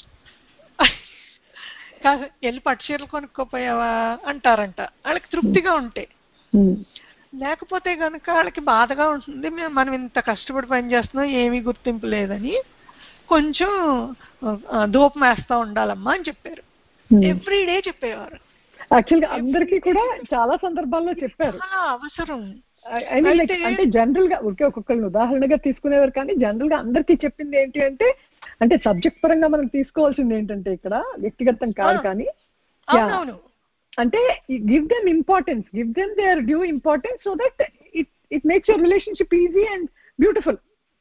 వెళ్ళి పట్టు చీరలు కొనుక్కోపోయావా అంటారంట. వాళ్ళకి తృప్తిగా ఉంటే, లేకపోతే కనుక వాళ్ళకి బాధగా ఉంటుంది, మనం ఇంత కష్టపడి పని చేస్తున్నాం ఏమీ గుర్తింపు లేదని. కొంచెం ధూపం వేస్తా ఉండాలమ్మా అని చెప్పారు. ఎవ్రీ డే చెప్పేవారు. యాక్చువల్గా అందరికీ కూడా చాలా సందర్భాల్లో చెప్పారు. అవసరం అంటే జనరల్ గా ఒకే ఒక్కొక్కరిని ఉదాహరణగా తీసుకునేవారు, కానీ జనరల్ గా అందరికీ చెప్పింది ఏంటి అంటే, అంటే సబ్జెక్ట్ పరంగా మనం తీసుకోవాల్సింది ఏంటంటే ఇక్కడ వ్యక్తిగతం కాదు కానీ అంటే give them importance, give them their due importance so that it it makes your relationship easy and beautiful.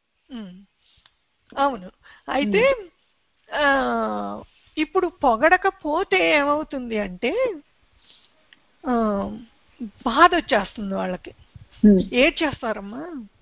అవును. అయితే ఇప్పుడు పొగడకపోతే ఏమవుతుంది అంటే బాధ వచ్చేస్తుంది వాళ్ళకి. ఏడ్చేస్తారమ్మా.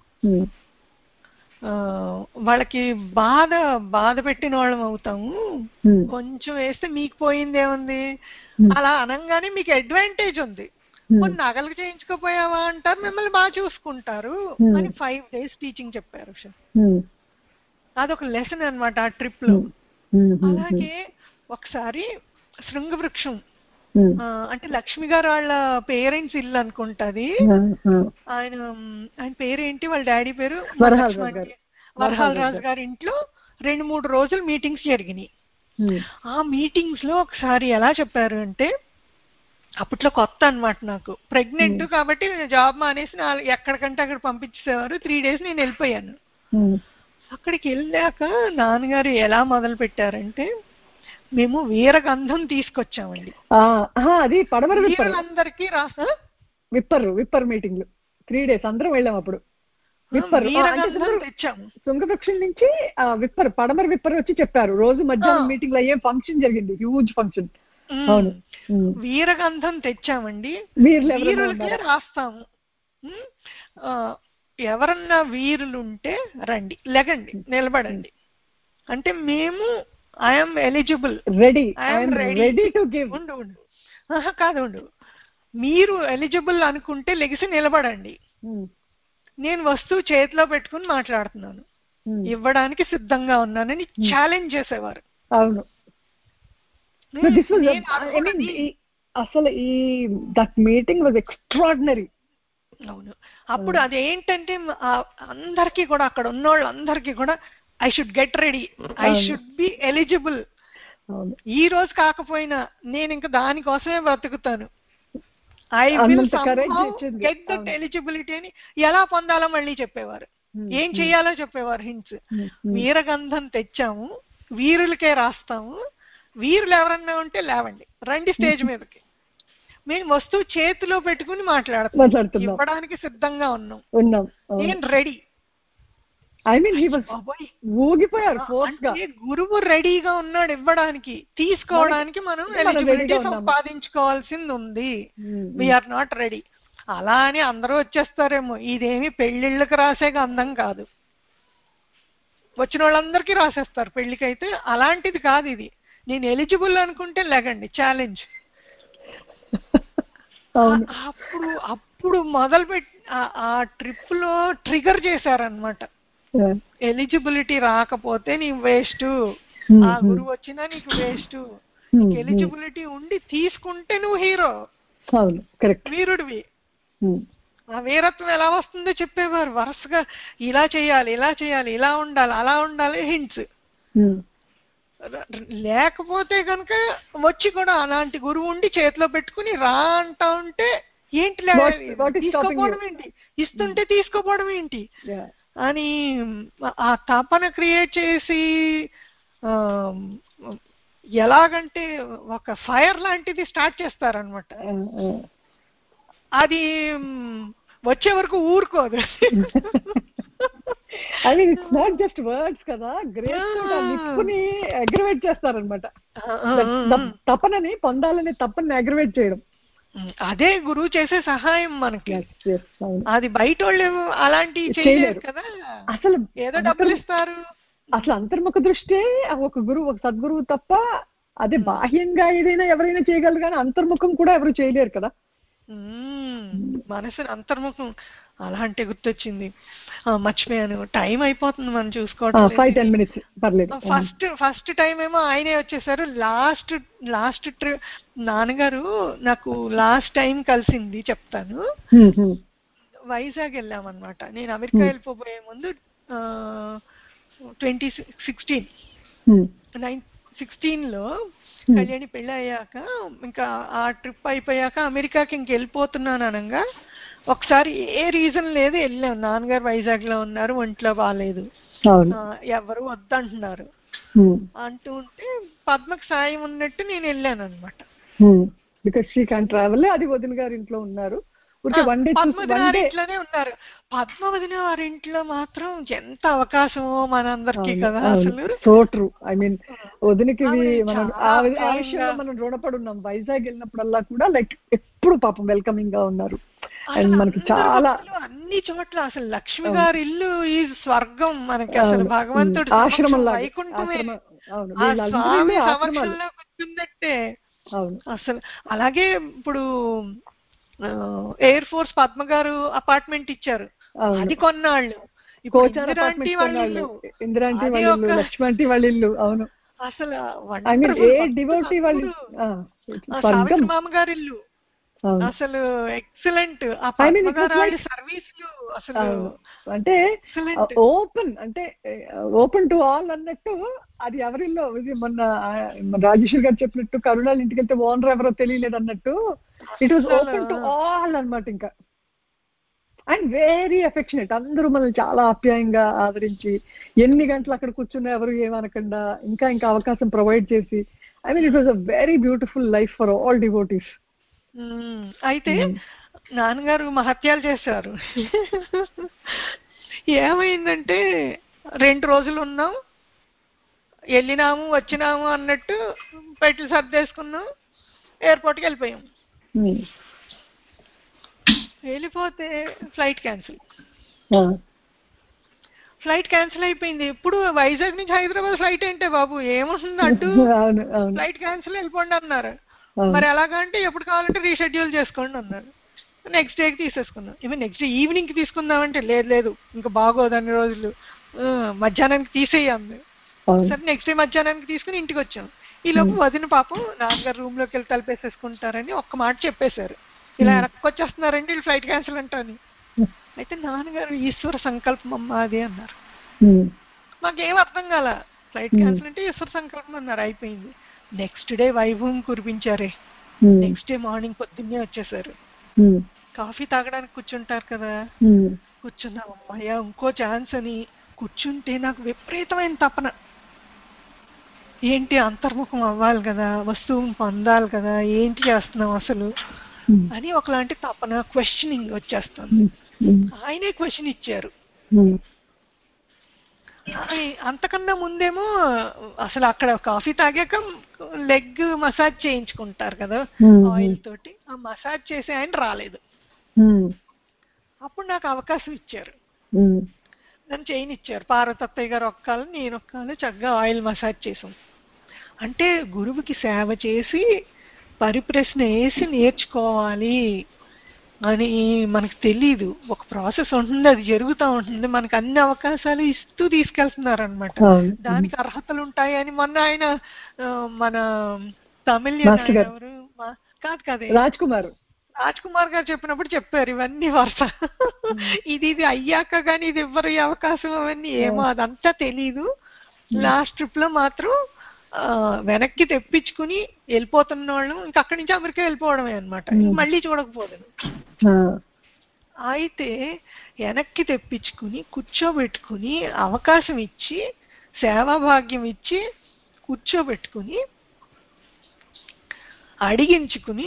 వాళ్ళకి బాధ బాధ పెట్టిన వాళ్ళం అవుతాము. కొంచెం వేస్తే మీకు పోయిందేముంది, అలా అనగానే మీకు అడ్వాంటేజ్ ఉంది. కొన్ని నగలు చేయించుకోపోయావా అంటారు, మిమ్మల్ని బాగా చూసుకుంటారు అని ఫైవ్ డేస్ టీచింగ్ చెప్పారు. అదొక లెసన్ అనమాట ఆ ట్రిప్ లో. అలాగే ఒకసారి శృంగవృక్షం అంటే లక్ష్మి గారు వాళ్ళ పేరెంట్స్ ఇల్లు అనుకుంటది. ఆయన ఆయన పేరేంటి, వాళ్ళ డాడీ పేరు వరహాల్ రాజు గారి ఇంట్లో రెండు మూడు రోజులు మీటింగ్స్ జరిగినాయి. ఆ మీటింగ్స్ లో ఒకసారి ఎలా చెప్పారు అంటే, అప్పట్లో కొత్త అనమాట, నాకు ప్రెగ్నెంట్ కాబట్టి జాబ్ మానేసి ఎక్కడికంటే అక్కడ పంపించేసేవారు. త్రీ డేస్ నేను వెళ్ళిపోయాను. అక్కడికి వెళ్ళాక నాన్నగారు ఎలా మొదలు పెట్టారంటే, మేము వీరగంధం తీసుకొచ్చామండి. అది పడమర అందరికి రాసా విప్పరు విప్పర్ మీటింగ్లు త్రీ డేస్ అందరం వెళ్ళాం. అప్పుడు విప్పర్ తెచ్చాము. శృంగవృక్షం నుంచి విప్పర్ పడమర విప్పర్ వచ్చి చెప్పారు. రోజు మధ్యాహ్నం మీటింగ్ లో ఏం ఫంక్షన్ జరిగింది, హ్యూజ్ ఫంక్షన్. వీరగంధం తెచ్చామండి, వీరులకే రాస్తాము. ఎవరన్నా వీరులుంటే రండి, లెగండి, నిలబడండి అంటే మేము I'm eligible, ready I'm ready to give. ఉండు ఉండు కాదు ఉండు మీరు ఎలిజిబుల్ అనుకుంటే లెగిసి నిలబడండి, నేను వస్తువు చేతిలో పెట్టుకుని మాట్లాడుతున్నాను, ఇవ్వడానికి సిద్ధంగా ఉన్నానని ఛాలెంజ్ చేసేవారు. అవును. అసలు ఈ దట్ మీటింగ్ వాజ్ ఎక్స్ట్రాడినరీ. అవును. అప్పుడు అదేంటంటే అందరికీ కూడా, అక్కడ ఉన్న వాళ్ళందరికీ కూడా I should get ready, I should be eligible. ఈ రోజు కాకపోయినా నేను ఇంకా దానికోసమే బ్రతుకుతాను, I will get that eligibility అని ఎలా పొందాలో మళ్ళీ చెప్పేవారు, ఏం చెయ్యాలో చెప్పేవారు హింట్స్. వీరగంధం తెచ్చాము, వీరులకే రాస్తాము, వీరులు ఎవరన్నా ఉంటే లేవండి, రండి స్టేజ్ మీదకి, మేము వస్తువు చేతిలో పెట్టుకుని మాట్లాడుతున్నాం, ఇవ్వడానికి సిద్ధంగా ఉన్నాం, నేను రెడీ. I mean ఊగిపోయారు. గురువు రెడీగా ఉన్నాడు ఇవ్వడానికి, తీసుకోవడానికి మనం ఎలిజిబిలిటీ సంపాదించుకోవాల్సింది ఉంది. We are not ready. అలా అని అందరూ వచ్చేస్తారేమో, ఇదేమి పెళ్లిళ్ళకి రాసే గంధం కాదు, వచ్చిన వాళ్ళందరికీ రాసేస్తారు పెళ్లికైతే. అలాంటిది కాదు ఇది, నేను ఎలిజిబుల్ అనుకుంటే లెగండి, ఛాలెంజ్. అప్పుడు అప్పుడు మొదలు పెట్టి ఆ ట్రిప్ లో ట్రిగర్ చేశారనమాట. ఎలిజిబిలిటీ రాకపోతే నీ వేస్ట్, ఆ గురువు వచ్చినా నీకు వేస్ట్, నీకు ఎలిజిబిలిటీ ఉండి తీసుకుంటే నువ్వు హీరో, వీరుడివి. ఆ వీరత్వం ఎలా వస్తుందో చెప్పేవారు వరుసగా. ఇలా చేయాలి, ఇలా చేయాలి, ఇలా ఉండాలి, అలా ఉండాలి, హింట్స్. లేకపోతే కనుక వచ్చి కూడా అలాంటి గురువు ఉండి చేతిలో పెట్టుకుని రా అంటా ఉంటే ఏంటి, తీసుకోపోవడం ఏంటి, ఇస్తుంటే తీసుకోపోవడం ఏంటి అని ఆ తపన క్రియేట్ చేసి, ఎలాగంటే ఒక ఫైర్ లాంటిది స్టార్ట్ చేస్తారనమాట. అది వచ్చే వరకు ఊరుకోదు. I mean it's not just words కదా, గ్రేస్ నిప్పుని అగ్రివేట్ చేస్తారనమాట. తపనని పొందాలని తపని అగ్రివేట్ చేయడం, అదే గురువు చేసే సహాయం మనకి. అది బయట వాళ్ళు అలాంటివి చేయలేరు కదా, అసలు ఏదో డబ్బులు ఇస్తారు. అసలు అంతర్ముఖ దృష్టి ఒక గురువు, ఒక సద్గురువు తప్ప. అదే బాహ్యంగా ఏదైనా ఎవరైనా చేయగలరు కానీ అంతర్ముఖం కూడా ఎవరు చేయలేరు కదా. మనసుని అంతర్ముఖం అలాంటి గుర్తొచ్చింది, మర్చిపోయాను. టైం అయిపోతుంది మనం చూసుకోవడం. ఫైవ్ టెన్ మినిట్స్ పర్లేదు. ఫస్ట్ ఫస్ట్ టైం ఏమో ఆయనే వచ్చేసారు. లాస్ట్ లాస్ట్ ట్రిప్ నాన్నగారు నాకు లాస్ట్ టైం కలిసింది చెప్తాను. వైజాగ్ వెళ్ళామన్నమాట. నేను అమెరికా వెళ్ళిపోబోయే ముందు ట్వంటీ సిక్స్టీన్ నైన్ సిక్స్టీన్ లో కళ్యాణి పెళ్ళి అయ్యాక, ఇంకా ఆ ట్రిప్ అయిపోయాక అమెరికాకి ఇంక వెళ్ళిపోతున్నాను అనగా ఒకసారి ఏ రీజన్ లేదు వెళ్ళాం. నాన్నగారు వైజాగ్ లో ఉన్నారు, ఒంట్లో బాగాలేదు, ఎవరు వద్దంటున్నారు అంటూ ఉంటే పద్మకు సాయం ఉన్నట్టు నేను వెళ్ళాను అనమాట. బికాస్ షీ క్యాన్ ట్రావెల్, అది వదిన గారి ఇంట్లో ఉన్నారు, ఊరికే వన్ డే పద్మవతి వన్ వారి డే ఇంట్లోనే ఉన్నారు. పద్మవతి వారి ఇంట్లో మాత్రం ఎంత అవకాశమో మనందరికి కదా అసలు. So true. ఐ మీన్ వదినకి మనం ఆ చాలా విషయంలో మనం రుణపడి ఉన్నాం. వైజాగ్ వెళ్ళినప్పుడల్లా కూడా లైక్ ఎప్పుడు పాపం వెల్కమింగ్ గా ఉన్నారు. అండ్ మనకి చాలా అన్ని చోట్ల అసలు లక్ష్మి గారి ఇల్లు ఈ స్వర్గం మనకి అసలు భగవంతుడు ఆశ్రమం వైకుంఠమే. అవును, ఆ స్వామి వీళ్ళందరూ సమక్షంలో కూర్చున్నట్టే. అవును అసలు అలాగే ఇప్పుడు ఎయిర్ ఫోర్స్ పద్మ గారు అపార్ట్మెంట్ ఇచ్చారు, అది కొన్నాళ్ళు. కోచార్ అపార్ట్మెంట్ కొన్నాళ్ళు, ఇందిరాంటి వాళ్ళ ఇల్లు, లక్ష్మంటి వాళ్ళ ఇల్లు. అవును అసలు ఐ మీన్ ఏ డివోటీ వాళ్ళు, సావిత్రి మామ గారి ఇల్లు అసలు ఎక్సలెంట్. ఆ పద్మ గారి సర్వీసులు అసలు అంటే ఓపెన్, అంటే ఓపెన్ టు ఆల్ అన్నట్టు. అది ఎవరిల్లో మొన్న రాజేశ్వర్ గారు చెప్పినట్టు కరుణాల ఇంటికి వెళ్తే ఓనర్ ఎవరో తెలియలేదు అన్నట్టు it was open to all అన్నమాట. ఇంకా అండ్ వెరీ అఫెక్షనేట్. అందరూ మనల్ని చాలా ఆప్యాయంగా ఆదరించి ఎన్ని గంటలు అక్కడ కూర్చున్నా ఎవరు ఏమనకుండా ఇంకా ఇంకా అవకాశం ప్రొవైడ్ చేసి, I mean it was a very beautiful life for all devotees. అయితే నాన్నగారు మహత్యాలు చేశారు. ఏమైందంటే రెండు రోజులు ఉన్నాం, వెళ్ళినాము వచ్చినాము అన్నట్టు పెట్లు సర్దేసుకున్నాం, ఎయిర్పోర్ట్కి వెళ్ళిపోయాం. వెళ్ళిపోతే ఫ్లైట్ క్యాన్సిల్. ఫ్లైట్ క్యాన్సిల్ అయిపోయింది. ఇప్పుడు వైజాగ్ నుంచి హైదరాబాద్ ఫ్లైట్ ఏంటే బాబు, ఏముంటుంది అడ్డు, ఫ్లైట్ క్యాన్సిల్ వెళ్ళిపోండి అన్నారు. మరి ఎలాగంటే ఎప్పుడు కావాలంటే రీషెడ్యూల్ చేసుకోండి అన్నారు. నెక్స్ట్ డేకి తీసేసుకున్నాం. ఇవి నెక్స్ట్ డే ఈవినింగ్కి తీసుకుందామంటే లేదు లేదు ఇంకా బాగోదు అన్ని రోజులు, మధ్యాహ్నానికి తీసేయండి. సరే నెక్స్ట్ డే మధ్యాహ్నానికి తీసుకుని ఇంటికి వచ్చాం. ఈ లోపు వదిన పాపం నాన్నగారు రూమ్ లోకి వెళ్ళి తలిపేసేసుకుంటారని ఒక్క మాట చెప్పేశారు. ఇలా వెనక్కి వచ్చేస్తున్నారంటే వీళ్ళు ఫ్లైట్ క్యాన్సిల్ అంటాను. అయితే నాన్నగారు ఈశ్వర సంకల్పం అమ్మా అది అన్నారు. మాకేం అర్థం కాల. ఫ్లైట్ క్యాన్సిల్ అంటే ఈశ్వర సంకల్పం అన్నారు, అయిపోయింది. నెక్స్ట్ డే వైభవం కురిపించారే. నెక్స్ట్ డే మార్నింగ్ పొద్దున్నే వచ్చేసారు. కాఫీ తాగడానికి కూర్చుంటారు కదా, కూర్చున్నాం. అమ్మయ్య ఇంకో ఛాన్స్ అని కూర్చుంటే నాకు విపరీతమైన తపన, ఏంటి అంతర్ముఖం అవ్వాలి కదా, వస్తువుని పొందాలి కదా, ఏంటి చేస్తున్నాం అసలు అని ఒకలాంటి తపన, క్వశ్చనింగ్ వచ్చేస్తుంది. ఆయనే క్వశ్చన్ ఇచ్చారు. అంతకన్నా ముందేమో అసలు అక్కడ కాఫీ తాగాక లెగ్ మసాజ్ చేయించుకుంటారు కదా ఆయిల్ తోటి, ఆ మసాజ్ చేసే ఆయన రాలేదు. అప్పుడు నాకు అవకాశం ఇచ్చారు, నన్ను చేయనిచ్చారు. పార్వతత్తయ్య గారు ఒక్కాలు నేను ఒక్కాలు చక్కగా ఆయిల్ మసాజ్ చేసాం. అంటే గురువుకి సేవ చేసి పరిప్రశ్న వేసి నేర్చుకోవాలి అని మనకు తెలీదు. ఒక ప్రాసెస్ ఉంటుంది, అది జరుగుతూ ఉంటుంది. మనకు అన్ని అవకాశాలు ఇస్తూ తీసుకెళ్తున్నారు అనమాట. దానికి అర్హతలు ఉంటాయి అని మొన్న ఆయన మన తమిళ ఎవరు కాదు కాదు రాజ్ కుమార్ రాజ్ కుమార్ గారు చెప్పినప్పుడు చెప్పారు ఇవన్నీ వరుస. ఇది ఇది అయ్యాక కానీ ఇది ఇవ్వరు ఈ అవకాశం అవన్నీ ఏమో అదంతా తెలీదు. లాస్ట్ ట్రిప్ లో మాత్రం వెనక్కి తెప్పించుకుని వెళ్ళిపోతున్న వాళ్ళం ఇంకా అక్కడి నుంచి అమెరికా వెళ్ళిపోవడమే అనమాట, మళ్ళీ చూడకపోదును. అయితే వెనక్కి తెప్పించుకుని కూర్చోబెట్టుకుని అవకాశం ఇచ్చి సేవాభాగ్యం ఇచ్చి కూర్చోబెట్టుకుని అడిగించుకుని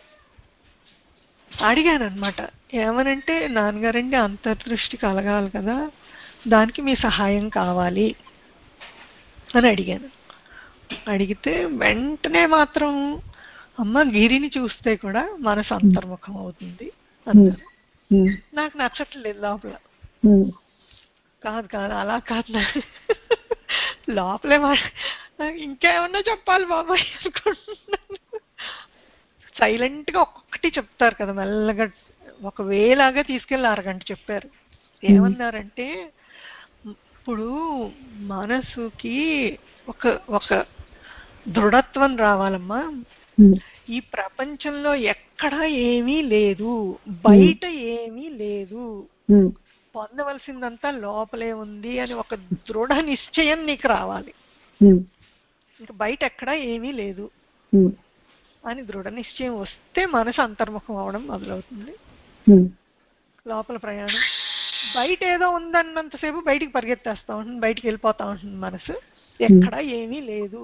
అడిగాను అనమాట. ఏమనంటే నాన్నగారండి అంతర్దృష్టి కలగాలి కదా, దానికి మీ సహాయం కావాలి అని అడిగాను. అడిగితే వెంటనే మాత్రం అమ్మ గిరిని చూస్తే కూడా మనసు అంతర్ముఖం అవుతుంది అన్నారు. నాకు నచ్చట్లేదు లోపల. కాదు కాదు అలా కాదు, లోపలే ఇంకేమన్నా చెప్పాలి బాబాయ్ అనుకుంటున్నాను. సైలెంట్ గా ఒక్కొక్కటి చెప్తారు కదా మెల్లగా, ఒక వేలాగా తీసుకెళ్ళి అరగంట చెప్పారు. ఏమన్నారంటే ఇప్పుడు మనసుకి ఒక ఒక దృఢత్వం రావాలమ్మా. ఈ ప్రపంచంలో ఎక్కడా ఏమీ లేదు, బయట ఏమీ లేదు, పొందవలసిందంతా లోపలే ఉంది అని ఒక దృఢ నిశ్చయం నీకు రావాలి. ఇంకా బయట ఎక్కడా ఏమీ లేదు అని దృఢ నిశ్చయం వస్తే మనసు అంతర్ముఖం అవడం మొదలవుతుంది. లోపల ప్రయాణం, బయట ఏదో ఉందన్నంతసేపు బయటికి పరిగెత్తేస్తా ఉంటుంది, బయటికి వెళ్ళిపోతా ఉంటుంది మనసు. ఎక్కడా ఏమీ లేదు,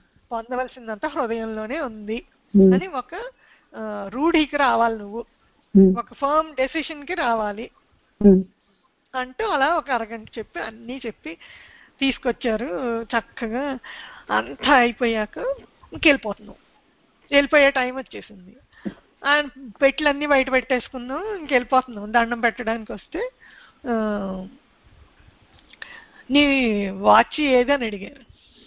పొందవలసిందంతా హృదయంలోనే ఉంది అని ఒక రూఢికి రావాలి నువ్వు. ఒక ఫర్మ్ డెసిషన్ కి రావాలి అంటూ అలా ఒక అరగంట చెప్పి అన్నీ చెప్పి తీసుకొచ్చారు. చక్కగా అంతా అయిపోయాక ఇంకెళ్ళిపోతున్నాం. వెళ్ళిపోయే టైం వచ్చేసింది. పెట్లన్నీ బయట పెట్టేసుకున్నాం, ఇంకెళ్ళిపోతున్నాం. దండం పెట్టడానికి వస్తే నీ వాచ్ ఏదని అడిగాను.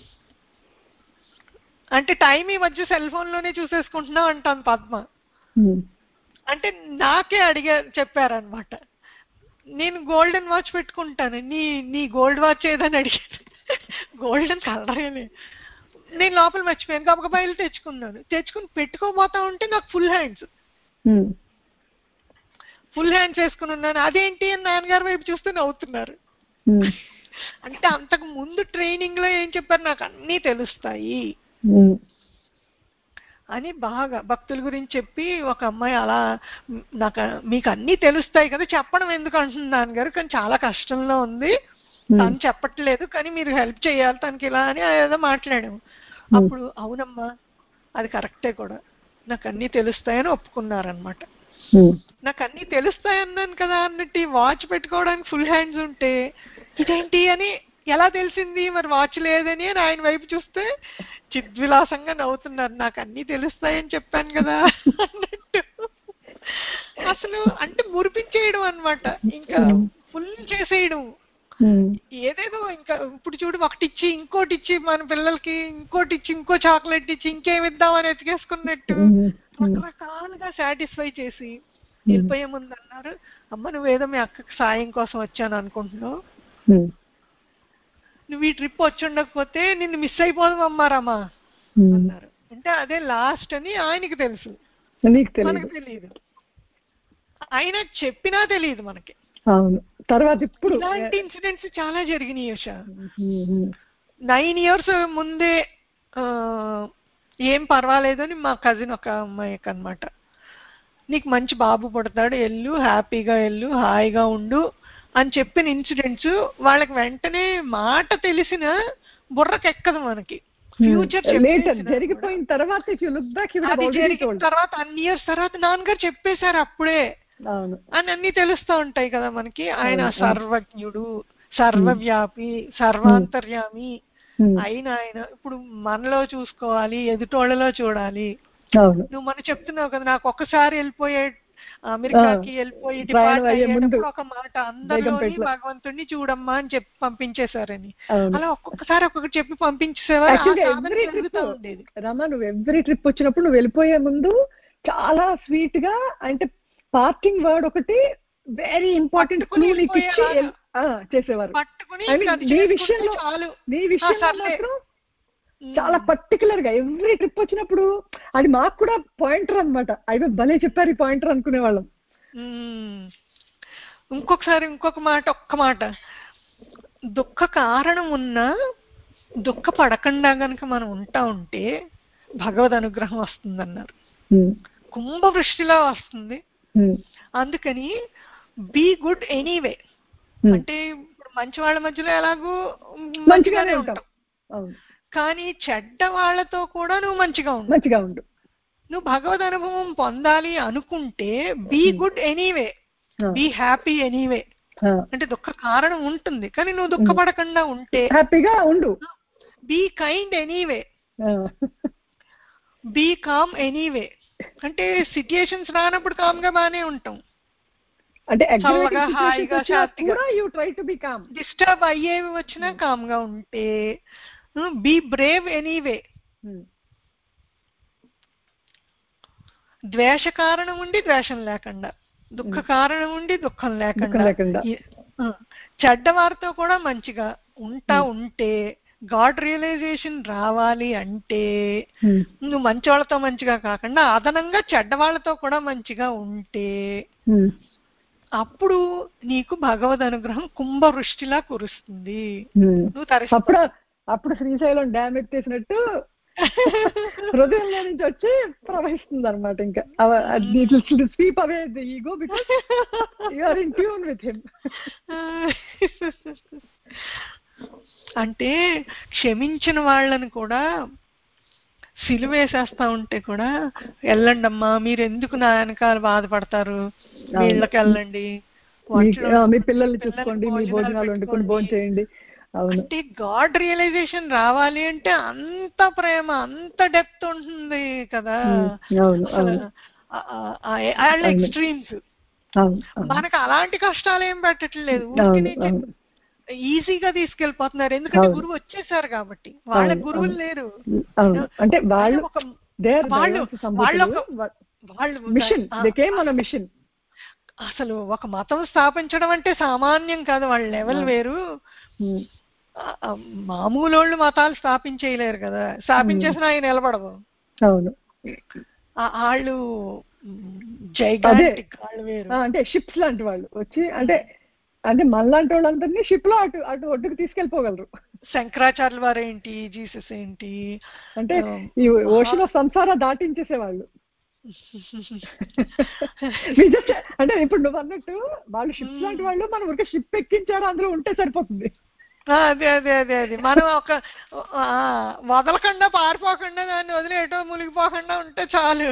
అంటే టైం ఈ మధ్య సెల్ ఫోన్ లోనే చూసేసుకుంటున్నావు అంటాను పద్మ. అంటే నాకే అడిగా చెప్పారనమాట. నేను గోల్డెన్ వాచ్ పెట్టుకుంటాను, నీ నీ గోల్డ్ వాచ్ ఏదని అడిగాను. గోల్డెన్ కలర్ నేను లోపల మర్చిపోయాను. గబగబా బయలు తెచ్చుకున్నాను. తెచ్చుకుని పెట్టుకోబోతా ఉంటే నాకు ఫుల్ హ్యాండ్స్ ఫుల్ హ్యాండ్స్ వేసుకుని ఉన్నాను. అదేంటి అని నాన్నగారి వైపు చూస్తే నవ్వుతున్నారు. అంటే అంతకు ముందు ట్రైనింగ్ లో ఏం చెప్పారు, నాకు అన్నీ తెలుస్తాయి అని బాగా భక్తుల గురించి చెప్పి ఒక అమ్మాయి అలా నాకు మీకు అన్నీ తెలుస్తాయి కదా చెప్పడం ఎందుకు అంటుంది నాన్నగారు, కానీ చాలా కష్టంలో ఉంది, తను చెప్పట్లేదు కానీ మీరు హెల్ప్ చేయాలి తనకి ఇలా అని ఏదో మాట్లాడాము. అప్పుడు అవునమ్మా అది కరెక్టే కూడా, నాకు అన్నీ తెలుస్తాయని ఒప్పుకున్నారనమాట. నాకు అన్నీ తెలుస్తాయి అన్నాను కదా అన్నట్టు వాచ్ పెట్టుకోవడానికి ఫుల్ హ్యాండ్స్ ఉంటే ఇదేంటి అని ఎలా తెలిసింది, మరి వాచ్ లేదని అని ఆయన వైపు చూస్తే చిద్విలాసంగా నవ్వుతున్నారు. నాకు అన్నీ తెలుస్తాయని చెప్పాను కదా అన్నట్టు. అసలు అంటే మురిపించేయడం అనమాట, ఇంకా ఫుల్ చేసేయడం. ఏదేదో ఇంకా ఇప్పుడు చూడు ఒకటి ఇచ్చి ఇంకోటి ఇచ్చి మన పిల్లలకి ఇంకోటి ఇచ్చి ఇంకో చాక్లెట్ ఇచ్చి ఇంకేమిద్దామని ఎతికేసుకున్నట్టు రకరకాలుగా సాటిస్ఫై చేసి వెళ్ళిపోయే ముందు అన్నారు, అమ్మ నువ్వేదో మీ అక్కకి సాయం కోసం వచ్చాను అనుకుంటున్నావు, నువ్వు ఈ ట్రిప్ వచ్చి ఉండకపోతే నిన్ను మిస్ అయిపోదామమ్మారమ్మా అన్నారు. అంటే అదే లాస్ట్ అని ఆయనకి తెలుసు, మనకు తెలియదు. ఆయన చెప్పినా తెలియదు మనకి. అవును. తర్వాత ఇప్పుడు ఇలాంటి ఇన్సిడెంట్స్ చాలా జరిగినాయి ఉషా. నైన్ ఇయర్స్ ముందే ఏం పర్వాలేదని మా కజిన్ ఒక అమ్మాయికి అనమాట, నీకు మంచి బాబు పుడతాడు వెళ్ళు, హ్యాపీగా వెళ్ళు, హాయిగా ఉండు అని చెప్పిన ఇన్సిడెంట్స్ వాళ్ళకి వెంటనే మాట తెలిసిన బుర్రకెక్కదు మనకి. ఫ్యూచర్ జరిగిపోయిన తర్వాత అది జరిగిన తర్వాత అన్ని ఇయర్స్ తర్వాత నాన్నగారు చెప్పేశారు అప్పుడే అని అన్ని తెలుస్తూ ఉంటాయి కదా మనకి. ఆయన సర్వజ్ఞుడు, సర్వవ్యాపి, సర్వాంతర్యామి అయిన ఆయన ఇప్పుడు మనలో చూసుకోవాలి, ఎదుటోళ్ళలో చూడాలి. నువ్వు మనం చెప్తున్నావు కదా, నాకు ఒక్కసారి వెళ్ళిపోయే అమెరికాకి వెళ్ళిపోయి డిపార్ట్ అయ్యేటప్పుడు ఒక మాట అందరిలోని భగవంతుడిని చూడమ్మా అని చెప్పి పంపించేశారని, అలా ఒక్కొక్కసారి ఒక్కొక్కటి చెప్పి పంపించేసేవారు. ఉండేది రమా, నువ్వు ఎవ్రీ ట్రిప్ వచ్చినప్పుడు నువ్వు వెళ్ళిపోయే ముందు చాలా స్వీట్ గా అంటే పార్కింగ్ వర్డ్ ఒకటి వెరీ ఇంపార్టెంట్ చేసేవారు. నీ విషయంలో నీ విషయంలో మాత్రం చాలా పర్టికులర్ గా ఎవ్రీ ట్రిప్ వచ్చినప్పుడు అది మాకు కూడా పాయింటర్ అనమాట. అయితే భలే చెప్పారు ఈ పాయింటర్ అనుకునే వాళ్ళం. ఇంకొకసారి ఇంకొక మాట ఒక్క మాట, దుఃఖ కారణం ఉన్నా దుఃఖపడకుండా గనక మనం ఉంటా ఉంటే భగవద్ అనుగ్రహం వస్తుందన్నారు. కుంభవృష్టిలా వస్తుంది. అందుకని బీ గుడ్ ఎనీవే. అంటే ఇప్పుడు మంచి వాళ్ళ మధ్యలో ఎలాగూ మంచిగానే ఉంటాం, కానీ చెడ్డ వాళ్ళతో కూడా నువ్వు మంచిగా ఉండు మంచిగా ఉండు నువ్వు భగవద్ అనుభవం పొందాలి అనుకుంటే be good anyway, be happy anyway. అంటే దుఃఖ కారణం ఉంటుంది కానీ నువ్వు దుఃఖపడకుండా ఉంటే హ్యాపీగా ఉండు. Be kind anyway, be calm anyway. అంటే సిచ్యుయేషన్స్ రానప్పుడు కామ్ గా బానే ఉంటాం, అంటే హాయిగా శాంతిగా. డిస్టర్బ్ అయ్యేవి వచ్చినా కామ్ గా ఉంటే బీ బ్రేవ్ ఎనీవే. ద్వేష కారణం ఉండి ద్వేషం లేకుండా, దుఃఖ కారణం ఉండి దుఃఖం లేకుండా, చెడ్డవారితో కూడా మంచిగా ఉంటా ఉంటే గాడ్ రియలైజేషన్ రావాలి అంటే నువ్వు మంచి వాళ్ళతో మంచిగా కాకుండా అదనంగా చెడ్డవాళ్లతో కూడా మంచిగా ఉంటే అప్పుడు నీకు భగవద్ అనుగ్రహం కుంభవృష్టిలా కురుస్తుంది. నువ్వు తరచు అప్పుడు శ్రీశైలం డ్యామ్ ఎత్తేసినట్టు హృదయంలో నుంచి వచ్చి ప్రవహిస్తుంది అనమాట. ఇంకా sweep away the ego because you are in tune with him. అంటే క్షమించిన వాళ్ళని కూడా సిలువ వేసేస్తా ఉంటే కూడా వెళ్ళండి అమ్మా, మీరు ఎందుకు నా వెనకాల బాధపడతారు, వీళ్ళకి వెళ్ళండి, మీ పిల్లల్ని చూసుకోండి, మీ భోజనాలు వండుకొని భోజనం చేయండి. అంటే గాడ్ రియలైజేషన్ రావాలి అంటే అంత ప్రేమ, అంత డెప్త్ ఉంటుంది కదా. ఎక్స్ట్రీమ్స్ మనకు అలాంటి కష్టాలు ఏం పెట్టట్లేదు, ఊరికి ఈజీగా తీసుకెళ్లిపోతున్నారు. ఎందుకంటే గురువు వచ్చేసారు కాబట్టి, వాళ్ళ గురువులు లేరు. అంటే వాళ్ళు వాళ్ళు మిషన్. అసలు ఒక మతం స్థాపించడం అంటే సామాన్యం కాదు, వాళ్ళ లెవెల్ వేరు. మామూలు వాళ్ళు మతాలు స్థాపించేయలేరు కదా, స్థాపించేసిన ఆయన నిలబడవు. అవును, వాళ్ళు జైగాంటిక్ వాళ్ళు వేరు. అంటే షిప్స్ లాంటి వాళ్ళు వచ్చి అంటే అంటే మనలాంటి వాళ్ళందరినీ షిప్ లో అటు అటు ఒడ్డుకు తీసుకెళ్లిపోగలరు. శంకరాచార్యుల వారు ఏంటి, జీసస్ ఏంటి, అంటే ఈ ఓషన్ ఆఫ్ సంసార దాటించేసేవాళ్ళు. అంటే ఇప్పుడు నువ్వు అన్నట్టు వాళ్ళు షిప్ లాంటి వాళ్ళు, మనం ఊరికే షిప్ ఎక్కించారు అందులో ఉంటే సరిపోతుంది. అదే అదే అదే అదే మనం ఒక వదలకుండా పారిపోకుండా దాన్ని వదిలేయటం, మునిగిపోకుండా ఉంటే చాలు.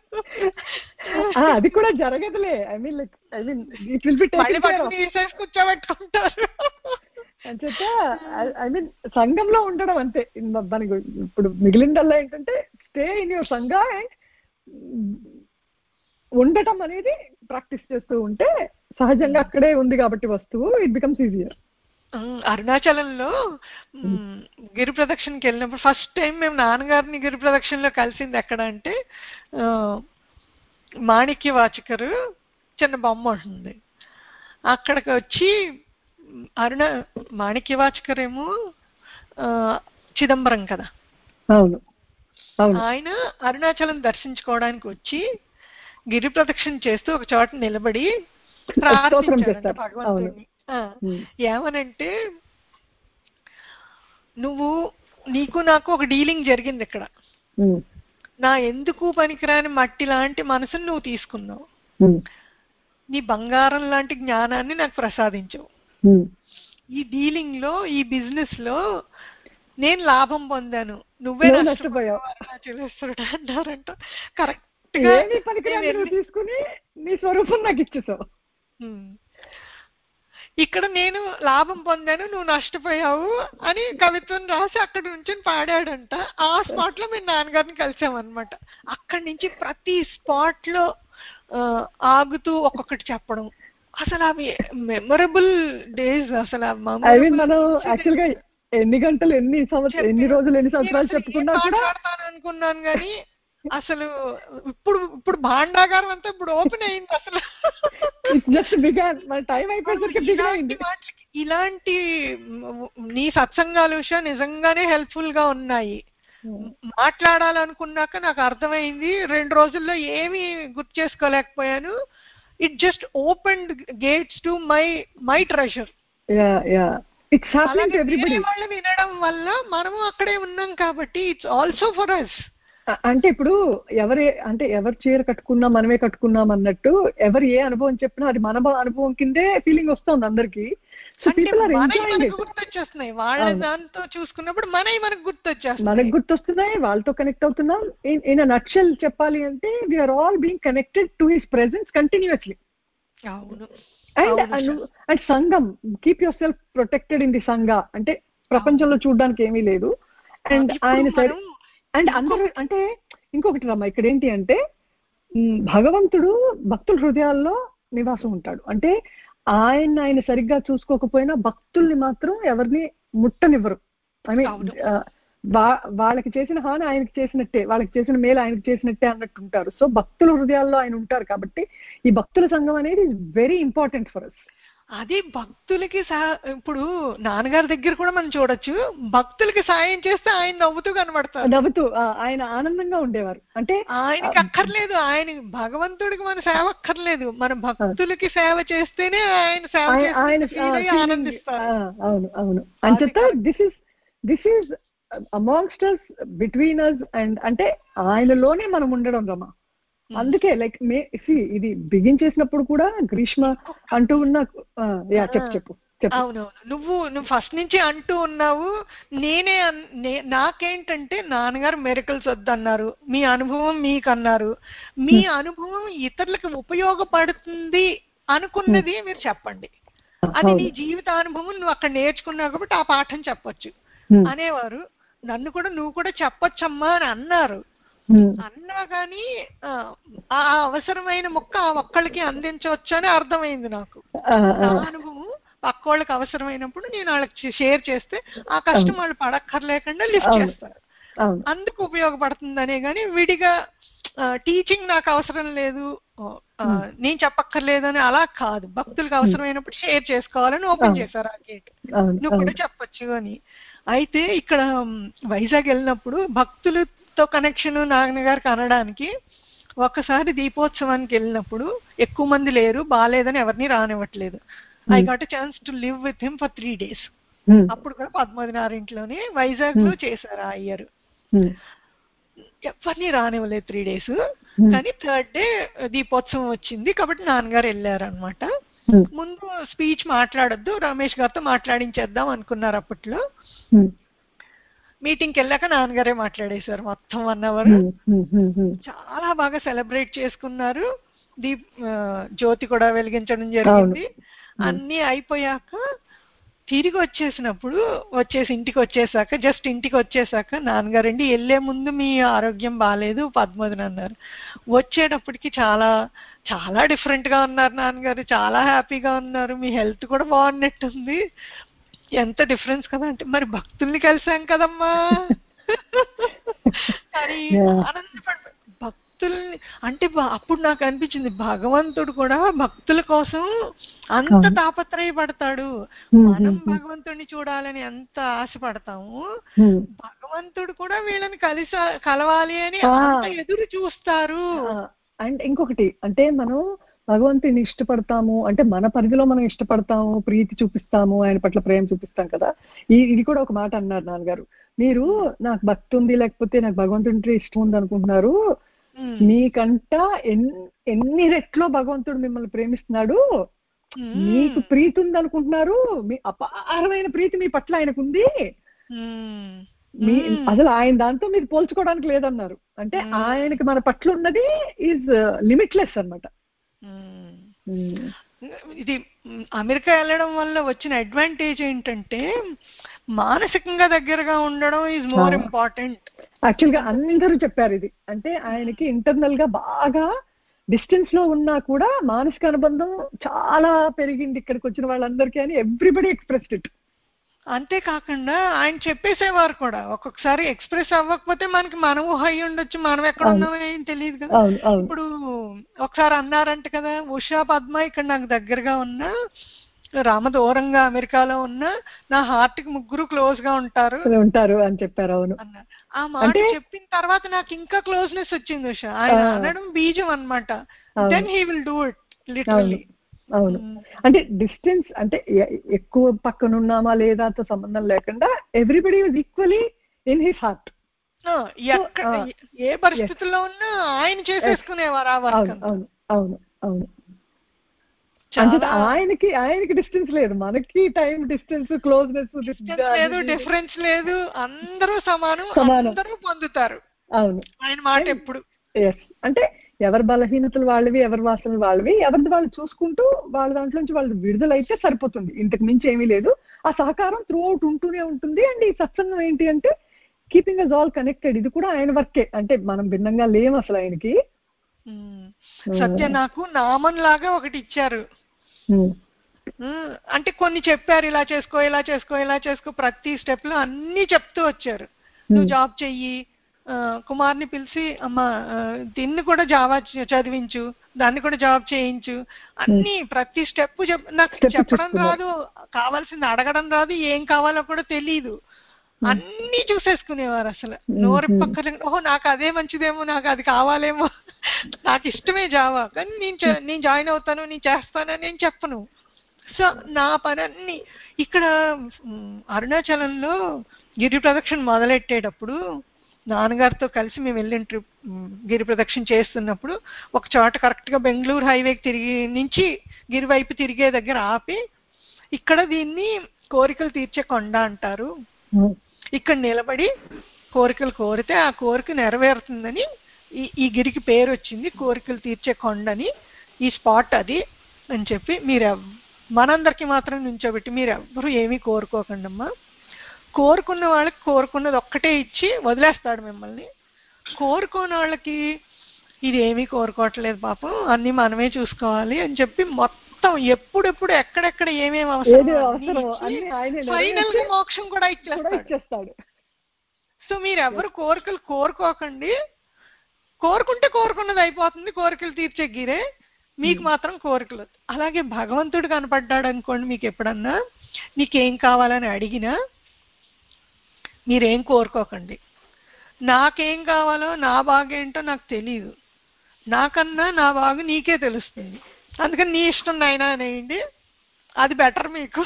అది కూడా జరగదులే. I mean like I mean it will be taken care of. కూర్చోబెట్టుకుంటారు అని చెప్ప ఐ మీన్ సంఘంలో ఉండడం అంతే. దానికి ఇప్పుడు మిగిలిందల్లా ఏంటంటే స్టే ఇన్ యువర్ సంఘ అండ్ ఉండటం అనేది ప్రాక్టీస్ చేస్తూ ఉంటే సహజంగా అక్కడే ఉంది కాబట్టి వస్తువు, ఇట్ బికమ్స్ ఈజియర్. అరుణాచలంలో గిరి ప్రదక్షిణకి వెళ్ళినప్పుడు ఫస్ట్ టైం మేము నాన్నగారిని గిరి ప్రదక్షిణలో కలిసింది ఎక్కడ అంటే, మాణిక్య వాచకరు చిన్న బొమ్మ ఉంటుంది అక్కడికి వచ్చి, అరుణ మాణిక్య వాచకర్ ఏమో చిదంబరం కదా, అవును ఆయన అరుణాచలం దర్శించుకోవడానికి వచ్చి గిరి ప్రదక్షిణ చేస్తూ ఒక చోట నిలబడి ప్రార్థించారంట భగవంతుడిని. ఏమనంటే, నువ్వు నీకు నాకు ఒక డీలింగ్ జరిగింది ఇక్కడ, నా ఎందుకు పనికిరాని మట్టి లాంటి మనసును నువ్వు తీసుకున్నావు, నీ బంగారం లాంటి జ్ఞానాన్ని నాకు ప్రసాదించవు. ఈ డీలింగ్ లో, ఈ బిజినెస్ లో నేను లాభం పొందాను, నువ్వే నష్టపోయావు అన్నారంట. కరెక్ట్ గా తీసుకుని నీ స్వరూపం నాకు ఇచ్చేసావు. ఇక్కడ నేను లాభం పొందాను, నువ్వు నష్టపోయావు అని కవిత్వం రాసి అక్కడ నుంచి పాడాడంట. ఆ స్పాట్ లో మేము నాన్నగారిని కలిసామన్నమాట. అక్కడి నుంచి ప్రతి స్పాట్ లో ఆగుతూ ఒక్కొక్కటి చెప్పడం, అసలు అవి మెమరబుల్ డేస్. అసలు మనం యాక్చువల్ గా ఎన్ని గంటలు, ఎన్ని సంవత్సరాలు, ఎన్ని రోజులు, ఎన్ని సంవత్సరాలు చెప్పుకున్నా కూడా అనుకున్నాను కానీ అసలు ఇప్పుడు ఇప్పుడు భాండాగారం అంతా ఇప్పుడు ఓపెన్ అయింది. అసలు ఇలాంటి నీ సత్సంగాల విషయం నిజంగానే హెల్ప్ఫుల్ గా ఉన్నాయి. మాట్లాడాలనుకున్నాక నాకు అర్థమైంది, రెండు రోజుల్లో ఏమీ గుర్తు చేసుకోలేకపోయాను. It just opened gates to my my treasure. వాళ్ళు వినడం వల్ల మనము అక్కడే ఉన్నాం కాబట్టి ఇట్స్ ఆల్సో ఫర్ అస్. అంటే ఇప్పుడు ఎవరి అంటే ఎవరు చీర కట్టుకున్నా మనమే కట్టుకున్నాం అన్నట్టు, ఎవరు ఏ అనుభవం చెప్పినా అది మన అనుభవం కిందే ఫీలింగ్ వస్తుంది అందరికి. So people are enjoying it. గుర్తొచ్చేస్తున్నాయి వాళ్ళ దాంతో చూసుకున్నప్పుడు మనవి మనకు గుర్తొచ్చేస్తున్నాయి, మనకు గుర్తొస్తున్నాయి, వాళ్ళతో కనెక్ట్ అవుతున్నాం. ఇన్ అ నట్షెల్ చెప్పాలి అంటే we are all being connected to his presence continuously. అవును. అండ్ అండ్ సంఘం, keep your self protected in the సంఘ. అంటే ప్రపంచంలో చూడడానికి ఏమీ లేదు. అండ్ ఆయన సరే అండ్ అందరూ అంటే ఇంకొకటి రమ్మ ఇక్కడ ఏంటి అంటే, భగవంతుడు భక్తుల హృదయాల్లో నివాసం ఉంటాడు. అంటే ఆయన ఆయన సరిగ్గా చూసుకోకపోయినా భక్తుల్ని మాత్రం ఎవరిని ముట్టనివ్వరు. ఐ మీన్ వాళ్ళకి చేసిన హాని ఆయనకి చేసినట్టే, వాళ్ళకి చేసిన మేలు ఆయనకి చేసినట్టే అన్నట్టు ఉంటారు. సో భక్తుల హృదయాల్లో ఆయన ఉంటారు కాబట్టి ఈ భక్తుల సంఘం అనేది వెరీ ఇంపార్టెంట్ ఫర్ అస్. అది భక్తులకి ఇప్పుడు నాన్నగారి దగ్గర కూడా మనం చూడొచ్చు, భక్తులకి సాయం చేస్తే ఆయన నవ్వుతూ కనబడతారు, నవ్వుతూ ఆయన ఆనందంగా ఉండేవారు. అంటే ఆయనకి అక్కర్లేదు, ఆయన భగవంతుడికి మన సేవ అక్కర్లేదు, మన భక్తులకి సేవ చేస్తేనే ఆయన సేవ ఆనందిస్తారు. అవును అవును అంచేత this is this is amongst us, between us, and అంటే ఆయనలోనే మనం ఉండడం రమా. అందుకే లైక్ మే సి ఇది బిగిన్ చేసినప్పుడు కూడా గ్రీష్మ అంటూ ఉన్న యా చెప్పు చెప్పు అవునవును, నువ్వు నువ్వు ఫస్ట్ నుంచి అంటూ ఉన్నావు. నేనే నాకేంటంటే నాన్నగారు మెరికల్స్ వద్దన్నారు, మీ అనుభవం మీకు అన్నారు. మీ అనుభవం ఇతరులకు ఉపయోగపడుతుంది అనుకున్నది మీరు చెప్పండి. అది నీ జీవిత అనుభవం, నువ్వు అక్కడ నేర్చుకున్నావు కాబట్టి ఆ పాఠం చెప్పొచ్చు అనేవారు. నన్ను కూడా నువ్వు కూడా చెప్పొచ్చమ్మా అని అన్నారు. అన్నా కానీ ఆ అవసరమైన మొక్క ఆ ఒక్కళ్ళకి అందించవచ్చు అని అర్థమైంది నాకు. నా అనుభవం పక్కోళ్ళకి అవసరమైనప్పుడు నేను వాళ్ళకి షేర్ చేస్తే ఆ కష్టం వాళ్ళు పడక్కర్లేకుండా లిఫ్ట్ చేస్తారు, అందుకు ఉపయోగపడుతుందనే గాని విడిగా టీచింగ్ నాకు అవసరం లేదు, నేను చెప్పక్కర్లేదు అని అలా కాదు. భక్తులకు అవసరమైనప్పుడు షేర్ చేసుకోవాలని ఓపెన్ చేశారు ఆ గేట్, నువ్వు కూడా చెప్పచ్చు అని. అయితే ఇక్కడ వైజాగ్ వెళ్ళినప్పుడు భక్తులతో కనెక్షన్ నాన్నగారికి అనడానికి ఒక్కసారి దీపోత్సవానికి వెళ్ళినప్పుడు ఎక్కువ మంది లేరు, బాగాలేదని ఎవరిని రానివ్వట్లేదు. I got a chance to live with him for three days. అప్పుడు కూడా పద్మనారింట్లోనే వైజాగ్ లో చేశారు ఆ ఇయర్. ఎవరిని రానివ్వలేదు త్రీ డేస్. కానీ థర్డ్ డే దీపోత్సవం వచ్చింది కాబట్టి నాన్నగారు వెళ్ళారు అనమాట. ముందు స్పీచ్ మాట్లాడొద్దు, రమేష్ గారితో మాట్లాడించేద్దాం అనుకున్నారు. అప్పట్లో మీటింగ్కి వెళ్ళాక నాన్నగారే మాట్లాడేశారు మొత్తం వన్ అవర్. చాలా బాగా సెలబ్రేట్ చేసుకున్నారు. దీప్ జ్యోతి కూడా వెలిగించడం జరిగింది. అన్నీ అయిపోయాక తిరిగి వచ్చేసినప్పుడు వచ్చేసి ఇంటికి వచ్చేసాక జస్ట్ ఇంటికి వచ్చేసాక నాన్నగారండి వెళ్ళే ముందు మీ ఆరోగ్యం బాగాలేదు పద్మోదన్ అన్నారు. వచ్చేటప్పటికి చాలా చాలా డిఫరెంట్ గా ఉన్నారు నాన్నగారు, చాలా హ్యాపీగా ఉన్నారు, మీ హెల్త్ కూడా బాగున్నట్టుంది. ఎంత డిఫరెన్స్ కదా అంటే, మరి భక్తుల్ని కలిసాం కదమ్మా అని ఆనందపడ. భక్తుల్ని అంటే అప్పుడు నాకు అనిపించింది భగవంతుడు కూడా భక్తుల కోసం అంత తాపత్రయపడతాడు. మనం భగవంతుడిని చూడాలని ఎంత ఆశపడతాము, భగవంతుడు కూడా వీళ్ళని కలిసా కలవాలి అని అంత ఎదురు చూస్తారు. అండ్ ఇంకొకటి అంటే మనం భగవంతుని ఇష్టపడతాము అంటే మన పరిధిలో మనం ఇష్టపడతాము, ప్రీతి చూపిస్తాము, ఆయన పట్ల ప్రేమ చూపిస్తాం కదా. ఈ ఇది కూడా ఒక మాట అన్నారు నాన్నగారు, మీరు నాకు భక్తి ఉంది లేకపోతే నాకు భగవంతుడి ఇష్టం ఉంది అనుకుంటున్నారు, మీకంట ఎన్ని రెట్లో భగవంతుడు మిమ్మల్ని ప్రేమిస్తున్నాడు, మీకు ప్రీతి ఉంది అనుకుంటున్నారు, మీ అపారమైన ప్రీతి మీ పట్ల ఆయనకుంది, మీ అసలు ఆయన దాంతో మీరు పోల్చుకోవడానికి లేదన్నారు. అంటే ఆయనకి మన పట్ల ఉన్నది ఈజ్ లిమిట్లెస్ అన్నమాట. ఇది అమెరికా వెళ్ళడం వల్ల వచ్చిన అడ్వాంటేజ్ ఏంటంటే మానసికంగా దగ్గరగా ఉండడం ఈజ్ మోర్ ఇంపార్టెంట్. యాక్చువల్ గా అందరూ చెప్పారు ఇది. అంటే ఆయనకి ఇంటర్నల్ గా బాగా డిస్టెన్స్ లో ఉన్నా కూడా మానసిక అనుబంధం చాలా పెరిగింది ఇక్కడికి వచ్చిన వాళ్ళందరికీ అని ఎవ్రీబడి ఎక్స్ప్రెస్డ్ ఇట్. అంతేకాకుండా ఆయన చెప్పేసేవారు కూడా, ఒక్కొక్కసారి ఎక్స్ప్రెస్ అవ్వకపోతే మనకి మనం ఊహ అయ్యి ఉండొచ్చు, మనం ఎక్కడ ఉన్నామో ఏం తెలియదు కదా. ఇప్పుడు ఒకసారి అన్నారంట కదా, ఉషా పద్మ ఇక్కడ నాకు దగ్గరగా ఉన్నా, రామ దూరంగా అమెరికాలో ఉన్నా, నా హార్ట్ కి ముగ్గురు క్లోజ్ గా ఉంటారు ఉంటారు అని చెప్పారు. అవును అన్నారు. ఆ మాట చెప్పిన తర్వాత నాకు ఇంకా క్లోజ్నెస్ వచ్చింది ఉషా. ఆయన అనడం బీజం అన్నమాట. Then he will do it literally. అవును, అంటే డిస్టెన్స్ అంటే ఎక్కువ పక్కన ఉన్నామా లేదా తో సంబంధం లేకుండా everybody was equally in his heart. ఏ పరిస్థితుల్లో ఉన్నా ఆయన చేసేసుకునేవారు ఆ వర్క్. అవును అవును అవును అంటే ఆయనకి ఆయనకి డిస్టెన్స్ లేదు, మనకి టైం డిస్టెన్స్ క్లోజ్నెస్ లేదు, డిఫరెన్స్ లేదు, అందరూ సమానం, అందరూ పొందుతారు. అవును ఆయన మాట ఎప్పుడు. అంటే ఎవరి బలహీనతలు వాళ్ళవి, ఎవరి వాసనలు వాళ్ళవి, ఎవరిది వాళ్ళు చూసుకుంటూ వాళ్ళ దాంట్లో నుంచి వాళ్ళు విడుదలైతే సరిపోతుంది, ఇంతకు మించి ఏమీ లేదు. ఆ సహకారం త్రూ అవుట్ ఉంటూనే ఉంటుంది. అండ్ ఈ సత్సంగం ఏంటి అంటే కీపింగ్ అస్ ఆల్ కనెక్టెడ్, ఇది కూడా ఆయన వర్కే. అంటే మనం భిన్నంగా లేము అసలు ఆయనకి. సత్య నాకు నామం లాగా ఒకటి ఇచ్చారు. అంటే కొన్ని చెప్పారు, ఇలా చేసుకో ఇలా చేసుకో ఇలా చేసుకో, ప్రతి స్టెప్ లో అన్ని చెప్తూ వచ్చారు. నువ్వు జాబ్ చెయ్యి, కుమార్ని పిలిచి అమ్మ దీన్ని కూడా జావా చదివించు, దాన్ని కూడా జాబ్ చేయించు, అన్ని ప్రతి స్టెప్ నాకు చెప్పడం రాదు, కావాల్సింది అడగడం రాదు, ఏం కావాలో కూడా తెలీదు, అన్ని చూసేసుకునేవారు. అసలు నోరు పక్కన ఓహో నాకు అదే మంచిదేమో, నాకు అది కావాలేమో, నాకు ఇష్టమే జావా కానీ నేను నేను జాయిన్ అవుతాను, నేను చేస్తానని నేను చెప్పను. సో నా పని అన్ని ఇక్కడ అరుణాచలంలో గిరి ప్రదక్షిణ మొదలెట్టేటప్పుడు నాన్నగారితో కలిసి మేము వెళ్ళిన ట్రిప్ గిరి ప్రదక్షిణ చేస్తున్నప్పుడు ఒక చోట కరెక్ట్ గా బెంగళూరు హైవేకి తిరిగి నుంచి గిరి వైపు తిరిగే దగ్గర ఆపి ఇక్కడ దీన్ని కోరికలు తీర్చే కొండ అంటారు. ఉమ్, ఇక్కడ నిలబడి కోరికలు కోరితే ఆ కోరిక నెరవేరుతుందని ఈ ఈ గిరికి పేరు వచ్చింది, కోరికలు తీర్చే కొండని. ఈ స్పాట్ అది అని చెప్పి మీరు మనందరికి మాత్రం నుంచోబెట్టి మీరు ఎవ్వరూ ఏమీ కోరుకోకండి అమ్మా, కోరుకున్న వాళ్ళకి కోరుకున్నది ఒక్కటే ఇచ్చి వదిలేస్తాడు మిమ్మల్ని. కోరుకోని వాళ్ళకి ఇది ఏమీ కోరుకోవట్లేదు పాపం, అన్ని మనమే చూసుకోవాలి అని చెప్పి మొత్తం ఎప్పుడెప్పుడు ఎక్కడెక్కడ ఏమేమి అవసరం ఫైనల్ గా మోక్షం కూడా ఇచ్చేస్తాడు. సో మీరు ఎవరు కోరికలు కోరుకోకండి, కోరుకుంటే కోరుకున్నది అయిపోతుంది, కోరికలు తీర్చే గిరే, మీకు మాత్రం కోరికలు. అలాగే భగవంతుడు కనపడ్డాడు అనుకోండి, మీకు ఎప్పుడన్నా నీకేం కావాలని అడిగినా మీరేం కోరుకోకండి. నాకేం కావాలో నా బాగేంటో నాకు తెలియదు, నాకన్నా నా బాగు నీకే తెలుస్తుంది, అందుకని నీ ఇష్టం నాయనా అనేయండి, అది బెటర్ మీకు.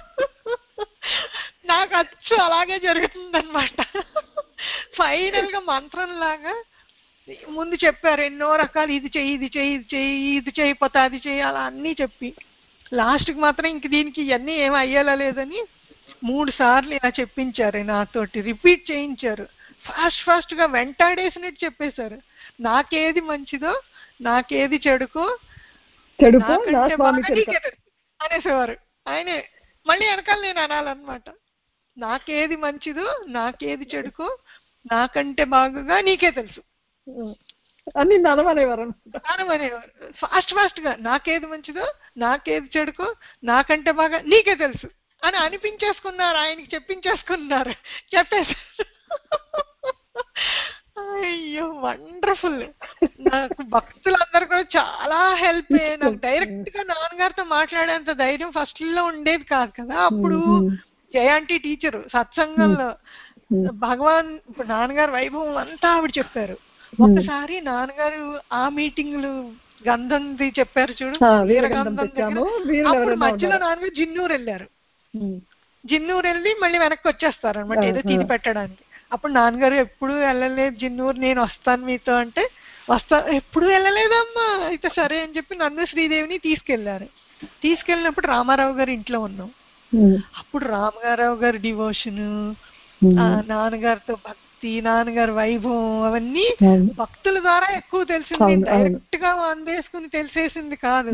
నాకు అచ్చు అలాగే జరుగుతుంది అనమాట. ఫైనల్ గా మంత్రం లాగా ముందు చెప్పారు ఎన్నో రకాలు, ఇది చెయ్యి ఇది చెయ్యి ఇది చెయ్యి ఇది చేయకపోతే అది చెయ్యి, అలా అన్నీ చెప్పి లాస్ట్కి మాత్రం ఇంక దీనికి ఇవన్నీ ఏమి అయ్యేలా లేదని మూడు సార్లు ఇలా చెప్పించారు, నాతోటి రిపీట్ చేయించారు. ఫాస్ట్ ఫాస్ట్ గా వెంటాడేసినట్టు చెప్పేశారు. నాకేది మంచిదో నాకేది చెడుకో అనేసేవారు ఆయనే. మళ్ళీ వెనకాల నేను అనాలన్నమాట, నాకేది మంచిదో నాకేది చెడుకో నాకంటే బాగుగా నీకే తెలుసు అని నడవనేవారు నడవనేవారు ఫాస్ట్ ఫాస్ట్ గా. నాకేది మంచిదో నాకేది చెడుకో నాకంటే బాగా నీకే తెలుసు అని అనిపించేసుకున్నారు, ఆయనకి చెప్పించేసుకున్నారు, చెప్పేశారు. అయ్యో వండర్ఫుల్. నాకు భక్తులందరూ కూడా చాలా హెల్ప్ అయ్యాయి. నాకు డైరెక్ట్ గా నాన్నగారితో మాట్లాడేంత ధైర్యం ఫస్ట్ లో ఉండేది కాదు కదా. అప్పుడు జయాంటి టీచరు సత్సంగంలో భగవాన్ ఇప్పుడు నాన్నగారు వైభవం అంతా ఆవిడ చెప్పారు. ఒకసారి నాన్నగారు ఆ మీటింగ్లు గంధంది చెప్పారు చూడు, వీరగంధం దగ్గర, అప్పుడు మధ్యలో నాన్నగారు జిన్నూరు వెళ్ళారు. జిన్నూరు వెళ్ళి మళ్ళీ వెనక్కి వచ్చేస్తారు అనమాట ఏదో తిది పెట్టడానికి. అప్పుడు నాన్నగారు ఎప్పుడు వెళ్ళలేదు జిన్నూరు, నేను వస్తాను మీతో అంటే, వస్తా ఎప్పుడు వెళ్ళలేదమ్మా అయితే సరే అని చెప్పి నన్ను శ్రీదేవిని తీసుకెళ్లారు. తీసుకెళ్ళినప్పుడు రామారావు గారు ఇంట్లో ఉన్నాం. అప్పుడు రామారావు గారి డివోషన్, నాన్నగారితో భక్తి, నాన్నగారు వైభవం అవన్నీ భక్తుల ద్వారా ఎక్కువ తెలిసింది, డైరెక్ట్ గా అందేసుకుని తెలిసేసింది కాదు.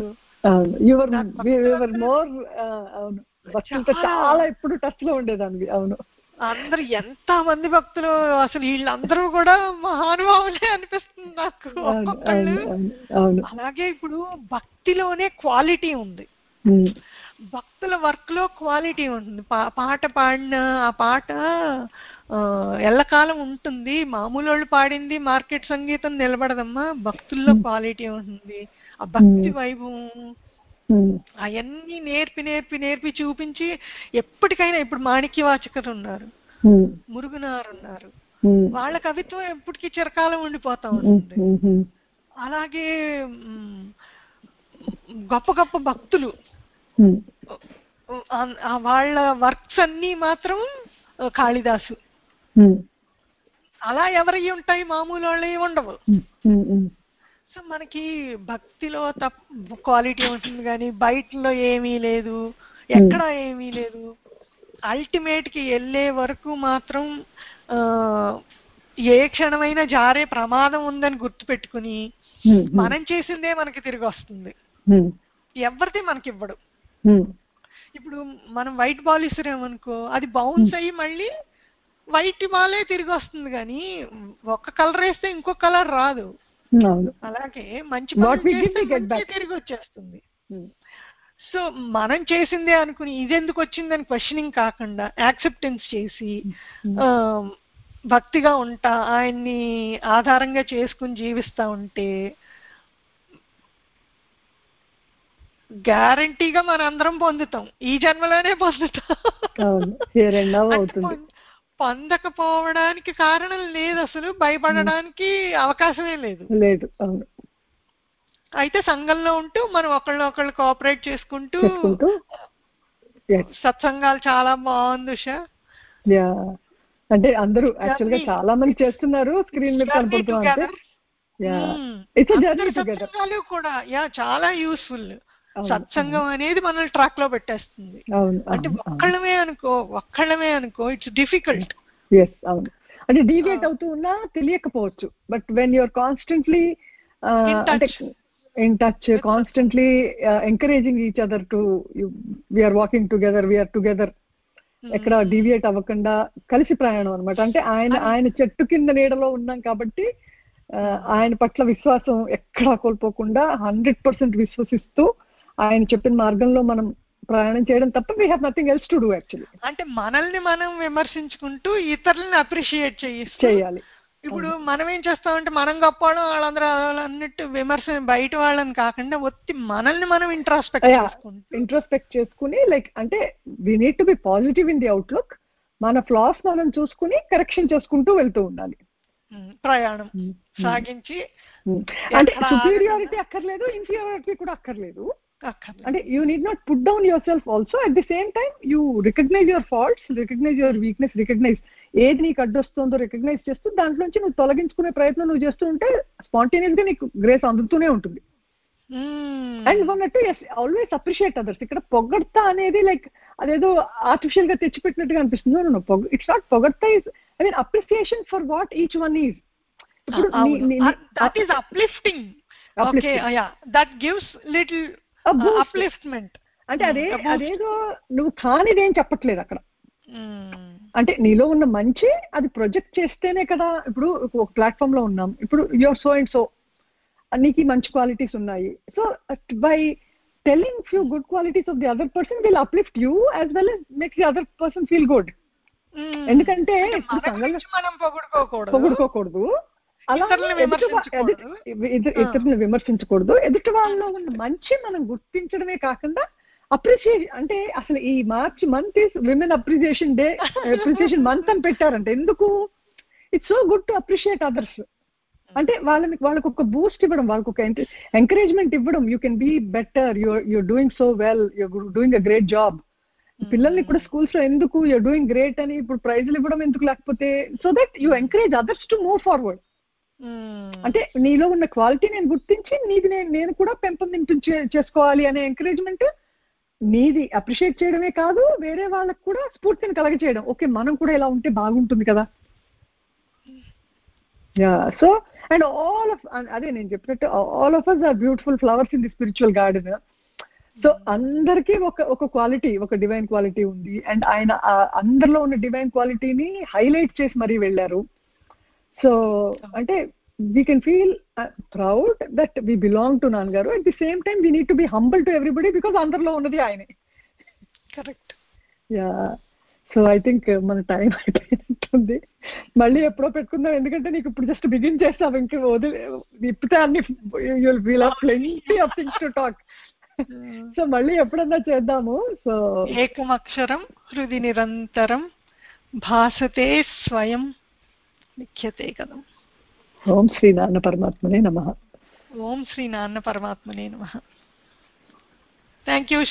చాలా ఎప్పుడు టచ్ లో ఉండేదాన్ని. అవును, అందరు ఎంత మంది భక్తులు, అసలు వీళ్ళందరూ కూడా మహానుభావులే అనిపిస్తుంది నాకు ఒక్కొక్కళ్ళు. అలాగే ఇప్పుడు భక్తిలోనే క్వాలిటీ ఉంది, భక్తుల వర్క్ లో క్వాలిటీ ఉంటుంది. పాట పాడిన ఆ పాట ఎల్లకాలం ఉంటుంది, మామూలు వాళ్ళు పాడింది మార్కెట్ సంగీతం నిలబడదమ్మా, భక్తుల్లో క్వాలిటీ ఉంటుంది. ఆ భక్తి వైభవం అవన్నీ నేర్పి నేర్పి నేర్పి చూపించి ఎప్పటికైనా, ఇప్పుడు మాణిక్యవాచకరు ఉన్నారు, మురుగునారు ఉన్నారు, వాళ్ళ కవిత్వం ఎప్పటికీ చిరకాలం ఉండిపోతా ఉంటుంది. అలాగే గొప్ప గొప్ప భక్తులు వాళ్ళ వర్క్స్ అన్ని మాత్రం కాళిదాసు, అలా ఎవరి ఉంటాయి, మామూలు వాళ్ళవి ఉండవు. సో మనకి భక్తిలో తప్ప క్వాలిటీ ఉంటుంది కానీ బయటలో ఏమీ లేదు, ఎక్కడా ఏమీ లేదు. అల్టిమేట్ కి వెళ్ళే వరకు మాత్రం ఆ ఏ క్షణమైనా జారే ప్రమాదం ఉందని గుర్తుపెట్టుకుని మనం చేసిందే మనకి తిరిగి వస్తుంది, ఎవరిది మనకి ఇవ్వడు. ఇప్పుడు మనం వైట్ బాల్ ఇస్తున్నామనుకో, అది బౌన్స్ అయ్యి మళ్ళీ వైట్ బాలే తిరిగి వస్తుంది, కానీ ఒక కలర్ వేస్తే ఇంకో కలర్ రాదు. అలాగే మంచి తిరిగి వచ్చేస్తుంది. సో మనం చేసిందే అనుకుని ఇది ఎందుకు వచ్చిందని క్వశ్చనింగ్ కాకుండా యాక్సెప్టెన్స్ చేసి భక్తిగా ఉంటా, ఆయన్ని ఆధారంగా చేసుకుని జీవిస్తా ఉంటే గ్యారంటీగా మనందరం పొందుతాం, ఈ జన్మలోనే పొందుతాం. పొందకపోవడానికి కారణం లేదు, అసలు భయపడడానికి అవకాశమే లేదు లేదు అయితే సంఘంలో ఉంటూ మనం ఒకళ్ళు ఒకళ్ళు కోఆపరేట్ చేసుకుంటూ సత్సంగాలు చాలా బాగుంది ఉషా. అంటే అందరూ యాక్చువల్ గా చాలా మంది చేస్తున్నారు, స్క్రీన్ మీద కనపడుతుంది. సత్సంగాలు కూడా యా చాలా యూస్ఫుల్. సత్సంగం అనేది మనల్ని ట్రాక్ లో పెట్టేస్తుంది. అంటే ఒక్కళ్ళమే అనుకో ఒక్కళ్ళమే అనుకో ఇట్స్ డిఫికల్ట్. అవును, అంటే డీవియేట్ అవుతూ ఉన్నా తెలియకపోవచ్చు. But when you're constantly in touch, constantly uh, encouraging each other to you, we are walking together, we are together, ఎక్కడ డీవియేట్ అవ్వకుండా కలిసి ప్రయాణం అనమాట. అంటే ఆయన ఆయన చెట్టు కింద నీడలో ఉన్నాం కాబట్టి ఆయన పట్ల విశ్వాసం ఎక్కడా కోల్పోకుండా హండ్రెడ్ పర్సెంట్ విశ్వసిస్తూ ఆయన చెప్పిన మార్గంలో మనం ప్రయాణం చేయడం తప్ప we have nothing else to do actually. అంటే మనల్ని మనం విమర్శించుకుంటూ ఇతరులను అప్రిషియేట్ చేయాలి. ఇప్పుడు మనం ఏం చేస్తామంటే మనం గొప్పవాళ్ళం వాళ్ళందరూ అన్నట్టు విమర్శ బయట వాళ్ళని కాకుండా ఒత్తి మనల్ని మనం ఇంట్రాస్పెక్ట్ ఇంట్రాస్పెక్ట్ చేసుకుని లైక్ అంటే we need to be positive in the outlook. మన ఫ్లాస్ మనం చూసుకుని కరెక్షన్ చేసుకుంటూ వెళ్తూ ఉండాలి, ప్రయాణం సాగించి. అంటే సుపీరియారిటీ అక్కర్లేదు, ఇన్ఫీరియారిటీ కూడా అక్కర్లేదు. అంటే you need not put down your self also. At the same time you recognise your faults, recognise your weakness, recognise ఏది నీకు అడ్డొస్తుందో రికగ్నైజ్ చేస్తూ దాంట్లోంచి నువ్వు తొలగించుకునే ప్రయత్నం నువ్వు చేస్తూ ఉంటే స్పాంటేనియస్ గా నీకు గ్రేస్ అందుతూనే ఉంటుంది. అండ్ అన్నట్టు ఎస్ ఆల్వేస్ అప్రిషియేట్ అదర్స్. ఇక్కడ పొగడ్తా అనేది లైక్ అదేదో ఆర్టిఫిషియల్ గా తెచ్చిపెట్టినట్టుగా అనిపిస్తుంది. ఇట్స్ నాట్ పొగడ్తా, is I mean appreciation for what each one is. ఇప్పుడు అంటే అదే అదేదో నువ్వు కానిదేం చెప్పట్లేదు అక్కడ. అంటే నీలో ఉన్న మంచి అది ప్రొజెక్ట్ చేస్తేనే కదా. ఇప్పుడు ఒక ప్లాట్ఫామ్ లో ఉన్నాం, ఇప్పుడు యువర్ సో అండ్ సో నీకు మంచి క్వాలిటీస్ ఉన్నాయి. So by telling few good qualities of the other person will uplift you as well as make the other person feel good. ఎందుకంటే పొగుడుకోకూడదు, అలా ఇతరులను విమర్శించకూడదు. ఎదుటి వాళ్ళలో ఉన్న మంచి మనం గుర్తించడమే కాకుండా అప్రిషియేట్. అంటే అసలు ఈ March month is women appreciation day, appreciation month అని పెట్టారంటే ఎందుకు? It's so good to appreciate others. అంటే వాళ్ళని వాళ్ళకి ఒక బూస్ట్ ఇవ్వడం, వాళ్ళకి ఒక ఎంకరేజ్మెంట్ ఇవ్వడం. You can be better, you're you're doing so well, you're doing a great job. పిల్లల్ని కూడా స్కూల్స్ లో ఎందుకు యూర్ డూయింగ్ గ్రేట్ అని ఇప్పుడు ప్రైజ్లు ఇవ్వడం ఎందుకు? లేకపోతే so that you encourage others to move forward. అంటే నీలో ఉన్న క్వాలిటీ నేను గుర్తించి నీది నేను నేను కూడా పెంపొందించు చేసుకోవాలి అనే ఎంకరేజ్మెంట్. నీది అప్రిషియేట్ చేయడమే కాదు, వేరే వాళ్ళకు కూడా స్ఫూర్తిని కలగచేయడం. ఓకే, మనం కూడా ఇలా ఉంటే బాగుంటుంది కదా. Yeah so and all of అదే నేను చెప్పినట్టు all of us are beautiful flowers in the spiritual garden. So అందరికీ ఒక ఒక క్వాలిటీ, ఒక డివైన్ క్వాలిటీ ఉంది. అండ్ ఆయన అందరిలో ఉన్న డివైన్ క్వాలిటీని హైలైట్ చేసి మరీ వెళ్ళారు. సో అంటే we can feel uh, proud that we belong to Nangaru. At the same time we need to be humble to everybody because andarlo unnadi ayane. Correct. Yeah, so I think uh, మన time అయిపోయింది. మళ్ళీ ఎప్పుడో పెట్టుకుందాం, ఎందుకంటే నీకు ఇప్పుడు just begin చేస్తావు. ఇంక వదిలి ఇప్పుడే అన్ని you'll will have plenty of things to talk. So మళ్ళీ ఎప్పుడన్నా చేద్దాము. సో ఏకమక్షరం హృది నిరంతరం భాసతే స్వయం లిఖ్యతే కదం. ఓం శ్రీ నాన్న పరమాత్మనే నమః. ఓం శ్రీ నాన్న పరమాత్మనే నమః. Thank you.